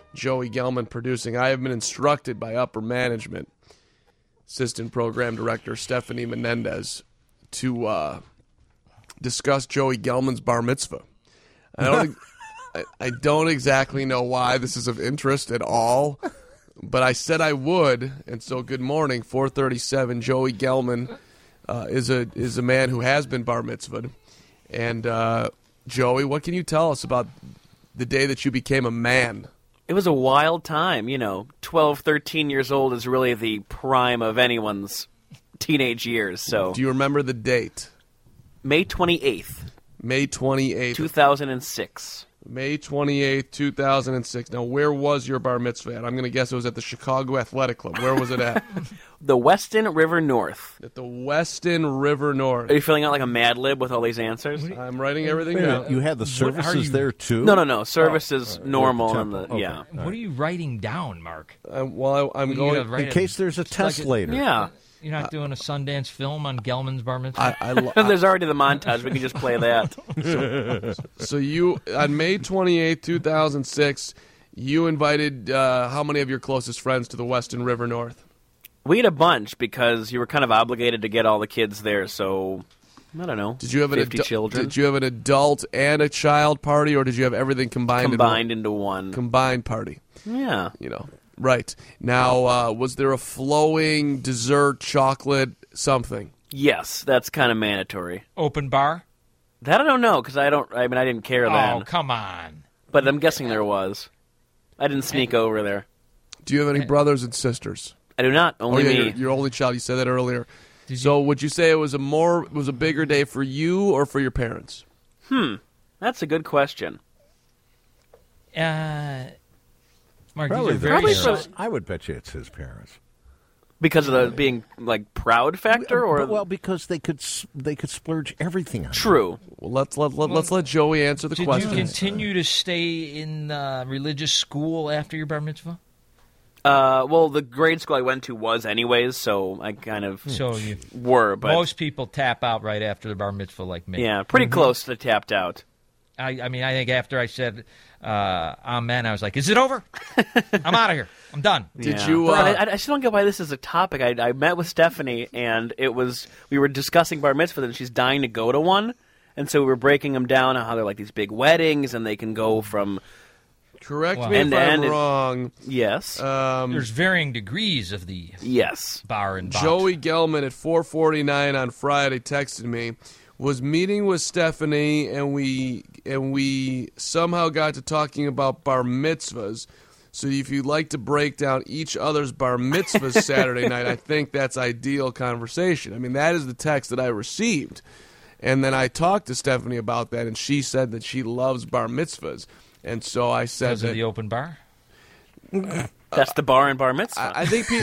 Joey Gelman producing. I have been instructed by upper management, assistant program director Stephanie Menendez, to uh, discuss Joey Gelman's bar mitzvah. I don't, think, I, I don't exactly know why this is of interest at all, but I said I would, and so good morning, four thirty-seven. Joey Gelman uh, is a is a man who has been bar mitzvahed, and uh, Joey, what can you tell us about the day that you became a man? It was a wild time. You know, twelve, thirteen years old is really the prime of anyone's teenage years. So, do you remember the date? May twenty-eighth. May twenty-eighth. two thousand six. May twenty-eighth, two thousand six. Now, where was your bar mitzvah at? I'm going to guess it was at the Chicago Athletic Club. Where was it at? The Weston River North. At the Weston River North. Are you filling out like a Mad Lib with all these answers? I'm writing everything Wait a minute, down. you had the services you- there too? No, no, no. Service is uh, normal. the And the, temple. Okay. Yeah. What are you writing down, Mark? Uh, well, I, I'm You going. gotta write In it- case there's a test like a- later. Yeah. You're not doing a Sundance film on Gelman's bar mitzvah? I, I, lo- There's already the montage. We can just play that. so you on May twenty-eighth, two thousand six, you invited uh, how many of your closest friends to the Weston River North? We had a bunch because you were kind of obligated to get all the kids there. So, I don't know. Did you have an fifty adu- children Did you have an adult and a child party, or did you have everything combined? combined into into one? one? Combined party. Yeah. You know, right now. Uh, was there a flowing dessert, chocolate, something? Yes, that's kind of mandatory. Open bar? That I don't know because I don't. I mean, I didn't care Oh, then, come on. but I'm guessing there was. I didn't sneak over there. Do you have any brothers and sisters? I do not. Only oh, yeah, me. Your, your only child. You said that earlier. Did so, would you say it was a more was a bigger day for you or for your parents? Hmm. That's a good question. Uh, Mark, Probably, these are their very Probably parents. so- I would bet you it's his parents. Because of the being like proud factor, or well, because they could s- they could splurge everything on. true. Well, let's let, let let's let Joey answer the Did question. you continue to stay in uh, religious school after your bar mitzvah? Uh, well, the grade school I went to was anyways, so I kind of So you, were. But most people tap out right after the bar mitzvah, like me. yeah, pretty close to tapped out. I, I mean, I think after I said uh, amen, I was like, "Is it over? I'm out of here. I'm done." Did Yeah. you? But Uh, I, I still don't get why this is a topic. I, I met with Stephanie, and it was we were discussing bar mitzvahs, and she's dying to go to one, and so we were breaking them down on how they're like these big weddings, and they can go from correct Wow. me if And- I'm and- wrong. yes, Um, There's varying degrees of the yes, bar and box. Joey Gelman at four forty-nine on Friday texted me, was meeting with Stephanie, and we and we somehow got to talking about bar mitzvahs. So if you'd like to break down each other's bar mitzvahs Saturday night, I think that's ideal conversation. I mean, that is the text that I received. And then I talked to Stephanie about that, and she said that she loves bar mitzvahs. And so I said because that of the open bar. that's the bar and bar mitzvah. I, I think people.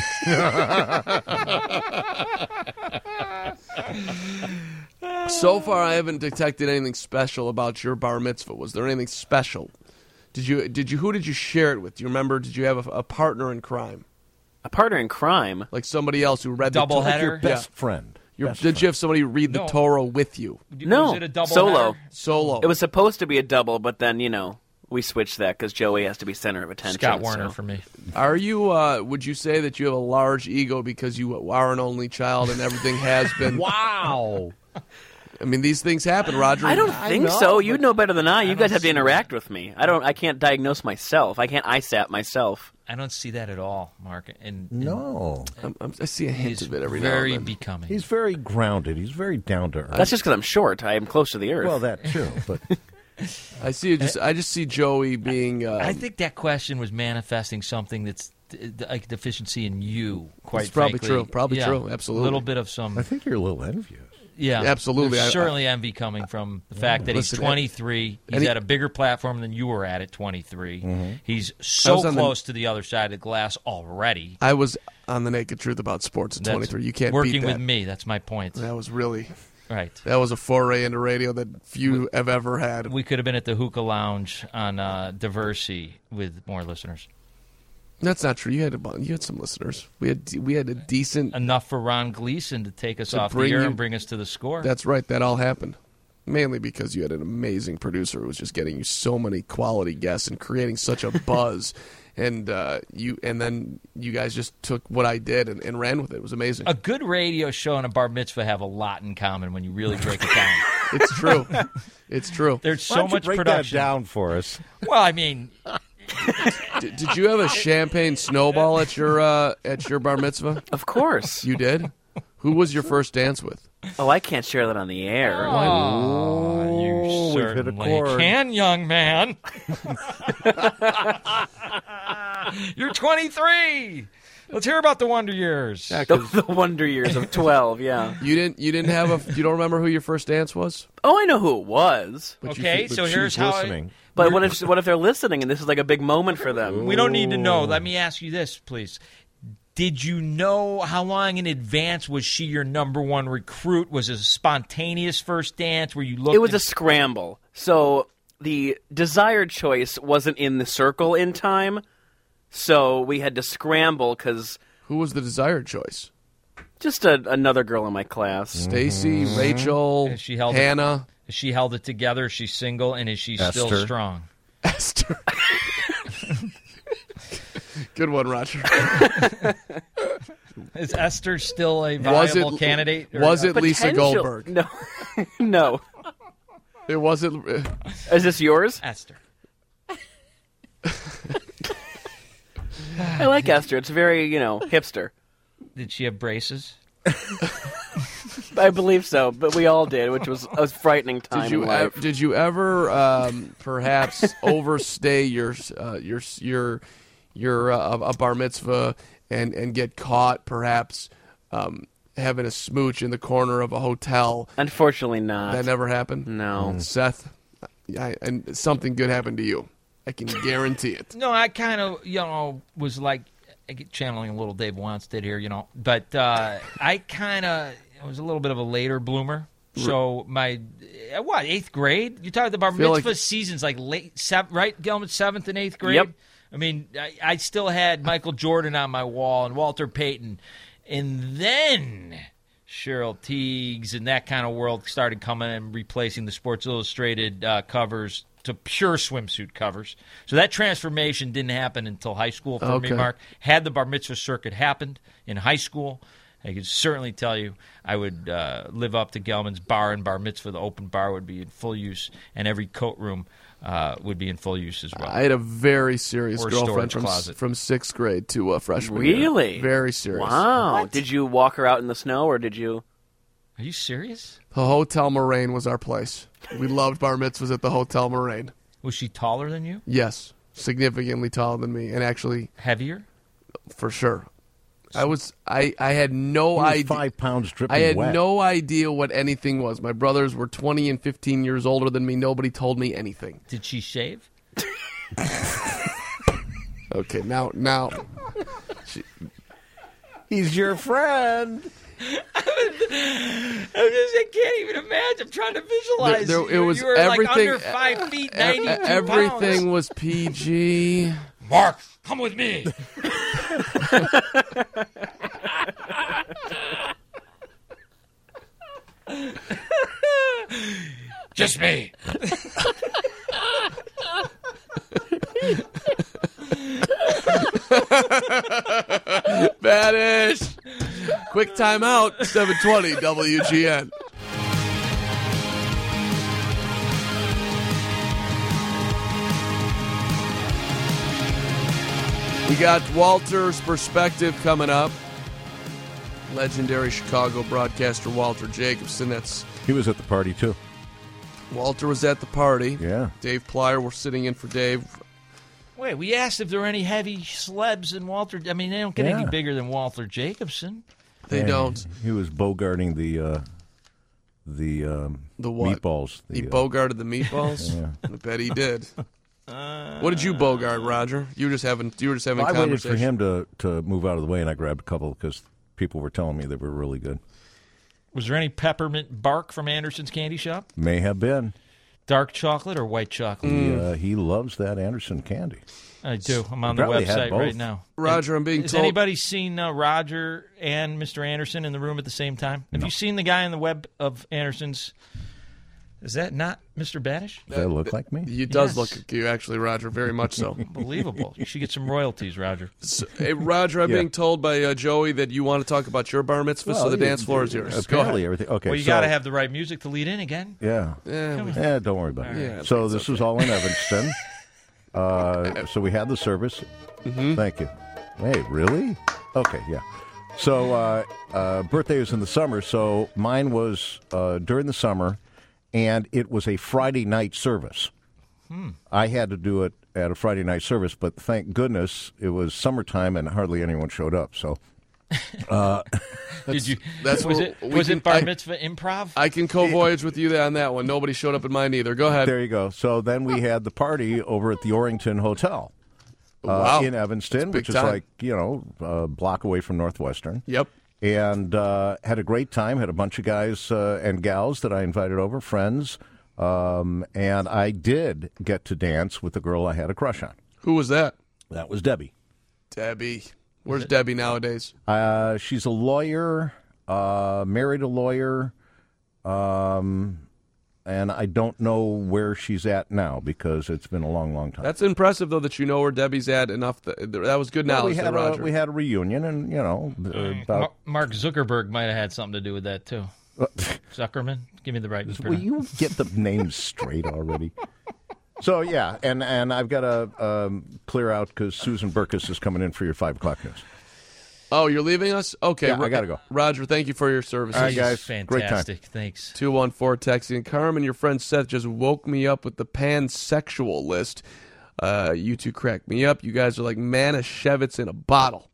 So far, I haven't detected anything special about your bar mitzvah. Was there anything special? Did you? Did you? Who did you share it with? Do you remember? Did you have a, a partner in crime, a partner in crime. like somebody else who read Double the header? Your best friend. Your, Best did friend. you have somebody read the No. Torah with you? No, was it a double solo. header? Solo. It was supposed to be a double, but then you know we switched that because Joey has to be center of attention. Scott Warner so. for me. Are you? Uh, would you say that you have a large ego because you are an only child and everything has been? Wow. I mean, these things happen, Roger. I don't I think know, so. You but- know better than I. You don't guys have to see interact with me. I don't. I can't diagnose myself. I can't I S A P myself. I don't see that at all, Mark. And, and No. I'm, I'm, I see a hint he's of it every very now and then. becoming. He's very grounded. He's very down to earth. That's just because I'm short. I am close to the earth. well, that too. But I see. It just I just see Joey being. Uh, I think that question was manifesting something that's uh, like a deficiency in you. Quite It's probably frankly. true. Probably Yeah, true. Absolutely. A little bit of some. I think you're a little envious. Yeah, Absolutely. There's I- certainly envy coming from the fact that Listen, he's twenty-three. He's and he- at a bigger platform than you were at at twenty-three. Mm-hmm. He's I so was on the- close to the other side of the glass already. I was on the Naked Truth about sports at That's twenty-three. You can't working beat that. with me. That's my point. That was really Right. that was a foray into radio that few have ever had. We could have been at the Hookah Lounge on uh, Diversey with more listeners. That's not true. You had a, bu- you had some listeners. We had we had a decent. Enough for Ron Gleason to take us To off the bring air you- and bring us to the score. That's right. That all happened. Mainly because you had an amazing producer who was just getting you so many quality guests and creating such a buzz. And uh, you, and then you guys just took what I did and, and ran with it. It was amazing. A good radio show and a bar mitzvah have a lot in common when you really break it down. It's true. It's true. There's Why so don't you much break production that down for us. Well, I mean, did, did you have a champagne snowball at your uh, at your bar mitzvah? Of course. You did. Who was your first dance with? Oh, I can't share that on the air. oh, you we've hit a certainly chord. can, young man. You're twenty-three. Let's hear about the Wonder Years. Yeah, The, 'cause the wonder years of twelve, yeah. you didn't. You didn't have a. You don't remember who your first dance was? Oh, I know who it was. But you Okay, feel- so But here's she's how I- listening. But what if what if they're listening and this is like a big moment for them? we don't need to know. Let me ask you this, please. Did you know how long in advance was she your number one recruit? Was it a spontaneous first dance where you looked? It was a at- scramble. So the desired choice wasn't in the circle in time, so we had to scramble because Who was the desired choice? just a, another girl in my class. Stacy, Rachel, Has she held it- Hannah, She held it together. She's single, and is she still Esther. strong? Esther. Good one, Roger. Is Esther still a Was it- viable candidate? or- was it Lisa Potential- Goldberg? No, no. It wasn't. uh, Is this yours? Esther? I like Esther. It's very, you know, hipster. Did she have braces? I believe so, but we all did, which was a frightening time Did you in ev- life. did you ever um, perhaps overstay your uh, your your your uh, a bar mitzvah and and get caught perhaps um, having a smooch in the corner of a hotel? Unfortunately not. That never happened. No. Seth, I, and something good happened to you. I can guarantee it. No, I kind of, you know, was like I get channeling a little Dave Wanstead here, you know, but uh, I kind of was a little bit of a later bloomer. So my uh, what eighth grade? You talk the bar Feel mitzvah like- seasons like late seven, right? Gelman seventh and eighth grade. Yep. I mean, I, I still had Michael Jordan on my wall and Walter Payton, and then Cheryl Teagues and that kind of world started coming and replacing the Sports Illustrated uh, covers to pure swimsuit covers. So that transformation didn't happen until high school for Okay. me, Mark. Had the bar mitzvah circuit happened in high school, I could certainly tell you I would uh, live up to Gelman's bar and bar mitzvah. The open bar would be in full use, and every coat room uh, would be in full use as well. I had a very serious Or girlfriend storage from closet. from sixth grade to uh, freshman year. Really? Very serious. Wow. Did you walk her out in the snow, or did you? Are you serious? The Hotel Moraine was our place. We loved bar mitzvahs at the Hotel Moraine. Was she taller than you? Yes, significantly taller than me, and actually, Heavier? for sure, I was. I, I had no He was idea. five pounds dripping I had wet. no idea what anything was. My brothers were twenty and fifteen years older than me. Nobody told me anything. Did she shave? Okay, now now. He's your friend. I'm just, I can't even imagine. I'm trying to visualize. There- there- it you, was you were everything- like under five feet, e- ninety-two everything pounds. was P G. Mark, come with me. Just me. Badish. Quick timeout. seven twenty W G N. We got Walter's perspective coming up. Legendary Chicago broadcaster Walter Jacobson. That's He was at the party, too. Walter was at the party. Yeah. Dave Plyer, we're sitting in for Dave. Wait, we asked if there were any heavy slebs in Walter. I mean, they don't get Yeah. any bigger than Walter Jacobson. They Yeah, don't. He was bogarting the uh, the um, The what? meatballs. The, He uh, bogarted the meatballs. Yeah. I bet he did. What did you bogart, Roger? You were just having you were just having I waited conversation. for him to, to move out of the way, and I grabbed a couple because people were telling me they were really good. Was there any peppermint bark from Anderson's Candy Shop? May have been. Dark chocolate or white chocolate? He, uh, he loves that Anderson candy. I do. I'm on the Probably had website both. right now. Roger, I'm being Has told. anybody seen uh, Roger and Mister Anderson in the room at the same time? Have you seen the guy in the web of Anderson's? Is that not Mister Banish? Does that look like me? It does Yes. look like you, actually, Roger, very much so. Unbelievable. You should get some royalties, Roger. So, hey, Roger, I'm Yeah. being told by uh, Joey that you want to talk about your bar mitzvah, so Well, the you- dance floor is yours. Go Apparently, ahead. everything. Okay, Well, you so, got to have the right music to lead in again. Yeah. Yeah, we- Yeah, don't worry about it. Yeah, so this was all in Evanston. Uh, so we had the service. Mm-hmm. Thank you. Hey, really? Okay, yeah. So uh, uh, birthday was in the summer, so mine was uh, during the summer, and it was a Friday night service. Hmm. I had to do it at a Friday night service, but thank goodness it was summertime and hardly anyone showed up. So, uh, Did you? that's was what it? we Was can- it bar I- mitzvah improv? I can co-voyage with you on that one. Nobody showed up in mine either. Go ahead. there you go. So then we had the party over at the Orrington Hotel. Uh, Wow. in Evanston, That's big which is time. like, you know, a block away from Northwestern. Yep. And uh, had a great time, had a bunch of guys uh, and gals that I invited over, friends. Um, and I did get to dance with the girl I had a crush on. Who was that? That was Debbie. Debbie. Where's Debbie nowadays? Uh, she's a lawyer, uh, married a lawyer, um, and I don't know where she's at now because it's been a long, long time. That's impressive, though, that you know where Debbie's at enough. That, that was good Well, knowledge we there, had a, Roger. we had a reunion, and you know, uh, Ma- about Mark Zuckerberg might have had something to do with that too. Zuckerman, give me the right. will you get the names straight already? So yeah, and and I've got to um, clear out because Susan Burkus is coming in for your five o'clock news. Oh, you're leaving us? Okay. Yeah, I gotta go. Roger, thank you for your services. All right, guys. Great time. Fantastic. Thanks. two one four texting. Carmen, your friend Seth just woke me up with the pansexual list. Uh, you two cracked me up. You guys are like Manischewitz in a bottle.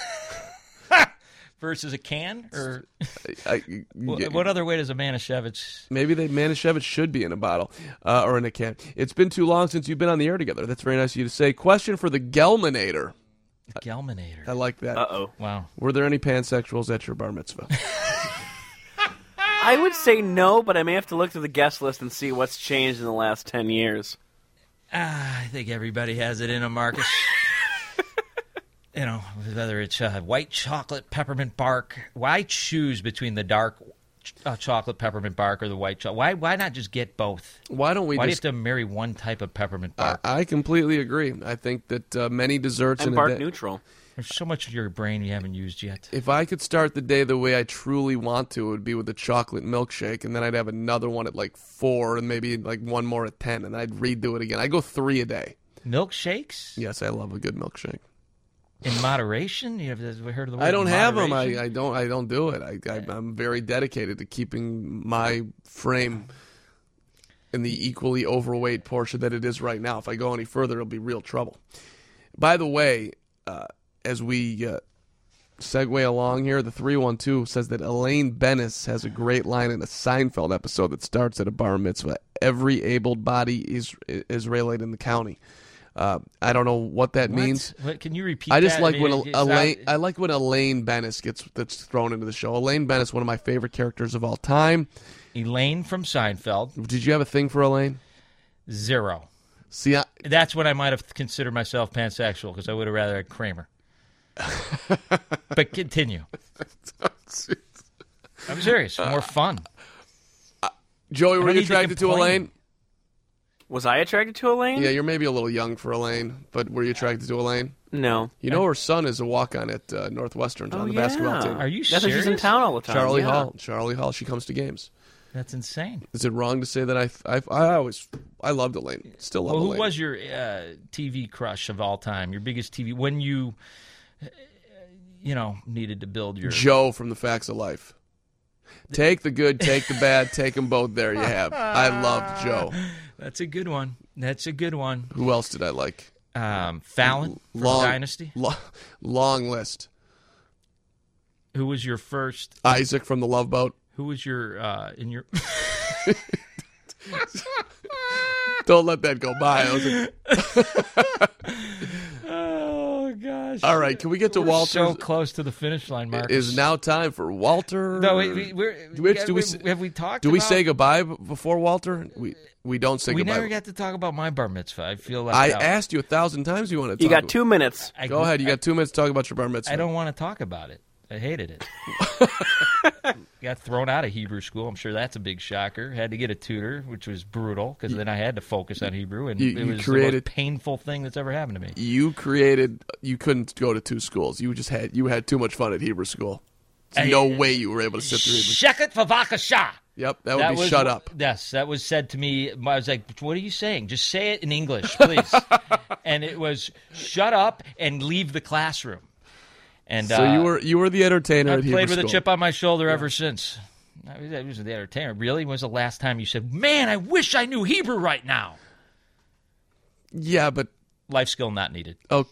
Versus a can, or I, I- what, what other way does a Manischewitz? Maybe they Manischewitz should be in a bottle uh, or in a can. It's been too long since you've been on the air together. That's very nice of you to say. Question for the Gelminator. Gelminator. I like that. Uh-oh. Wow. Were there any pansexuals at your bar mitzvah? I would say no, but I may have to look through the guest list and see what's changed in the last ten years. Ah, I think everybody has it in them, Marcus. You know, whether it's uh, white chocolate peppermint bark. Why choose between the dark uh, chocolate peppermint bark or the white chocolate? Why why not just get both? Why don't we Why just... do you have to marry one type of peppermint bark? I, I completely agree. I think that uh, many desserts I'm in bark a day... neutral. There's so much of your brain you haven't used yet. If I could start the day the way I truly want to, it would be with a chocolate milkshake, and then I'd have another one at like four, and maybe like one more at ten, and I'd redo it again. I go three a day. Milkshakes? Yes, I love a good milkshake. In moderation? You have ever heard of the word I don't have them. I, moderation? I don't. I don't do it. I, I, I'm very dedicated to keeping my frame in the equally overweight portion that it is right now. If I go any further, it'll be real trouble. By the way, uh, as we uh, segue along here, the three one two says that Elaine Bennis has a great line in a Seinfeld episode that starts at a bar mitzvah. Every able body is Israelite in the county. Uh, I don't know what that What? means. What? Can you repeat I just that? like mean, when it's Elaine. not- I like when Elaine Bennis gets that's thrown into the show. Elaine Bennis, one of my favorite characters of all time. Elaine from Seinfeld. Did you have a thing for Elaine? Zero. See, I, That's when I might have considered myself pansexual because I would have rather had Kramer. But continue. I'm serious. More fun. Joey, I were don't you need to attracted to complain. Elaine? Was I attracted to Elaine? Yeah, you're maybe a little young for Elaine, but were you attracted to Elaine? No. You know her son is a walk-on at uh, Northwestern Oh, on the yeah. basketball team. Are you That's why serious? she's in town all the time. Charlie yeah. Hall. Charlie Hall. She comes to games. That's insane. Is it wrong to say that I I, I always I loved Elaine. Still love Well, who Elaine. was your uh, T V crush of all time? Your biggest T V when you, uh, you know, needed to build your. Joe from The Facts of Life. Take the good, take the bad, take them both. There you have. I loved Joe. That's a good one. That's a good one. Who else did I like? Um, Fallon from Long Dynasty. lo- long list. Who was your first? Isaac from The Love Boat. Who was your uh, in your? Don't let that go by. I was like, Oh gosh! all right, can we get to We're Walter? so close to the finish line, Marcus. It is now time for Walter. No, we, we, we're, Do we- yeah, do we we- s- have we talked? Do we about- say goodbye b- before Walter? We we don't say We goodbye. never got to talk about my bar mitzvah. I feel left I out. asked you a thousand times you want to You talk got about- two minutes. I, Go ahead. You got two minutes to talk about your bar mitzvah. I don't want to talk about it. I hated it. got thrown out of Hebrew school. I'm sure that's a big shocker. Had to get a tutor, which was brutal because then I had to focus on Hebrew, and You- it you was created- the most painful thing that's ever happened to me. You created. You couldn't go to two schools. You just had. You had too much fun at Hebrew school. There's Hey, no way you were able to sit through Hebrew. Sheket vavakasha. Yep, that would be was, shut up. Yes, that was said to me. I was like, what are you saying? Just say it in English, please. And it was, shut up and leave the classroom. And So uh, you were you were the entertainer I've at Hebrew played with school. a chip on my shoulder ever since. I was, I was the entertainer. Really? When was the last time you said, man, I wish I knew Hebrew right now? Yeah, but Life skill not needed. oh,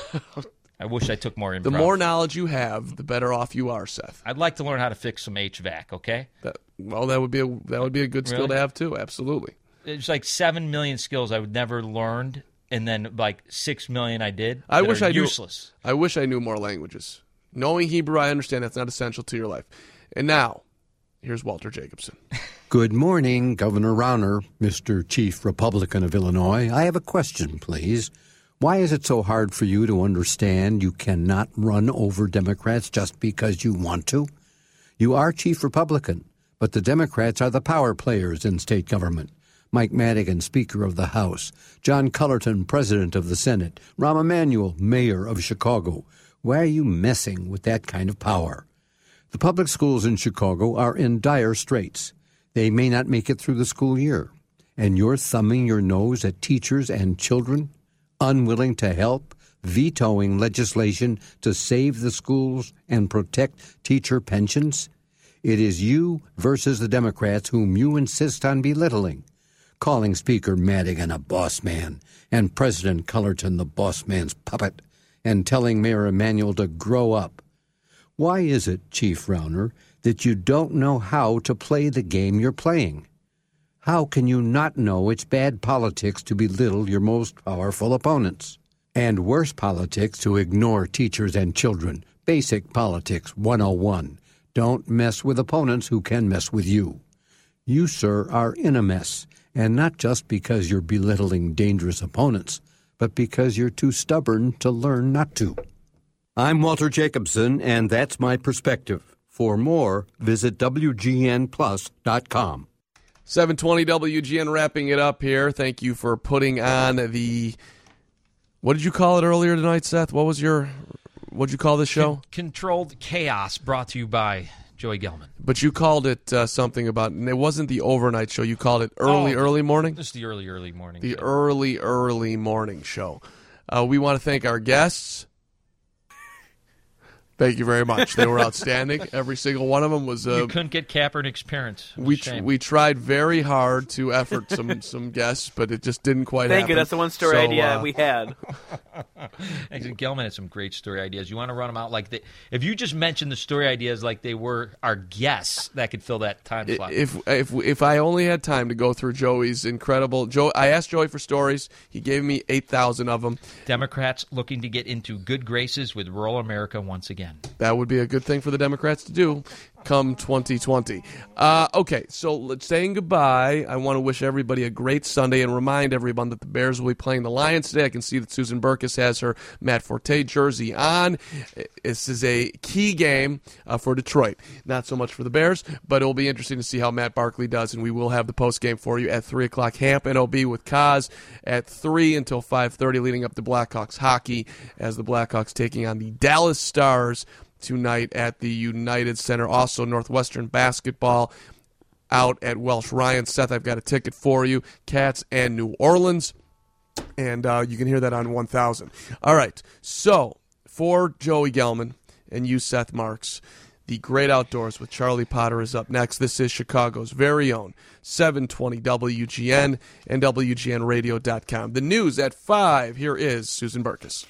I wish I took more improv. the more knowledge you have, the better off you are, Seth. I'd like to learn how to fix some H V A C, okay? That, well, that would be a that would be a good skill Really? to have too. Absolutely. There's like seven million skills I would never learned, and then like six million I did. I that wish are I knew. useless. I wish I knew more languages. Knowing Hebrew, I understand that's not essential to your life. And now, here's Walter Jacobson. Good morning, Governor Rauner, Mister Chief Republican of Illinois. I have a question, please. Why is it so hard for you to understand you cannot run over Democrats just because you want to? You are Chief Republican, but the Democrats are the power players in state government. Mike Madigan, Speaker of the House. John Cullerton, President of the Senate. Rahm Emanuel, Mayor of Chicago. Why are you messing with that kind of power? The public schools in Chicago are in dire straits. They may not make it through the school year. And you're thumbing your nose at teachers and children, unwilling to help, vetoing legislation to save the schools and protect teacher pensions? It is you versus the Democrats whom you insist on belittling, calling Speaker Madigan a boss man and President Cullerton the boss man's puppet, and telling Mayor Emanuel to grow up. Why is it, Chief Rauner, that you don't know how to play the game you're playing? How can you not know it's bad politics to belittle your most powerful opponents? And worse politics to ignore teachers and children. Basic Politics one oh one. Don't mess with opponents who can mess with you. You, sir, are in a mess, and not just because you're belittling dangerous opponents, but because you're too stubborn to learn not to. I'm Walter Jacobson, and that's my perspective. For more, visit W G N plus dot com. seven twenty W G N wrapping it up here. Thank you for putting on the, what did you call it earlier tonight, Seth? What was your, what did you call this show? Con- Controlled Chaos, brought to you by Joey Gelman. But you called it uh, something about, and it wasn't the overnight show. You called it early, Oh, early morning? This is the early, early morning. The show. early, early morning show. Uh, we want to thank our guests. Thank you very much. They were outstanding. Every single one of them was. Uh, you couldn't get Kaepernick's parents. we tr- we tried very hard to effort some some guests, but it just didn't quite Thank happen. you. That's the one story So, idea uh, we had. Actually, Gelman had some great story ideas. You want to run them out like they, if you just mentioned the story ideas like they were our guests, that could fill that time slot. If if if I only had time to go through Joey's incredible Joe, I asked Joey for stories. He gave me eight thousand of them. Democrats looking to get into good graces with rural America once again. That would be a good thing for the Democrats to do come twenty twenty. Uh, okay, so let's saying goodbye. I want to wish everybody a great Sunday and remind everyone that the Bears will be playing the Lions today. I can see that Susan Burkus has her Matt Forte jersey on. This is a key game uh, for Detroit. Not so much for the Bears, but it will be interesting to see how Matt Barkley does, and we will have the post game for you at three o'clock. Hamp N O B with Kaz at three until five thirty, leading up to Blackhawks hockey as the Blackhawks taking on the Dallas Stars tonight at the United Center. Also, Northwestern basketball out at Welsh Ryan. Seth, I've got a ticket for you. Cats and New Orleans. And uh, you can hear that on one thousand. All right. So, for Joey Gelman and you, Seth Marks, the Great Outdoors with Charlie Potter is up next. This is Chicago's very own seven twenty W G N and W G N radio dot com. The news at five. Here is Susan Burkus.